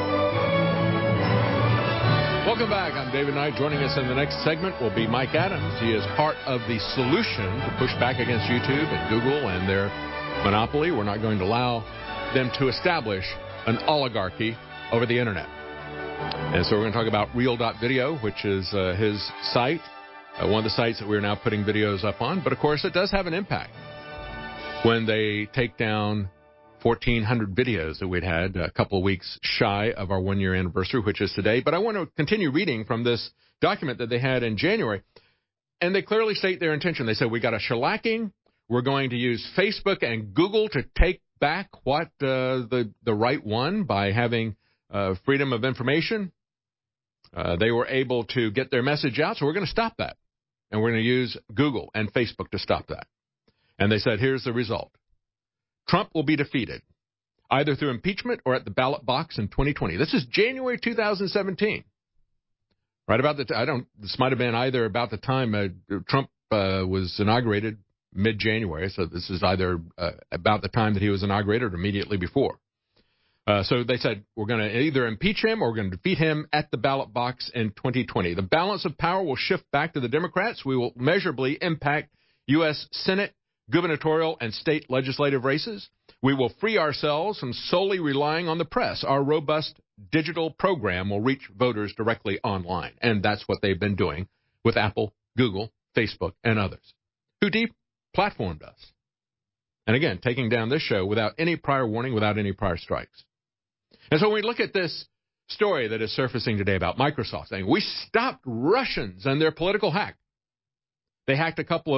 Welcome back. I'm David Knight. Joining us in the next segment will be Mike Adams. He is part of the solution to push back against YouTube and Google and their monopoly. We're not going to allow them to establish an oligarchy over the internet. And so we're going to talk about Real.video, which is his site, one of the sites that we're now putting videos up on. But, of course, it does have an impact when they take down 1,400 videos that we'd had a couple of weeks shy of our one-year anniversary, which is today. But I want to continue reading from this document that they had in January. And they clearly state their intention. They said, we got a shellacking. We're going to use Facebook and Google to take back what the right won by having freedom of information. They were able to get their message out, so we're going to stop that. And we're going to use Google and Facebook to stop that. And they said, here's the result. Trump will be defeated, either through impeachment or at the ballot box in 2020. This is January 2017. Right about this might have been either about the time Trump was inaugurated, mid-January. So this is either about the time that he was inaugurated or immediately before. So they said, we're going to either impeach him or we're going to defeat him at the ballot box in 2020. The balance of power will shift back to the Democrats. We will measurably impact U.S. Senate, gubernatorial, and state legislative races. We will free ourselves from solely relying on the press. Our robust digital program will reach voters directly online. And that's what they've been doing with Apple, Google, Facebook, and others who deplatformed us. And again, taking down this show without any prior warning, without any prior strikes. And so when we look at this story that is surfacing today about Microsoft saying, we stopped Russians and their political hack. They hacked a couple of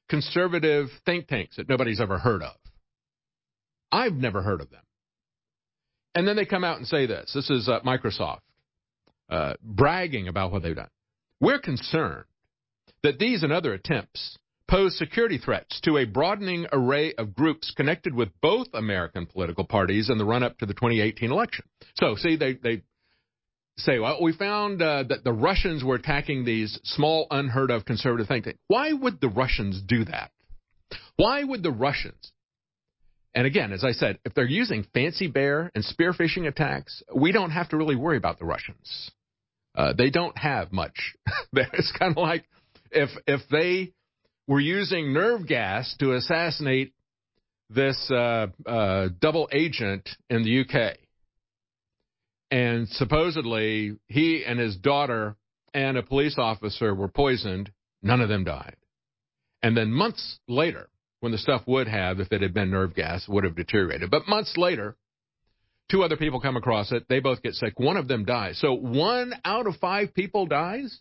conservative think tanks that nobody's ever heard of. I've never heard of them. And then they come out and say this. This is Microsoft bragging about what they've done. We're concerned that these and other attempts pose security threats to a broadening array of groups connected with both American political parties in the run-up to the 2018 election. So, see, they say, well, we found that the Russians were attacking these small, unheard-of conservative think tanks. Why would the Russians do that? Why would the Russians? And again, as I said, if they're using fancy bear and spear phishing attacks, we don't have to really worry about the Russians. They don't have much. It's kind of like if they were using nerve gas to assassinate this double agent in the UK. And supposedly he and his daughter and a police officer were poisoned. None of them died. And then months later, when the stuff would have, if it had been nerve gas, would have deteriorated. But months later, 2 other people come across it. They both get sick. 1 of them dies. So 1 out of 5 people dies?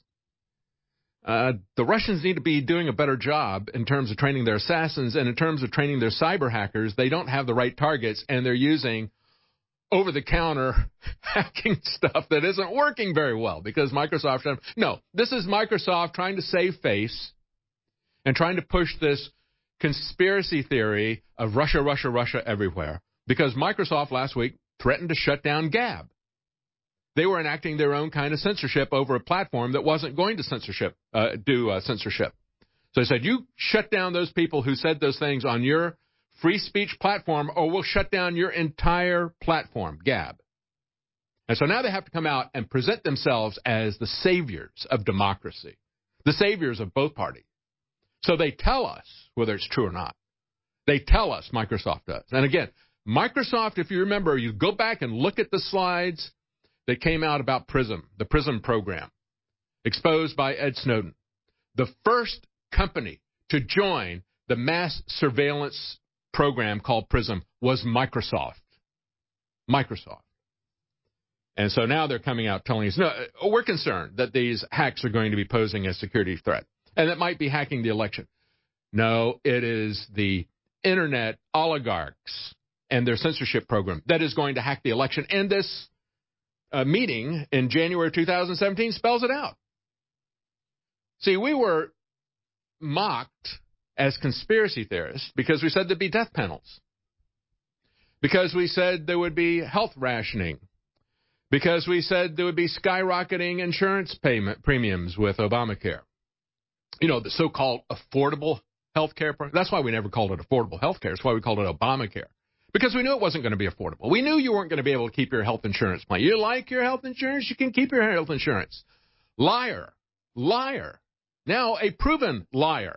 The Russians need to be doing a better job in terms of training their assassins, and in terms of training their cyber hackers. They don't have the right targets, and they're using over-the-counter hacking stuff that isn't working very well because Microsoft... No, this is Microsoft trying to save face and trying to push this conspiracy theory of Russia, Russia, Russia everywhere, because Microsoft last week threatened to shut down Gab. They were enacting their own kind of censorship over a platform that wasn't going to do censorship. So they said, you shut down those people who said those things on your free speech platform, or we'll shut down your entire platform, Gab. And so now they have to come out and present themselves as the saviors of democracy, the saviors of both parties. So they tell us whether it's true or not. They tell us, Microsoft does. And again, Microsoft, if you remember, you go back and look at the slides that came out about PRISM, the PRISM program, exposed by Ed Snowden. The first company to join the mass surveillance program called PRISM was Microsoft. Microsoft. And so now they're coming out telling us, no, we're concerned that these hacks are going to be posing a security threat, and that might be hacking the election. No, it is the internet oligarchs and their censorship program that is going to hack the election. And this meeting in January 2017 spells it out. See, we were mocked as conspiracy theorists because we said there'd be death panels, because we said there would be health rationing, because we said there would be skyrocketing insurance payment premiums with Obamacare. You know, the so-called affordable health care. That's why we never called it affordable health care. That's why we called it Obamacare. Because we knew it wasn't going to be affordable. We knew you weren't going to be able to keep your health insurance plan. You like your health insurance? You can keep your health insurance. Liar. Liar. Now a proven liar.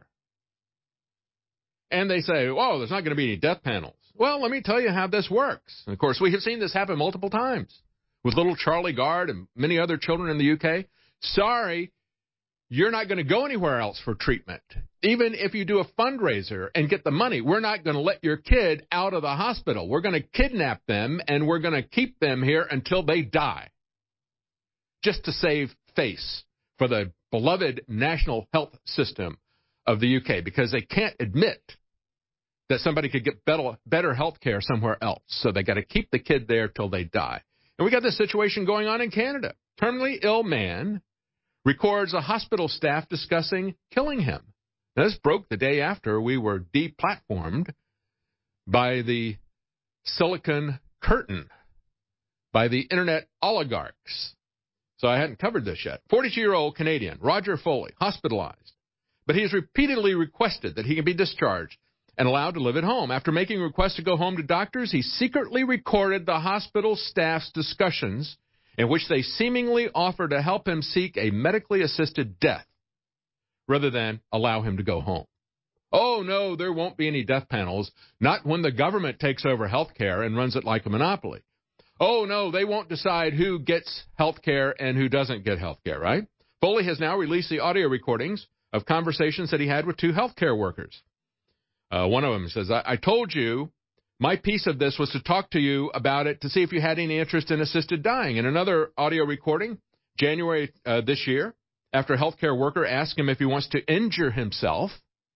And they say, oh, there's not going to be any death panels. Well, let me tell you how this works. And of course, we have seen this happen multiple times with little Charlie Gard and many other children in the UK. Sorry, you're not going to go anywhere else for treatment. Even if you do a fundraiser and get the money, we're not going to let your kid out of the hospital. We're going to kidnap them, and we're going to keep them here until they die, just to save face for the beloved national health system of the UK, because they can't admit that somebody could get better health care somewhere else. So they got to keep the kid there till they die. And we got this situation going on in Canada. Terminally ill man records a hospital staff discussing killing him. Now, this broke the day after we were deplatformed by the Silicon Curtain, by the internet oligarchs. So I hadn't covered this yet. 42-year-old Canadian, Roger Foley, hospitalized. But he has repeatedly requested that he can be discharged and allowed to live at home. After making requests to go home to doctors, he secretly recorded the hospital staff's discussions in which they seemingly offer to help him seek a medically assisted death rather than allow him to go home. Oh, no, there won't be any death panels, not when the government takes over health care and runs it like a monopoly. Oh, no, they won't decide who gets health care and who doesn't get health care, right? Foley has now released the audio recordings of conversations that he had with 2 health care workers. One of them says, I told you my piece of this was to talk to you about it to see if you had any interest in assisted dying. In another audio recording, January this year, after a healthcare worker asked him if he wants to injure himself,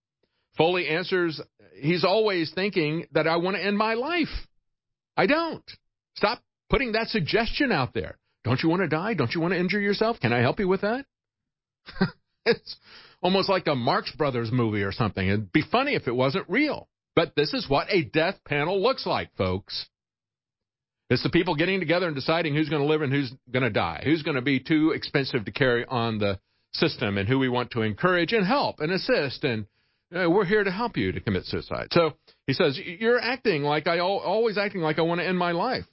Foley answers, he's always thinking that I want to end my life. I don't. Stop putting that suggestion out there. Don't you want to die? Don't you want to injure yourself? Can I help you with that? It's almost like a Marx Brothers movie or something. It'd be funny if it wasn't real. But this is what a death panel looks like, folks. It's the people getting together and deciding who's going to live and who's going to die, who's going to be too expensive to carry on the system, and who we want to encourage and help and assist, and we're here to help you to commit suicide. So he says, you're acting like always acting like I want to end my life.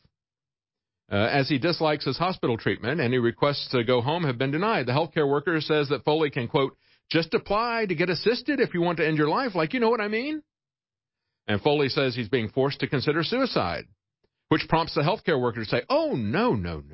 As he dislikes his hospital treatment and he requests to go home have been denied. The healthcare worker says that Foley can, quote, just apply to get assisted if you want to end your life, like you know what I mean? And Foley says he's being forced to consider suicide, which prompts the healthcare worker to say, oh, no.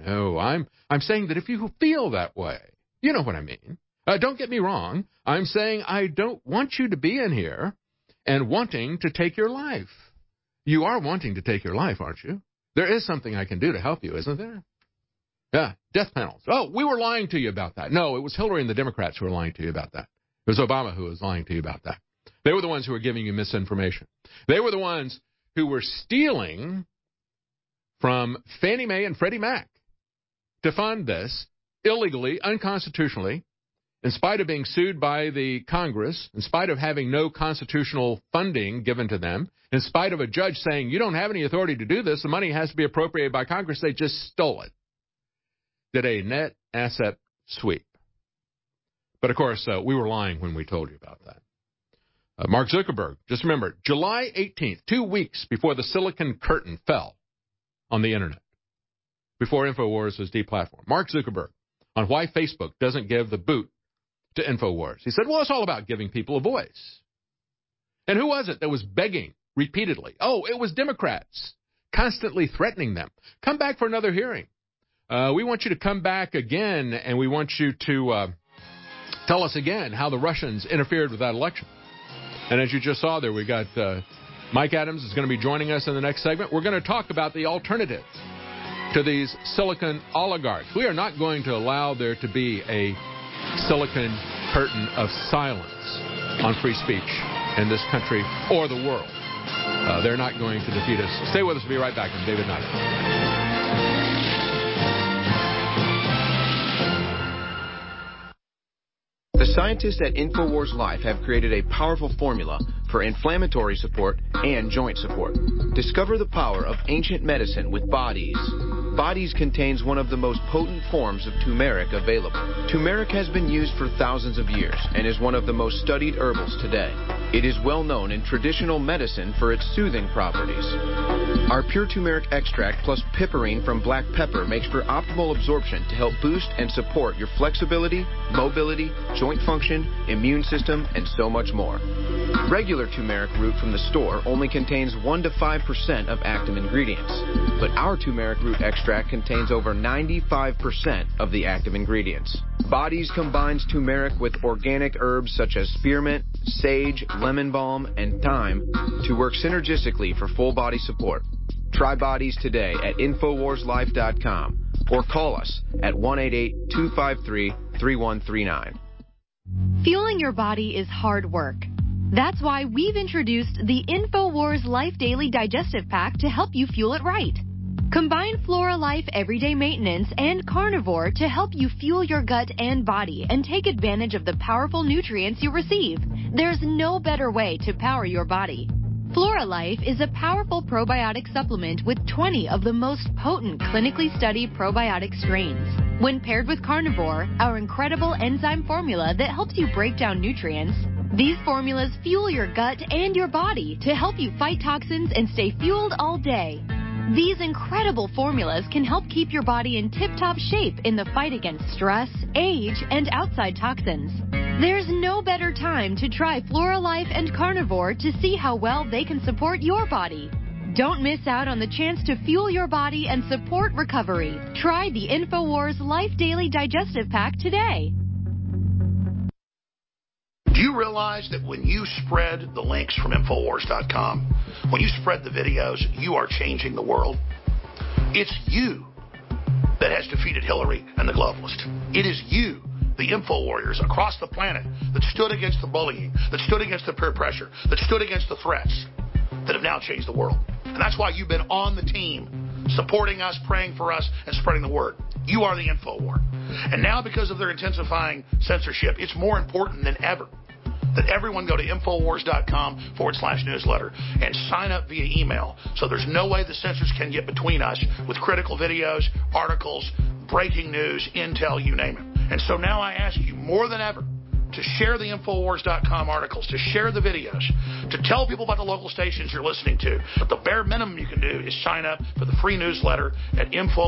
I'm saying that if you feel that way, you know what I mean. Don't get me wrong. I'm saying I don't want you to be in here and wanting to take your life. You are wanting to take your life, aren't you? There is something I can do to help you, isn't there? Yeah, death panels. Oh, we were lying to you about that. No, it was Hillary and the Democrats who were lying to you about that. It was Obama who was lying to you about that. They were the ones who were giving you misinformation. They were the ones who were stealing from Fannie Mae and Freddie Mac to fund this illegally, unconstitutionally, in spite of being sued by the Congress, in spite of having no constitutional funding given to them, in spite of a judge saying you don't have any authority to do this, the money has to be appropriated by Congress, they just stole it. Did a net asset sweep. But, of course, we were lying when we told you about that. Mark Zuckerberg, just remember, July 18th, 2 weeks before the Silicon Curtain fell on the Internet, before InfoWars was deplatformed, Mark Zuckerberg on why Facebook doesn't give the boot to InfoWars. He said, well, it's all about giving people a voice. And who was it that was begging repeatedly? Oh, it was Democrats, constantly threatening them. Come back for another hearing. We want you to come back again, and we want you to tell us again how the Russians interfered with that election. And as you just saw there, we got Mike Adams is going to be joining us in the next segment. We're going to talk about the alternative to these silicon oligarchs. We are not going to allow there to be a silicon curtain of silence on free speech in this country or the world. They're not going to defeat us. Stay with us. We'll be right back. I'm David Knight. The scientists at InfoWars Life have created a powerful formula for inflammatory support and joint support. Discover the power of ancient medicine with Bodies. Bodies contains one of the most potent forms of turmeric available. Turmeric has been used for thousands of years and is one of the most studied herbals today. It is well known in traditional medicine for its soothing properties. Our pure turmeric extract plus piperine from black pepper makes for optimal absorption to help boost and support your flexibility, mobility, joint function, immune system, and so much more. Regular turmeric root from the store only contains 1 to 5% of active ingredients, but our turmeric root extract contains over 95% of the active ingredients. Bodies combines turmeric with organic herbs such as spearmint, sage, lemon balm, and thyme to work synergistically for full body support. Try Bodies today at InfoWarsLife.com or call us at 1-888-253-3139. Fueling your body is hard work. That's why we've introduced the InfoWars Life Daily Digestive Pack to help you fuel it right. Combine Flora Life Everyday Maintenance and Carnivore to help you fuel your gut and body and take advantage of the powerful nutrients you receive. There's no better way to power your body. Flora Life is a powerful probiotic supplement with 20 of the most potent clinically studied probiotic strains. When paired with Carnivore, our incredible enzyme formula that helps you break down nutrients, these formulas fuel your gut and your body to help you fight toxins and stay fueled all day. These incredible formulas can help keep your body in tip-top shape in the fight against stress, age, and outside toxins. There's no better time to try Flora Life and Carnivore to see how well they can support your body. Don't miss out on the chance to fuel your body and support recovery. Try the InfoWars Life Daily Digestive Pack today. Do you realize that when you spread the links from Infowars.com, when you spread the videos, you are changing the world? It's you that has defeated Hillary and the globalists. It is you the info warriors across the planet that stood against the bullying, that stood against the peer pressure, that stood against the threats that have now changed the world. And that's why you've been on the team, supporting us, praying for us, and spreading the word. You are the info war. And now, because of their intensifying censorship, it's more important than ever that everyone go to Infowars.com/newsletter and sign up via email. So there's no way the censors can get between us with critical videos, articles, breaking news, intel, you name it. And so now I ask you more than ever to share the Infowars.com articles, to share the videos, to tell people about the local stations you're listening to. But the bare minimum you can do is sign up for the free newsletter at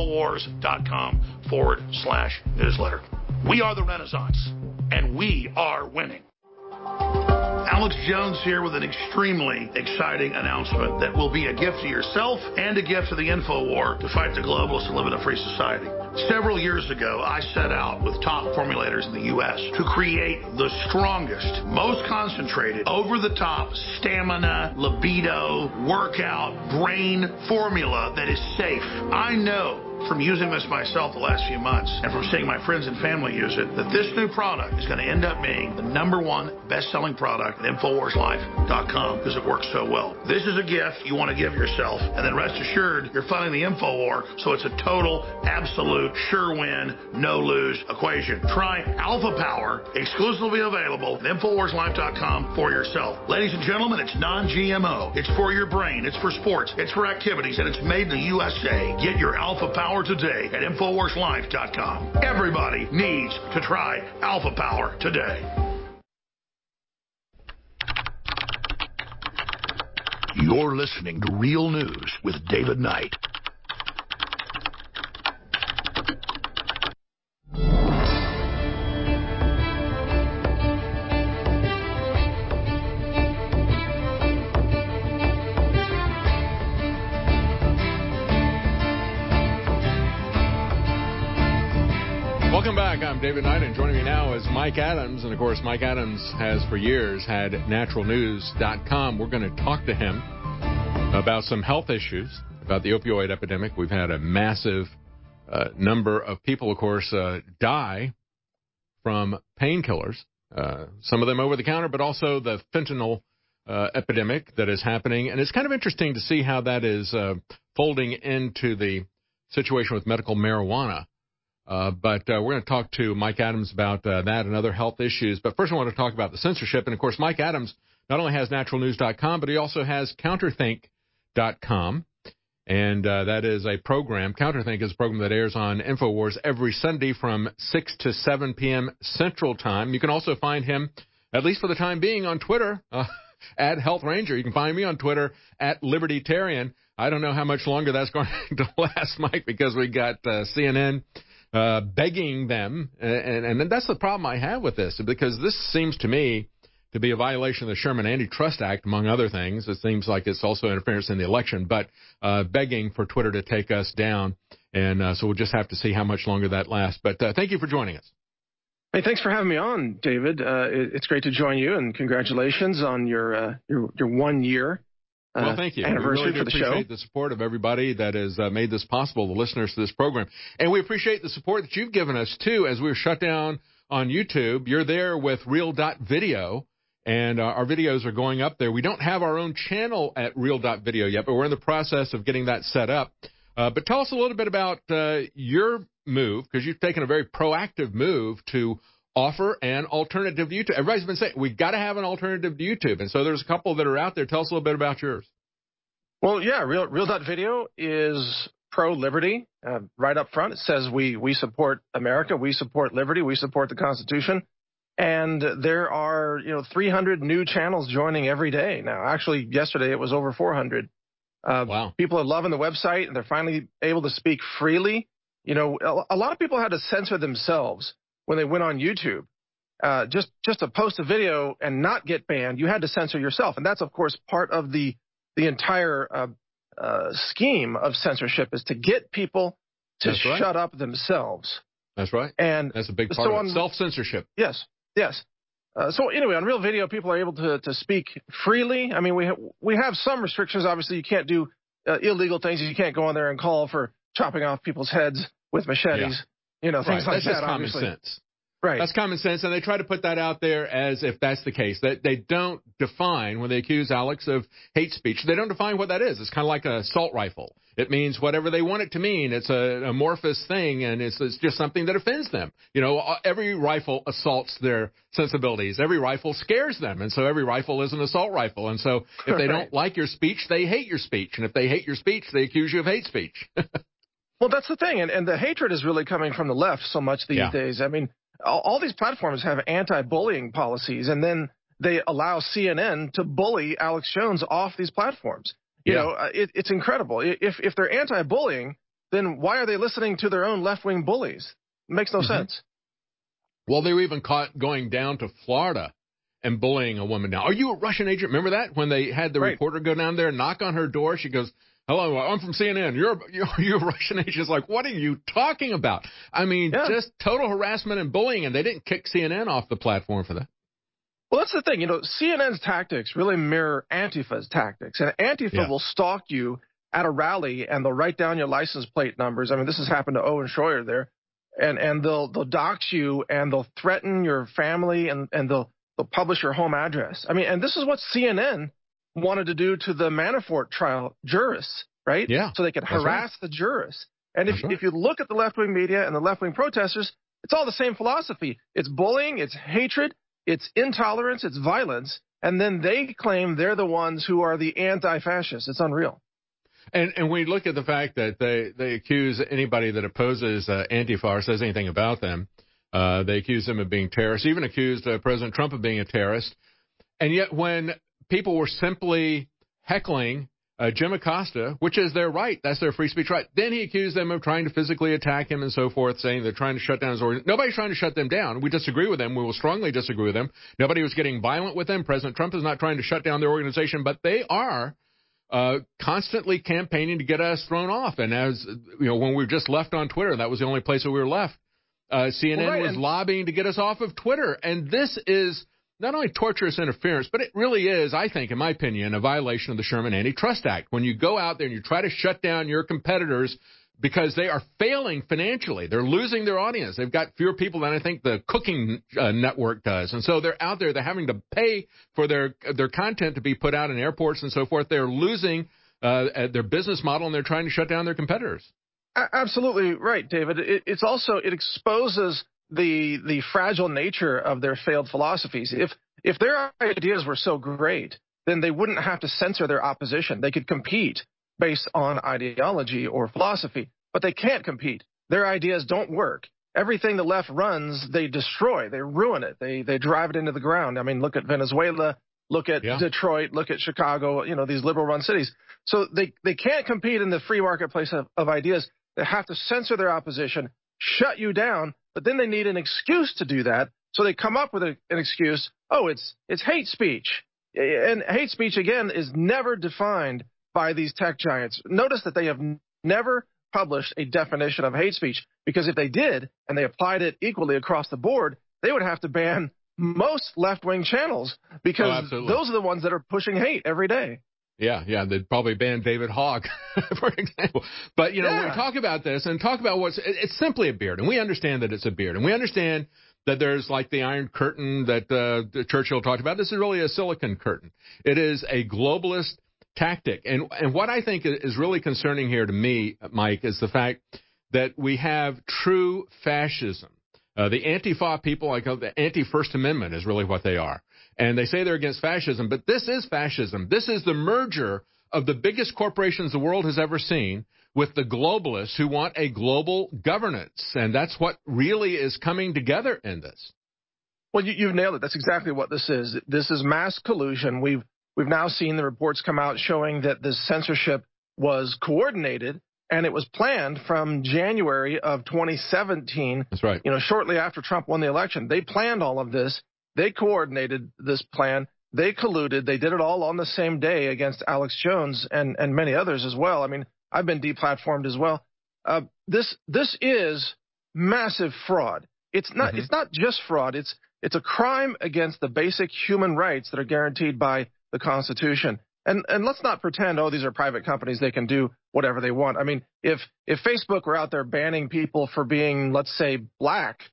Infowars.com/newsletter. We are the Renaissance, and we are winning. Alex Jones here with an extremely exciting announcement that will be a gift to yourself and a gift to the info war to fight the globalists and live in a free society. Several years ago, I set out with top formulators in the U.S. to create the strongest, most concentrated, over-the-top stamina, libido, workout, brain formula that is safe. I know from using this myself the last few months and from seeing my friends and family use it, that this new product is going to end up being the #1 best-selling product at InfoWarsLife.com because it works so well. This is a gift you want to give yourself, and then rest assured you're funding the Info War, so it's a total, absolute, sure win, no-lose equation. Try Alpha Power, exclusively available at InfoWarsLife.com for yourself. Ladies and gentlemen, it's non-GMO. It's for your brain. It's for sports. It's for activities, and it's made in the USA. Get your Alpha Power today at InfoWarsLife.com. Everybody needs to try Alpha Power today. You're listening to Real News with David Knight. Welcome back. I'm David Knight, and joining me now is Mike Adams. And, of course, Mike Adams has for years had naturalnews.com. We're going to talk to him about some health issues, about the opioid epidemic. We've had a massive number of people, of course, die from painkillers, some of them over the counter, but also the fentanyl epidemic that is happening. And it's kind of interesting to see how that is folding into the situation with medical marijuana. But we're going to talk to Mike Adams about that and other health issues. But first I want to talk about the censorship. And, of course, Mike Adams not only has naturalnews.com, but he also has counterthink.com. And that is a program. Counterthink is a program that airs on InfoWars every Sunday from 6 to 7 p.m. Central Time. You can also find him, at least for the time being, on Twitter, at Health Ranger. You can find me on Twitter at Libertarian. I don't know how much longer that's going to last, Mike, because we got CNN begging them, and that's the problem I have with this, because this seems to me to be a violation of the Sherman Antitrust Act, among other things. It seems like it's also interference in the election, but begging for Twitter to take us down, and so we'll just have to see how much longer that lasts. But thank you for joining us. Hey, thanks for having me on, David. It's great to join you, and congratulations on your 1 year. Well, thank you. Anniversary we really for the show. Appreciate the support of everybody that has made this possible, the listeners to this program. And we appreciate the support that you've given us, too, as we were shut down on YouTube. You're there with Real.video, and our videos are going up there. We don't have our own channel at Real.video yet, but we're in the process of getting that set up. But tell us a little bit about your move, because you've taken a very proactive move to offer an alternative to YouTube. Everybody's been saying, we've got to have an alternative to YouTube. And so there's a couple that are out there. Tell us a little bit about yours. Well, yeah, Real.video is pro-liberty. Right up front, it says we support America, we support liberty, we support the Constitution. And there are 300 new channels joining every day now. Actually, yesterday it was over 400. Wow. People are loving the website, and they're finally able to speak freely. A lot of people had to censor themselves when they went on YouTube. Just to post a video and not get banned, you had to censor yourself. And that's, of course, part of the entire scheme of censorship, is to get people to shut up themselves. That's right. And that's a big part of it. Self-censorship. Yes. So anyway, on Real Video, people are able to speak freely. I mean, we have some restrictions. Obviously, you can't do illegal things. You can't go on there and call for chopping off people's heads with machetes. Things like that's that. Just obviously. Common sense. Right. That's common sense, and they try to put that out there as if that's the case. That they don't define, when they accuse Alex of hate speech, they don't define what that is. It's kind of like an assault rifle. It means whatever they want it to mean. It's an amorphous thing, and it's just something that offends them. You know, every rifle assaults their sensibilities. Every rifle scares them, and so every rifle is an assault rifle. And so if they don't like your speech, they hate your speech. And if they hate your speech, they accuse you of hate speech. Well, that's the thing, and the hatred is really coming from the left so much these days. I mean, all these platforms have anti-bullying policies, and then they allow CNN to bully Alex Jones off these platforms. You know, it's incredible. If they're anti-bullying, then why are they listening to their own left-wing bullies? It makes no sense. Well, they were even caught going down to Florida and bullying a woman down. Are you a Russian agent? Remember that? When they had the reporter go down there and knock on her door, she goes, "Hello, I'm from CNN. You're a Russian agent." It's like, what are you talking about? I mean, just total harassment and bullying, and they didn't kick CNN off the platform for that. Well, that's the thing. You know, CNN's tactics really mirror Antifa's tactics. And Antifa will stalk you at a rally, and they'll write down your license plate numbers. I mean, this has happened to Owen Schroyer there. And they'll dox you, and they'll threaten your family, and they'll publish your home address. I mean, and this is what CNN wanted to do to the Manafort trial jurists, right? Yeah. So they could harass the jurists. And if you look at the left-wing media and the left-wing protesters, it's all the same philosophy. It's bullying, it's hatred, it's intolerance, it's violence, and then they claim they're the ones who are the anti-fascists. It's unreal. And we look at the fact that they accuse anybody that opposes Antifa or says anything about them, they accuse them of being terrorists, even accused President Trump of being a terrorist. And yet when people were simply heckling Jim Acosta, which is their right, that's their free speech right, then he accused them of trying to physically attack him and so forth, saying they're trying to shut down his organization. Nobody's trying to shut them down. We disagree with them. We will strongly disagree with them. Nobody was getting violent with them. President Trump is not trying to shut down their organization, but they are constantly campaigning to get us thrown off. And as you know, when we were just left on Twitter, that was the only place that we were left. CNN was lobbying to get us off of Twitter. And this is not only torturous interference, but it really is, I think, in my opinion, a violation of the Sherman Antitrust Act. When you go out there and you try to shut down your competitors because they are failing financially. They're losing their audience. They've got fewer people than I think the Cooking Network does. And so they're out there. They're having to pay for their content to be put out in airports and so forth. They're losing their business model, and they're trying to shut down their competitors. Absolutely right, David. It exposes the fragile nature of their failed philosophies. If their ideas were so great, then they wouldn't have to censor their opposition. They could compete based on ideology or philosophy, but they can't compete. Their ideas don't work. Everything the left runs, they destroy. They ruin it. They drive it into the ground. I mean, look at Venezuela, look at Detroit, look at Chicago, these liberal-run cities. So they can't compete in the free marketplace of ideas. They have to censor their opposition, shut you down, but then they need an excuse to do that. So they come up with an excuse. Oh, it's hate speech. And hate speech, again, is never defined by these tech giants. Notice that they have never published a definition of hate speech, because if they did and they applied it equally across the board, they would have to ban most left-wing channels, because those are the ones that are pushing hate every day. Yeah, they'd probably ban David Hogg, for example. But, we talk about this and talk about it's simply a beard, and we understand that it's a beard, and we understand that there's like the Iron Curtain that Churchill talked about. This is really a silicon curtain. It is a globalist tactic. And what I think is really concerning here to me, Mike, is the fact that we have true fascism. The Antifa people, like the anti-First Amendment is really what they are. And they say they're against fascism, but this is fascism. This is the merger of the biggest corporations the world has ever seen with the globalists who want a global governance. And that's what really is coming together in this. Well, you've nailed it. That's exactly what this is. This is mass collusion. We've now seen the reports come out showing that this censorship was coordinated, and it was planned from January of 2017. That's right. Shortly after Trump won the election. They planned all of this. They coordinated this plan. They colluded. They did it all on the same day against Alex Jones and many others as well. I mean, I've been deplatformed as well. This is massive fraud. It's not just fraud. It's a crime against the basic human rights that are guaranteed by the Constitution. And let's not pretend, these are private companies, they can do whatever they want. I mean, if Facebook were out there banning people for being, let's say, black,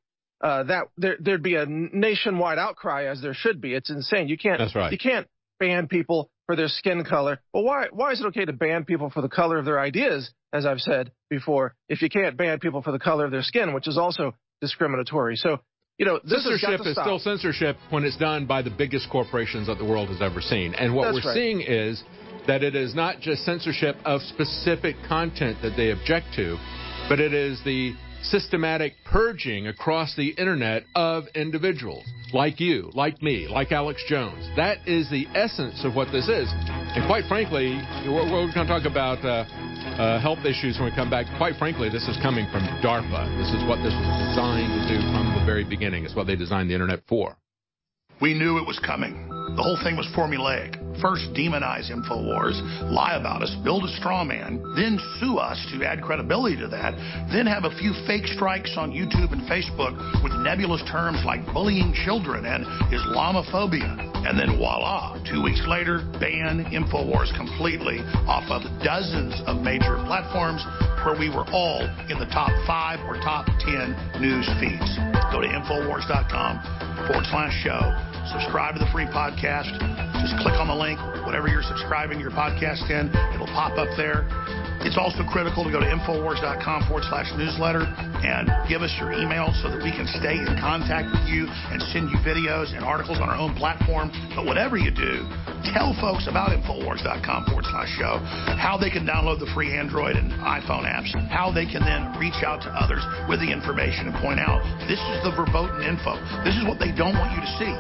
there'd be a nationwide outcry, as there should be. It's insane. You can't. That's right. You can't ban people for their skin color. Well, why is it okay to ban people for the color of their ideas, as I've said before, if you can't ban people for the color of their skin, which is also discriminatory? So, this censorship is still censorship when it's done by the biggest corporations that the world has ever seen. And what we're seeing is that it is not just censorship of specific content that they object to, but it is the systematic purging across the internet of individuals like you, like me, like Alex Jones. That is the essence of what this is. And quite frankly, we're going to talk about health issues when we come back. Quite frankly, this is coming from DARPA. This is what this was designed to do from the very beginning. It's what they designed the internet for. We knew it was coming. The whole thing was formulaic. First, demonize InfoWars, lie about us, build a straw man, then sue us to add credibility to that, then have a few fake strikes on YouTube and Facebook with nebulous terms like bullying children and Islamophobia. And then voila, 2 weeks later, ban InfoWars completely off of dozens of major platforms where we were all in the top 5 or top 10 news feeds. Go to Infowars.com/show. Subscribe to the free podcast. Just click on the link, whatever you're subscribing your podcast in, it'll pop up there. It's also critical to go to Infowars.com/newsletter and give us your email so that we can stay in contact with you and send you videos and articles on our own platform. But whatever you do, tell folks about Infowars.com/show, how they can download the free Android and iPhone apps, how they can then reach out to others with the information and point out, this is the verboten info. This is what they don't want you to see.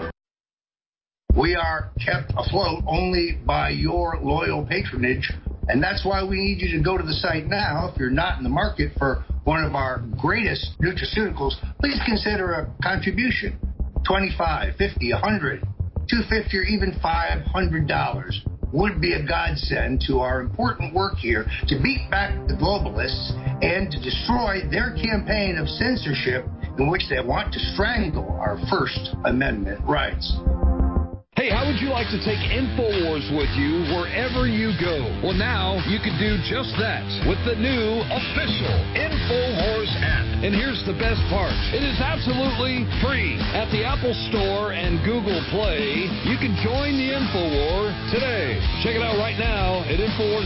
We are kept afloat only by your loyal patronage, and that's why we need you to go to the site now. If you're not in the market for one of our greatest nutraceuticals, please consider a contribution. $25, $50, $100, $250, or even $500 would be a godsend to our important work here to beat back the globalists and to destroy their campaign of censorship in which they want to strangle our First Amendment rights. Hey, how would you like to take InfoWars with you wherever you go? Well, now you can do just that with the new official InfoWars app. And here's the best part. It is absolutely free. At the Apple Store and Google Play, you can join the InfoWar today. Check it out right now at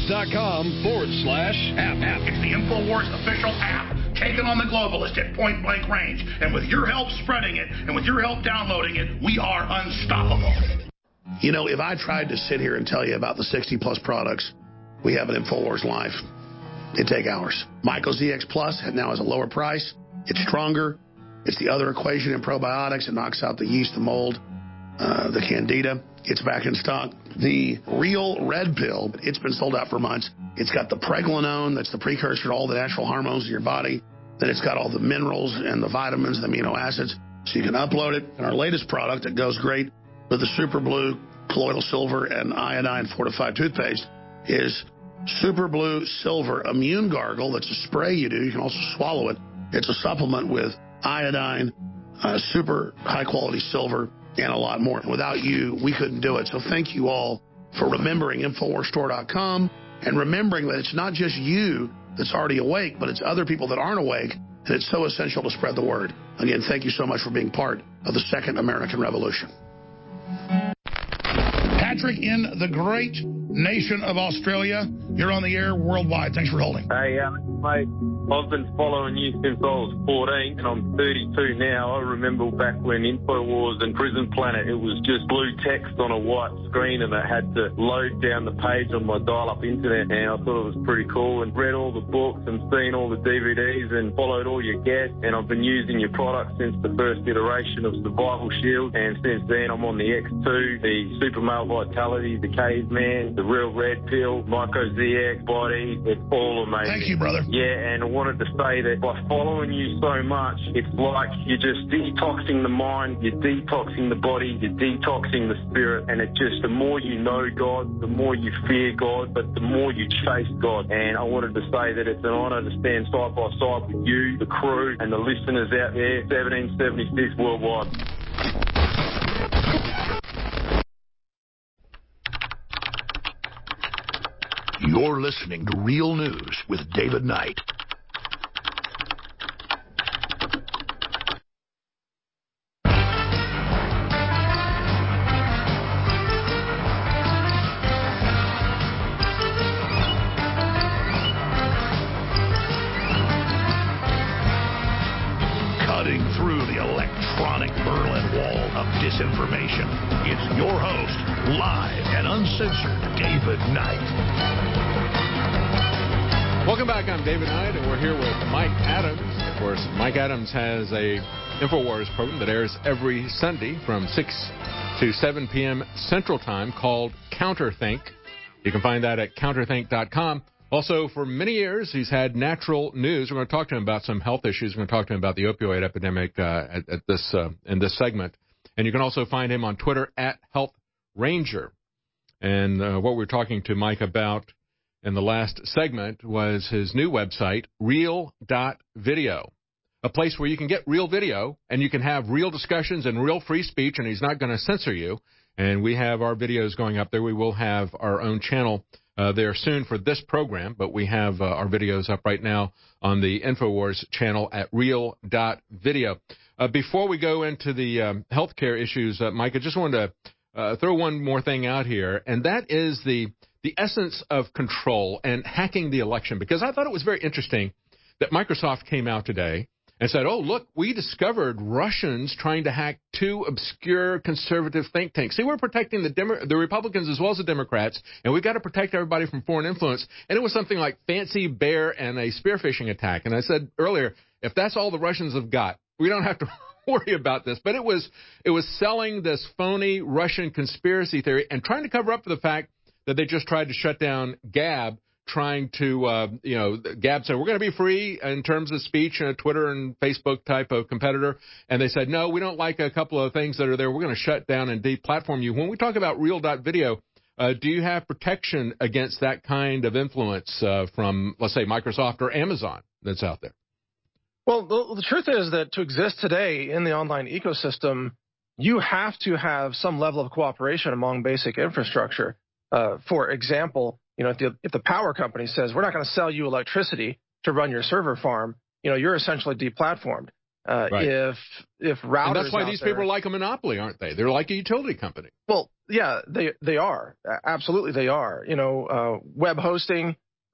Infowars.com/app. It's the InfoWars official app. Taking on the globalist at point blank range. And with your help spreading it, and with your help downloading it, we are unstoppable. If I tried to sit here and tell you about the 60-plus products we have at InfoWars Live, it'd take hours. MycoZX Plus now has a lower price. It's stronger. It's the other equation in probiotics. It knocks out the yeast, the mold, the candida. It's back in stock. The Real Red Pill, it's been sold out for months. It's got the pregnenolone, that's the precursor to all the natural hormones in your body. Then it's got all the minerals and the vitamins, the amino acids, so you can upload it. And our latest product that goes great with the Super Blue Colloidal Silver and Iodine Fortified Toothpaste is Super Blue Silver Immune Gargle. That's a spray you do. You can also swallow it. It's a supplement with iodine, super high-quality silver, and a lot more. Without you, we couldn't do it. So thank you all for remembering InfoWarsStore.com and remembering that it's not just you that's already awake, but it's other people that aren't awake, and it's so essential to spread the word. Again, thank you so much for being part of the Second American Revolution. Patrick in the great nation of Australia, you're on the air worldwide. Thanks for holding. Hey, mate, I've been following you since I was 14, and I'm 32 now. I remember back when InfoWars and Prison Planet, it was just blue text on a white screen, and I had to load down the page on my dial-up internet, and I thought it was pretty cool, and read all the books and seen all the DVDs and followed all your guests, and I've been using your product since the first iteration of Survival Shield, and since then I'm on the X2, the Super Male Vitality, the Caveman, the Real Red Pill, MycoZX, Body. It's all amazing. Thank you, brother. Yeah, and I wanted to say that by following you so much, it's like you're just detoxing the mind, you're detoxing the body, you're detoxing the spirit, and it just, the more you know God, the more you fear God, but the more you chase God. And I wanted to say that it's an honor to stand side by side with you, the crew, and the listeners out there, 1776 worldwide. You're listening to Real News with David Knight. misinformation. It's your host, live and uncensored, David Knight. Welcome back. I'm David Knight, and we're here with Mike Adams. Of course, Mike Adams has a InfoWars program that airs every Sunday from 6 to 7 p.m. Central Time called Counterthink. You can find that at counterthink.com. Also, for many years, he's had Natural News. We're going to talk to him about some health issues. We're going to talk to him about the opioid epidemic in this segment. And you can also find him on Twitter at Health Ranger. And what we're talking to Mike about in the last segment was his new website, real.video, a place where you can get real video and you can have real discussions and real free speech, and he's not going to censor you. And we have our videos going up there. We will have our own channel there soon for this program, but we have our videos up right now on the InfoWars channel at real.video. Before we go into the healthcare issues, Mike, I just wanted to throw one more thing out here, and that is the essence of control and hacking the election, because I thought it was very interesting that Microsoft came out today and said, oh, look, we discovered Russians trying to hack 2 obscure conservative think tanks. See, we're protecting the Republicans as well as the Democrats, and we've got to protect everybody from foreign influence. And it was something like Fancy Bear and a spearfishing attack. And I said earlier, if that's all the Russians have got, we don't have to worry about this. But it was selling this phony Russian conspiracy theory and trying to cover up for the fact that they just tried to shut down Gab, trying to, Gab said, we're going to be free in terms of speech, and a Twitter and Facebook type of competitor. And they said, no, we don't like a couple of things that are there. We're going to shut down and deplatform you. When we talk about real.video, do you have protection against that kind of influence from, let's say, Microsoft or Amazon that's out there? Well, the truth is that to exist today in the online ecosystem, you have to have some level of cooperation among basic infrastructure. For example, if the power company says, we're not going to sell you electricity to run your server farm, you're essentially deplatformed. Right. If routers, and that's why these people are like a monopoly, aren't they? They're like a utility company. Well, yeah, they are. Absolutely, they are. Web hosting,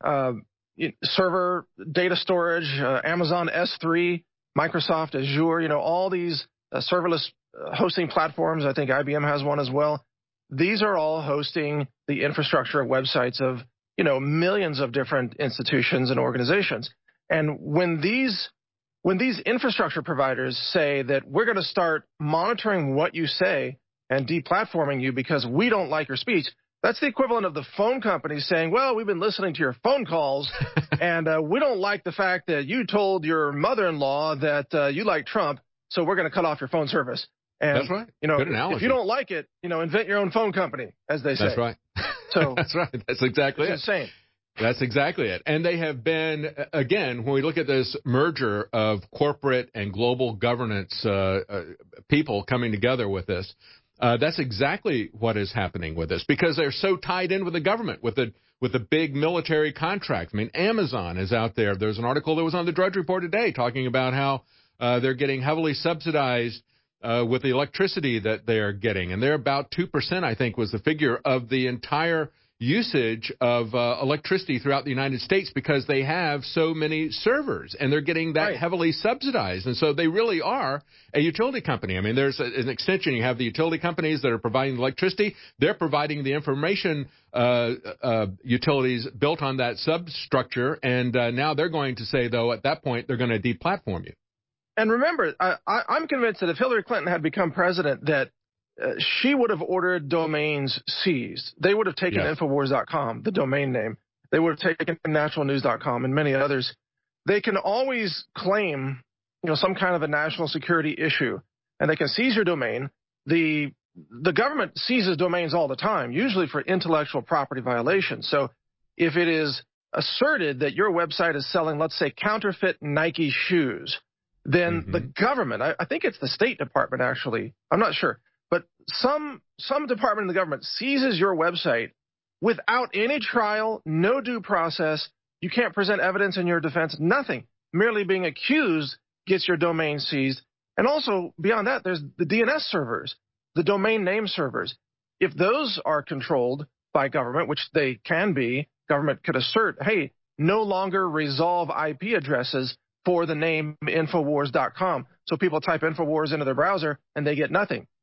server data storage, Amazon S3, Microsoft Azure, all these serverless hosting platforms. I think IBM has one as well. These are all hosting the infrastructure of websites of, millions of different institutions and organizations. And when these infrastructure providers say that we're going to start monitoring what you say and deplatforming you because we don't like your speech, that's the equivalent of the phone companies saying, well, we've been listening to your phone calls and we don't like the fact that you told your mother-in-law that you like Trump, so we're going to cut off your phone service. And, that's right. Good analogy. If you don't like it, invent your own phone company, as they say. That's right. So that's right. That's exactly it. Insane. That's exactly it. And they have been, again, when we look at this merger of corporate and global governance people coming together with this, that's exactly what is happening with this, because they're so tied in with the government, with the big military contracts. I mean, Amazon is out there. There's an article that was on the Drudge Report today talking about how they're getting heavily subsidized with the electricity that they're getting. And they're about 2%, I think, was the figure of the entire usage of electricity throughout the United States, because they have so many servers and they're getting that heavily subsidized. And so they really are a utility company. I mean, there's an extension. You have the utility companies that are providing electricity. They're providing the information utilities built on that substructure. And now they're going to say, though, at that point, they're going to deplatform you. And remember, I'm convinced that if Hillary Clinton had become president, that she would have ordered domains seized. They would have taken Infowars.com, the domain name. They would have taken naturalnews.com and many others. They can always claim, some kind of a national security issue, and they can seize your domain. The government seizes domains all the time, usually for intellectual property violations. So if it is asserted that your website is selling, let's say, counterfeit Nike shoes, then the government, I think it's the State Department, actually, I'm not sure, but some department in the government seizes your website without any trial, no due process. You can't present evidence in your defense, nothing. Merely being accused gets your domain seized. And also, beyond that, there's the DNS servers, the domain name servers. If those are controlled by government, which they can be, government could assert, hey, no longer resolve IP addresses for the name Infowars.com. So people type Infowars into their browser and they get nothing,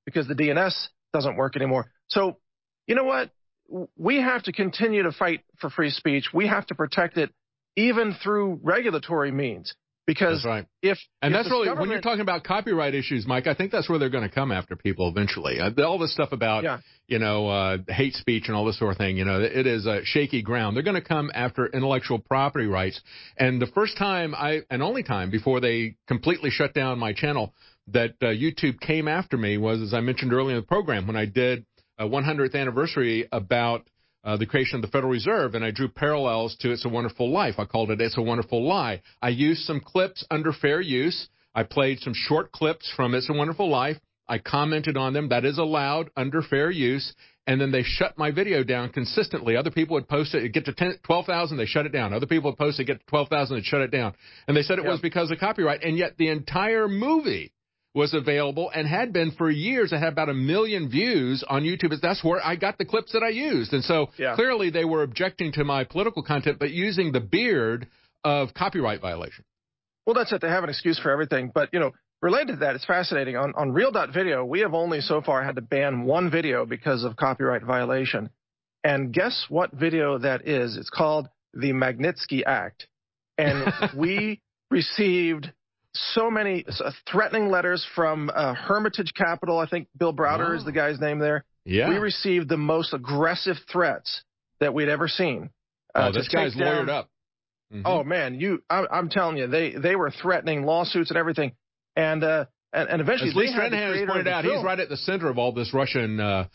because the DNS doesn't work anymore. So, you know what? We have to continue to fight for free speech. We have to protect it even through regulatory means. Because that's right. That's really, when you're talking about copyright issues, Mike, I think that's where they're going to come after people eventually. All this stuff about, hate speech and all this sort of thing, it is shaky ground. They're going to come after intellectual property rights. And the first time and only time before they completely shut down my channel that YouTube came after me was, as I mentioned earlier in the program, when I did a 100th anniversary about the creation of the Federal Reserve, and I drew parallels to It's a Wonderful Life. I called it It's a Wonderful Lie. I used some clips under fair use. I played some short clips from It's a Wonderful Life. I commented on them. That is allowed under fair use. And then they shut my video down consistently. Other people would post it. It'd get to 12,000, they shut it down. Other people would post it, get to 12,000, they'd shut it down. And they said it was because of copyright. And yet the entire movie was available and had been for years. It had about 1 million views on YouTube. That's where I got the clips that I used. And so clearly they were objecting to my political content, but using the beard of copyright violation. Well, that's it. They have an excuse for everything. But, related to that, it's fascinating. On Real.video, we have only so far had to ban one video because of copyright violation. And guess what video that is? It's called the Magnitsky Act. And we received so many threatening letters from Hermitage Capital. I think Bill Browder is the guy's name there. Yeah. We received the most aggressive threats that we'd ever seen. This guy's lawyered up. Mm-hmm. Oh, man, I'm telling you, they were threatening lawsuits and everything. And eventually, as Lee Stranahan has pointed out, he's right at the center of all this Russian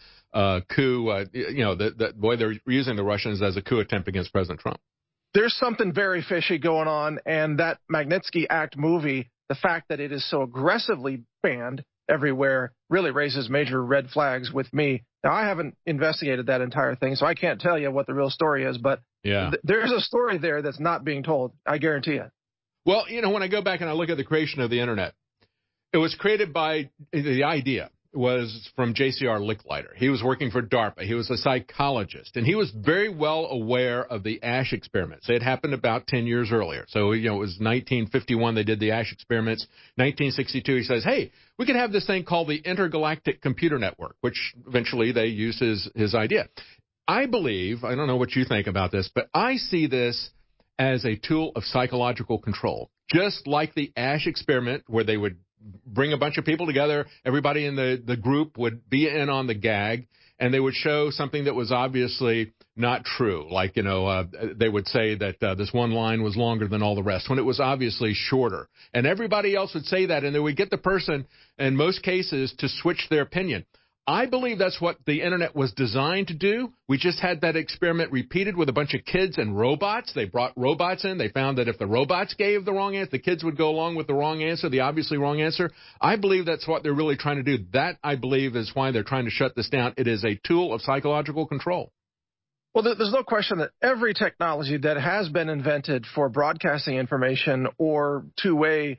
coup. The way they're using the Russians as a coup attempt against President Trump. There's something very fishy going on, and that Magnitsky Act movie, the fact that it is so aggressively banned everywhere, really raises major red flags with me. Now, I haven't investigated that entire thing, so I can't tell you what the real story is, but there's a story there that's not being told, I guarantee you. Well, when I go back and I look at the creation of the Internet, it was created by, the idea was from J.C.R. Licklider. He was working for DARPA. He was a psychologist, and he was very well aware of the Asch experiments. They had happened about 10 years earlier. So, it was 1951 they did the Asch experiments. 1962 he says, hey, we could have this thing called the Intergalactic Computer Network, which eventually they used his idea. I believe, I don't know what you think about this, but I see this as a tool of psychological control, just like the Asch experiment where they would bring a bunch of people together. Everybody in the group would be in on the gag, and they would show something that was obviously not true. Like, they would say that this one line was longer than all the rest when it was obviously shorter. And everybody else would say that, and they would get the person, in most cases, to switch their opinion. I believe that's what the Internet was designed to do. We just had that experiment repeated with a bunch of kids and robots. They brought robots in. They found that if the robots gave the wrong answer, the kids would go along with the wrong answer, the obviously wrong answer. I believe that's what they're really trying to do. That, I believe, is why they're trying to shut this down. It is a tool of psychological control. Well, there's no question that every technology that has been invented for broadcasting information or two-way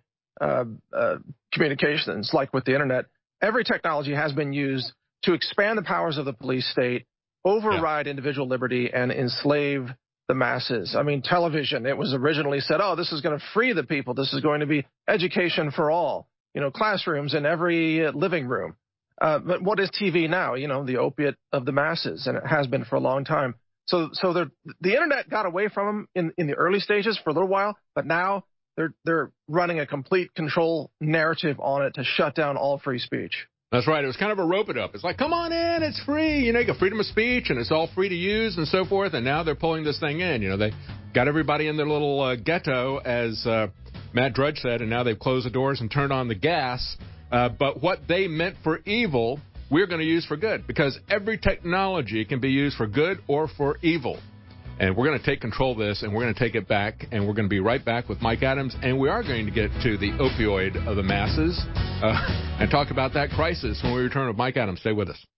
communications, like with the Internet, every technology has been used to expand the powers of the police state, override individual liberty, and enslave the masses. I mean, television, it was originally said, this is going to free the people. This is going to be education for all, classrooms in every living room. But what is TV now? The opiate of the masses, and it has been for a long time. So the Internet got away from them in the early stages for a little while, but now they're running a complete control narrative on it to shut down all free speech. That's right. It was kind of a rope-it-up. It's like, come on in, it's free. You got freedom of speech, and it's all free to use and so forth. And now they're pulling this thing in. They got everybody in their little ghetto, as Matt Drudge said, and now they've closed the doors and turned on the gas. But what they meant for evil, we're going to use for good, because every technology can be used for good or for evil. And we're going to take control of this, and we're going to take it back, and we're going to be right back with Mike Adams, and we are going to get to the opioid of the masses and talk about that crisis when we return with Mike Adams. Stay with us.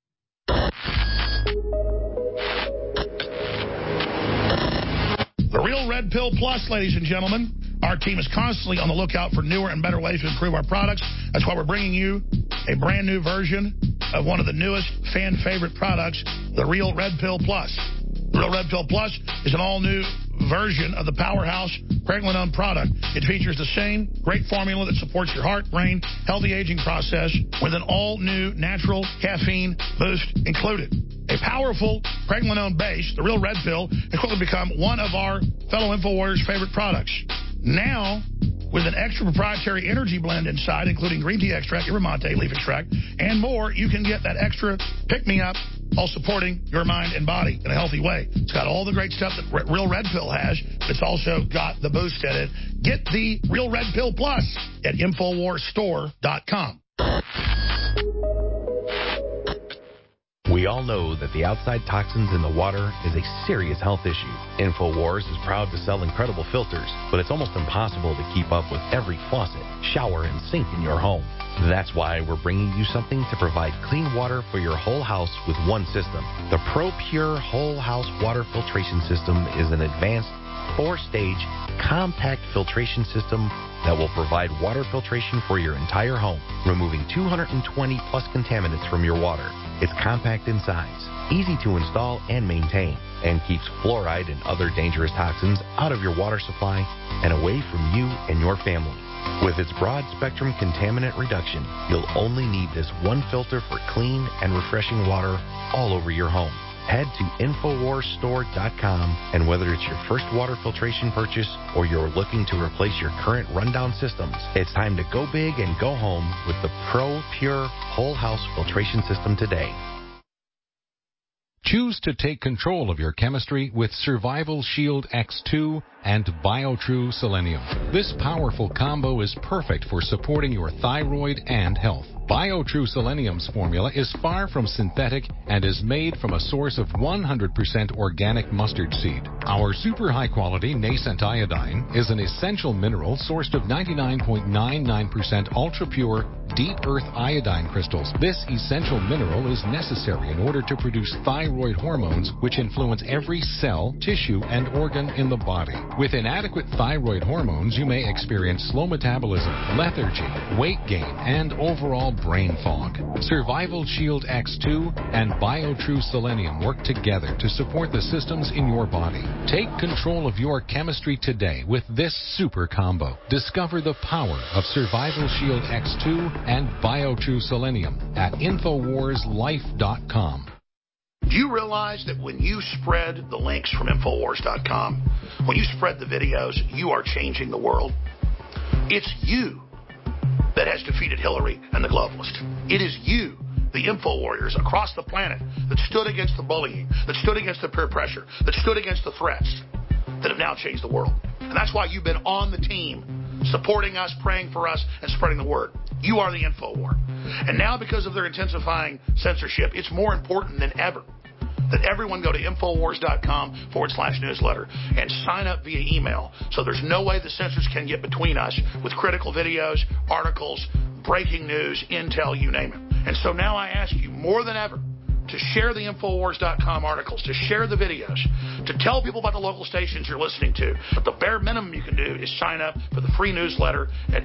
The Real Red Pill Plus, ladies and gentlemen. Our team is constantly on the lookout for newer and better ways to improve our products. That's why we're bringing you a brand new version of one of the newest fan favorite products, the Real Red Pill Plus. The Real Red Pill Plus is an all-new version of the powerhouse pregnenolone product. It features the same great formula that supports your heart, brain, healthy aging process with an all-new natural caffeine boost included. A powerful pregnenolone base, the Real Red Pill, has quickly become one of our fellow InfoWarriors' favorite products. Now, with an extra proprietary energy blend inside, including green tea extract, yerba mate, leaf extract, and more, you can get that extra pick-me-up while supporting your mind and body in a healthy way. It's got all the great stuff that Real Red Pill has, but it's also got the boost in it. Get the Real Red Pill Plus at InfoWarsStore.com. We all know that the outside toxins in the water is a serious health issue. InfoWars is proud to sell incredible filters, but it's almost impossible to keep up with every faucet, shower, and sink in your home. That's why we're bringing you something to provide clean water for your whole house with one system. The ProPure Whole House Water Filtration System is an advanced 4-stage compact filtration system that will provide water filtration for your entire home, removing 220 plus contaminants from your water. It's compact in size, easy to install and maintain, and keeps fluoride and other dangerous toxins out of your water supply and away from you and your family. With its broad-spectrum contaminant reduction, you'll only need this one filter for clean and refreshing water all over your home. Head to InfoWarsStore.com, and whether it's your first water filtration purchase or you're looking to replace your current rundown systems, it's time to go big and go home with the ProPure Whole House Filtration System today. Choose to take control of your chemistry with Survival Shield X2 and BioTrue Selenium. This powerful combo is perfect for supporting your thyroid and health. BioTrue Selenium's formula is far from synthetic and is made from a source of 100% organic mustard seed. Our super high-quality nascent iodine is an essential mineral sourced of 99.99% ultra-pure, deep earth iodine crystals. This essential mineral is necessary in order to produce thyroid hormones, which influence every cell, tissue, and organ in the body. With inadequate thyroid hormones, you may experience slow metabolism, lethargy, weight gain, and overall brain fog. Survival Shield X2 and BioTrue Selenium work together to support the systems in your body. Take control of your chemistry today with this super combo. Discover the power of Survival Shield X2 and BioTrue Selenium at InfoWarsLife.com. Do you realize that when you spread the links from InfoWars.com, when you spread the videos, you are changing the world? It's you that has defeated Hillary and the globalists. It is you, the InfoWarriors across the planet, that stood against the bullying, that stood against the peer pressure, that stood against the threats, that have now changed the world. And that's why you've been on the team, supporting us, praying for us, and spreading the word. You are the InfoWar. And now, because of their intensifying censorship, it's more important than ever that everyone go to InfoWars.com/newsletter and sign up via email, so there's no way the censors can get between us with critical videos, articles, breaking news, intel, you name it. And so now I ask you more than ever to share the InfoWars.com articles, to share the videos, to tell people about the local stations you're listening to. But the bare minimum you can do is sign up for the free newsletter at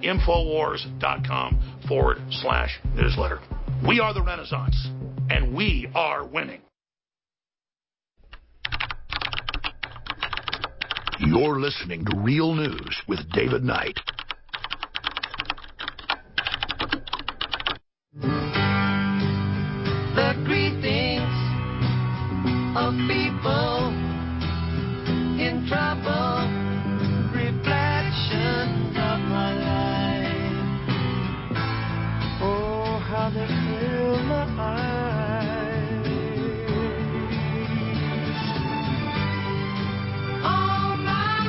InfoWars.com/newsletter. We are the Renaissance, and we are winning. You're listening to Real News with David Knight. The greetings of people in trouble, reflections of my life. Oh, how they fill my eyes. All my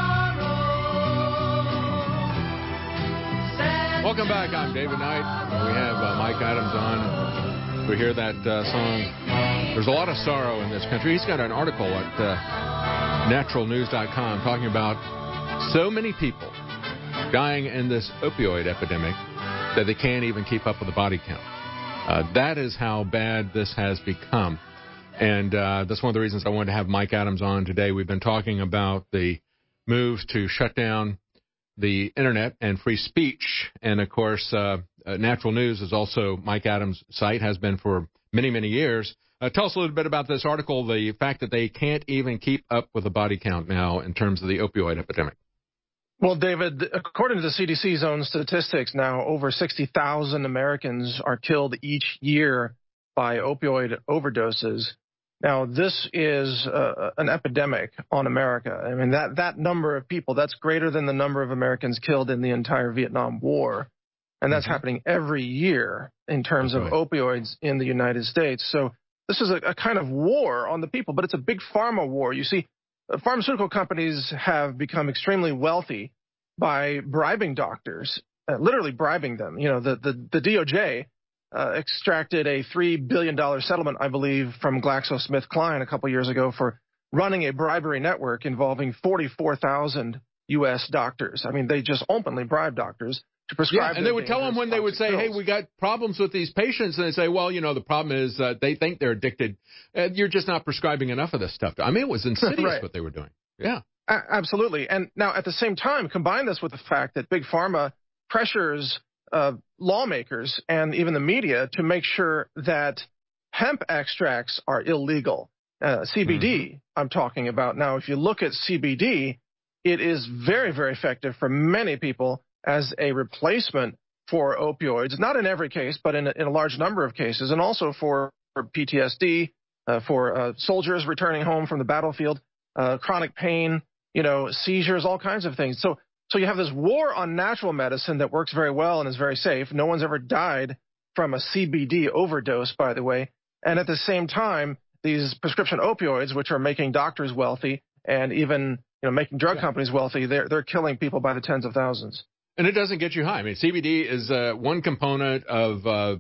sorrow. Welcome back. I'm David Knight. We have Mike Adams on. We hear that song. There's a lot of sorrow in this country. He's got an article at naturalnews.com talking about so many people dying in this opioid epidemic that they can't even keep up with the body count. That is how bad this has become. And that's one of the reasons I wanted to have Mike Adams on today. We've been talking about the moves to shut down the internet and free speech. And, of course, Natural News is also Mike Adams' site, has been for many, many years. Tell us a little bit about this article, the fact that they can't even keep up with the body count now in terms of the opioid epidemic. Well, David, according to the CDC's own statistics, now over 60,000 Americans are killed each year by opioid overdoses. Now, this is an epidemic on America. I mean, that number of people, that's greater than the number of Americans killed in the entire Vietnam War. And that's happening every year in terms of opioids in the United States. So this is a kind of war on the people, but it's a big pharma war. You see, pharmaceutical companies have become extremely wealthy by bribing doctors, literally bribing them. You know, the DOJ extracted a $3 billion settlement, I believe, from GlaxoSmithKline a couple years ago for running a bribery network involving 44,000 U.S. doctors. I mean, they just openly bribe doctors to prescribe. Yeah, and they would tell them when they would say, hey, we got problems with these patients, and they say, well, you know, the problem is they think they're addicted. You're just not prescribing enough of this stuff. I mean, it was insidious what they were doing. Yeah. Absolutely. And now at the same time, combine this with the fact that Big Pharma pressures lawmakers and even the media to make sure that hemp extracts are illegal. CBD, I'm talking about. Now, if you look at CBD, it is very, very effective for many people as a replacement for opioids, not in every case, but in a large number of cases, and also for PTSD, for soldiers returning home from the battlefield, chronic pain, you know, seizures, all kinds of things. So you have this war on natural medicine that works very well and is very safe. No one's ever died from a CBD overdose, by the way. And at the same time, these prescription opioids, which are making doctors wealthy and even making drug companies wealthy, they're killing people by the tens of thousands. And it doesn't get you high. I mean, CBD is one component of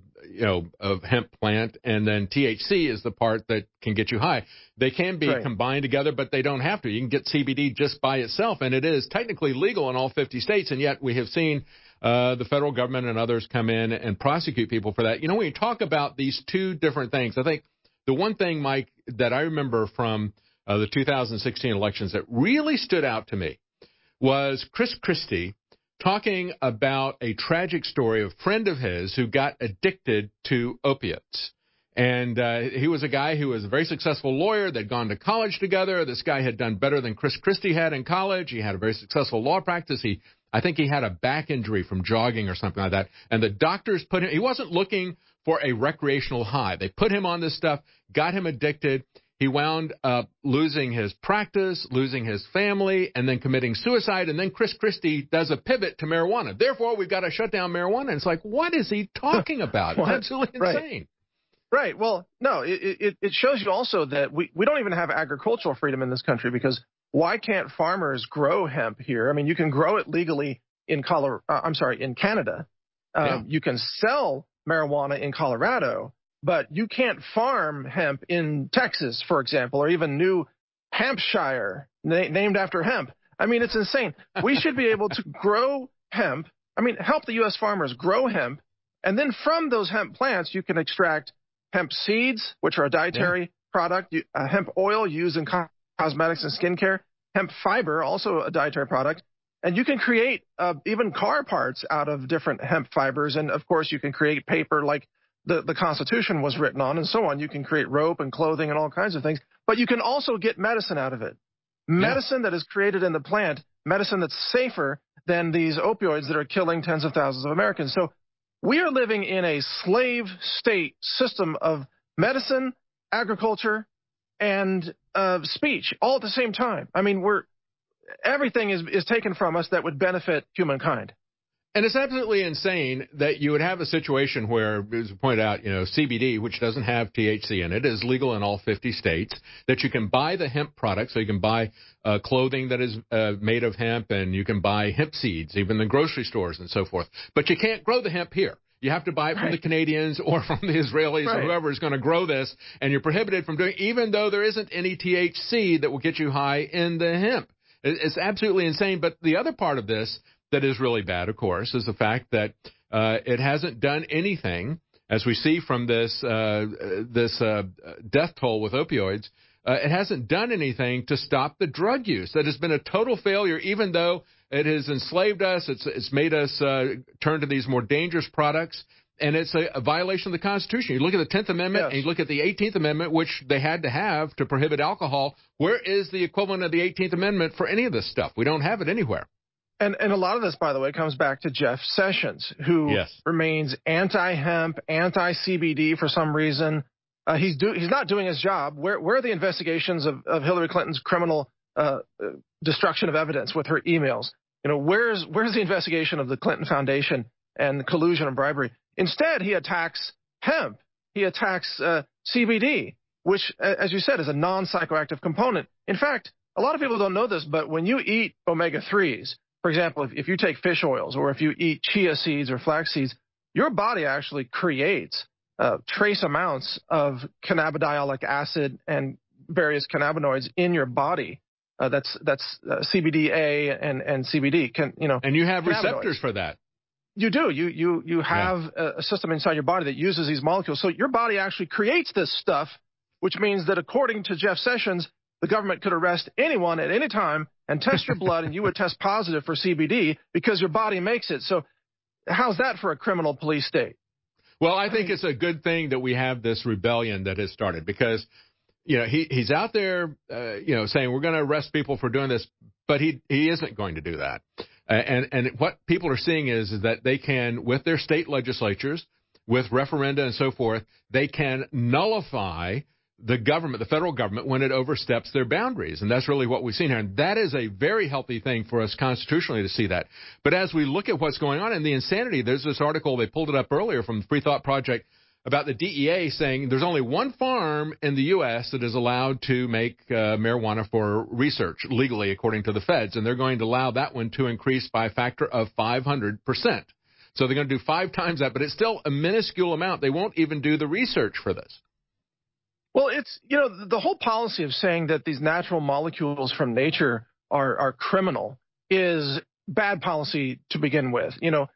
hemp plant, and then THC is the part that can get you high. They can be combined together, but they don't have to. You can get CBD just by itself, and it is technically legal in all 50 states, and yet we have seen the federal government and others come in and prosecute people for that. You know, when you talk about these two different things, I think the one thing, Mike, that I remember from the 2016 elections that really stood out to me was Chris Christie talking about a tragic story of a friend of his who got addicted to opiates. And he was a guy who was a very successful lawyer. They'd gone to college together. This guy had done better than Chris Christie had in college. He had a very successful law practice. I think he had a back injury from jogging or something like that. And the doctors put him, he wasn't looking for a recreational high. They put him on this stuff, got him addicted. He wound up losing his practice, losing his family, and then committing suicide. And then Chris Christie does a pivot to marijuana. Therefore, we've got to shut down marijuana. And it's like, what is he talking about? It's absolutely insane. Right. Well, no, it shows you also that we don't even have agricultural freedom in this country, because why can't farmers grow hemp here? I mean, you can grow it legally in Canada. You can sell marijuana in Colorado. But you can't farm hemp in Texas, for example, or even New Hampshire, named after hemp. I mean, it's insane. We should be able to grow hemp. I mean, help the U.S. farmers grow hemp. And then from those hemp plants, you can extract hemp seeds, which are a dietary product, hemp oil used in cosmetics and skincare, hemp fiber, also a dietary product. And you can create even car parts out of different hemp fibers. And, of course, you can create paper like the Constitution was written on, and so on. You can create rope and clothing and all kinds of things. But you can also get medicine out of it. Medicine that is created in the plant, medicine that's safer than these opioids that are killing tens of thousands of Americans. So we are living in a slave state system of medicine, agriculture, and speech all at the same time. I mean, everything is taken from us that would benefit humankind. And it's absolutely insane that you would have a situation where, as you pointed out, CBD, which doesn't have THC in it, is legal in all 50 states, that you can buy the hemp product. So you can buy clothing that is made of hemp, and you can buy hemp seeds, even in the grocery stores and so forth. But you can't grow the hemp here. You have to buy it from the Canadians or from the Israelis or whoever is going to grow this, and you're prohibited from doing it, even though there isn't any THC that will get you high in the hemp. It's absolutely insane. But the other part of this that is really bad, of course, is the fact that it hasn't done anything, as we see from this death toll with opioids. It hasn't done anything to stop the drug use. That has been a total failure, even though it has enslaved us. It's made us turn to these more dangerous products. and it's a violation of the Constitution. You look at the 10th Amendment and you look at the 18th Amendment, which they had to have to prohibit alcohol. Where is the equivalent of the 18th Amendment for any of this stuff? We don't have it anywhere. And a lot of this, by the way, comes back to Jeff Sessions, who remains anti-hemp, anti-CBD for some reason. He's not doing his job. Where are the investigations of Hillary Clinton's criminal destruction of evidence with her emails? Where's the investigation of the Clinton Foundation and collusion and bribery? Instead, he attacks hemp. He attacks CBD, which, as you said, is a non-psychoactive component. In fact, a lot of people don't know this, but when you eat omega-3s, for example, if you take fish oils or if you eat chia seeds or flax seeds, your body actually creates trace amounts of cannabidiolic acid and various cannabinoids in your body. That's CBDA and CBD. And you have receptors for that. You do. You have a system inside your body that uses these molecules. So your body actually creates this stuff, which means that according to Jeff Sessions, the government could arrest anyone at any time and test your blood, and you would test positive for CBD because your body makes it. So how's that for a criminal police state? Well, I think it's a good thing that we have this rebellion that has started because, he's out there, saying we're going to arrest people for doing this, but he isn't going to do that. And what people are seeing is that they can, with their state legislatures, with referenda and so forth, they can nullify the government, the federal government, when it oversteps their boundaries. And that's really what we've seen here. And that is a very healthy thing for us constitutionally to see that. But as we look at what's going on in the insanity, there's this article, they pulled it up earlier from the Free Thought Project, about the DEA saying there's only one farm in the U.S. that is allowed to make marijuana for research legally, according to the feds. And they're going to allow that one to increase by a factor of 500%. So they're going to do 5 times that, but it's still a minuscule amount. They won't even do the research for this. Well, it's, the whole policy of saying that these natural molecules from nature are criminal is bad policy to begin with.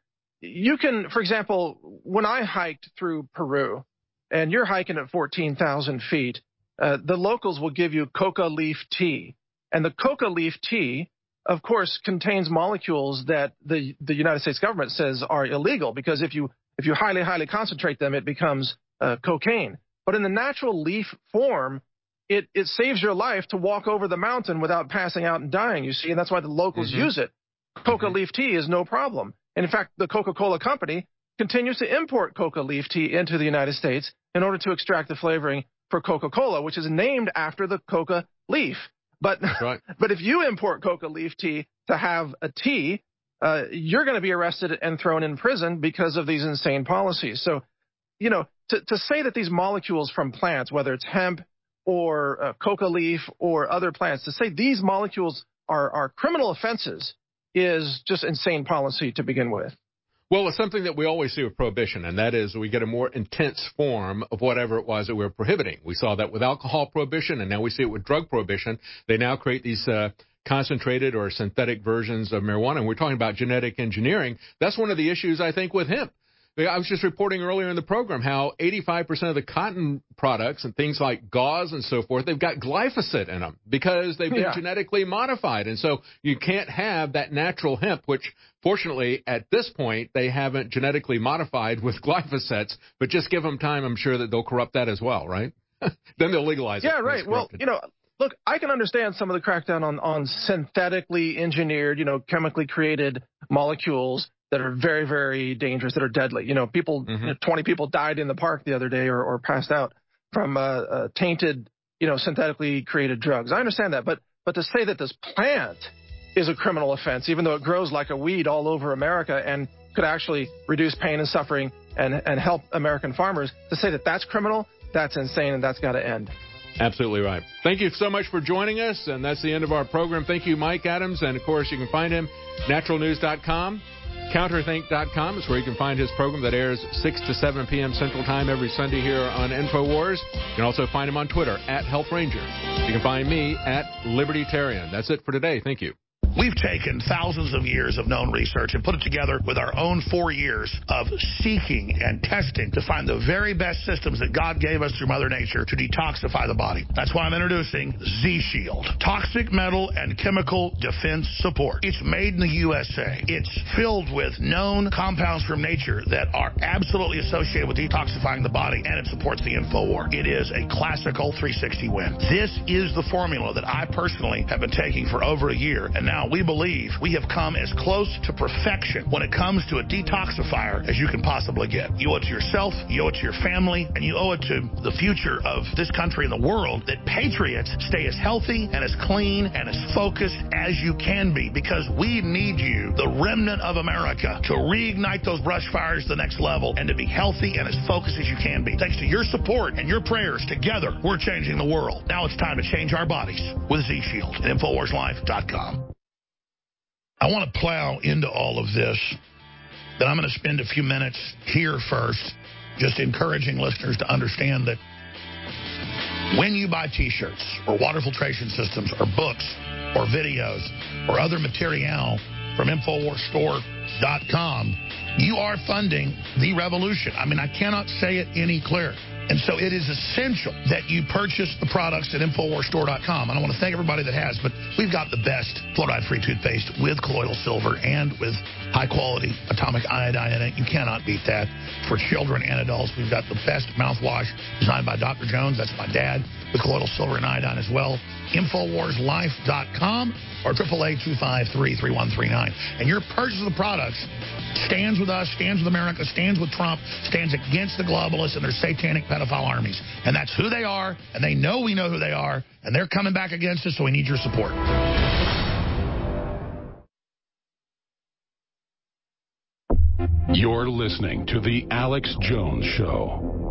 You can, for example, when I hiked through Peru, and you're hiking at 14,000 feet, the locals will give you coca leaf tea. And the coca leaf tea, of course, contains molecules that the United States government says are illegal, because if you highly, highly concentrate them, it becomes cocaine. But in the natural leaf form, it saves your life to walk over the mountain without passing out and dying, you see, and that's why the locals use it. Coca leaf tea is no problem. And in fact, the Coca-Cola company continues to import coca leaf tea into the United States in order to extract the flavoring for Coca-Cola, which is named after the coca leaf. But but if you import coca leaf tea to have a tea, you're going to be arrested and thrown in prison because of these insane policies. So, to say that these molecules from plants, whether it's hemp or coca leaf or other plants, to say these molecules are criminal offenses is just insane policy to begin with. Well, it's something that we always see with prohibition, and that is we get a more intense form of whatever it was that we were prohibiting. We saw that with alcohol prohibition, and now we see it with drug prohibition. They now create these concentrated or synthetic versions of marijuana, and we're talking about genetic engineering. That's one of the issues, I think, with hemp. I was just reporting earlier in the program how 85% of the cotton products and things like gauze and so forth, they've got glyphosate in them because they've been genetically modified. And so you can't have that natural hemp, which fortunately at this point they haven't genetically modified with glyphosates, but just give them time. I'm sure that they'll corrupt that as well, right? Then they'll legalize it. Yeah, right. Well, look, I can understand some of the crackdown on synthetically engineered, chemically created molecules that are very, very dangerous, that are deadly. 20 people died in the park the other day or passed out from tainted, synthetically created drugs. I understand that, but to say that this plant is a criminal offense, even though it grows like a weed all over America and could actually reduce pain and suffering and help American farmers, to say that that's criminal, that's insane, and that's got to end. Absolutely right. Thank you so much for joining us, and that's the end of our program. Thank you, Mike Adams, and of course you can find him naturalnews.com. Counterthink.com is where you can find his program that airs 6 to 7 p.m. Central Time every Sunday here on InfoWars. You can also find him on Twitter @HealthRanger. You can find me @LibertyTarian. That's it for today. Thank you. We've taken thousands of years of known research and put it together with our own 4 years of seeking and testing to find the very best systems that God gave us through Mother Nature to detoxify the body. That's why I'm introducing Z-Shield. Toxic metal and chemical defense support. It's made in the USA. It's filled with known compounds from nature that are absolutely associated with detoxifying the body, and it supports the InfoWar. It is a classical 360 win. This is the formula that I personally have been taking for over a year, and now we believe we have come as close to perfection when it comes to a detoxifier as you can possibly get. You owe it to yourself, you owe it to your family, and you owe it to the future of this country and the world that patriots stay as healthy and as clean and as focused as you can be, because we need you, the remnant of America, to reignite those brush fires to the next level and to be healthy and as focused as you can be. Thanks to your support and your prayers, together we're changing the world. Now it's time to change our bodies with Z-Shield at InfoWarsLife.com. I want to plow into all of this, but I'm going to spend a few minutes here first just encouraging listeners to understand that when you buy T-shirts or water filtration systems or books or videos or other material from InfoWarsStore.com, you are funding the revolution. I mean, I cannot say it any clearer. And so it is essential that you purchase the products at InfoWarsStore.com. And I want to thank everybody that has, but we've got the best fluoride-free toothpaste with colloidal silver and with high-quality atomic iodine in it. You cannot beat that. For children and adults, we've got the best mouthwash designed by Dr. Jones. That's my dad, with colloidal silver and iodine as well. InfoWarsLife.com or 888-253-3139. And your purchase of the products stands with us, stands with America, stands with Trump, stands against the globalists and their satanic pedophile armies. And that's who they are, and they know we know who they are, and they're coming back against us, so we need your support. You're listening to The Alex Jones Show.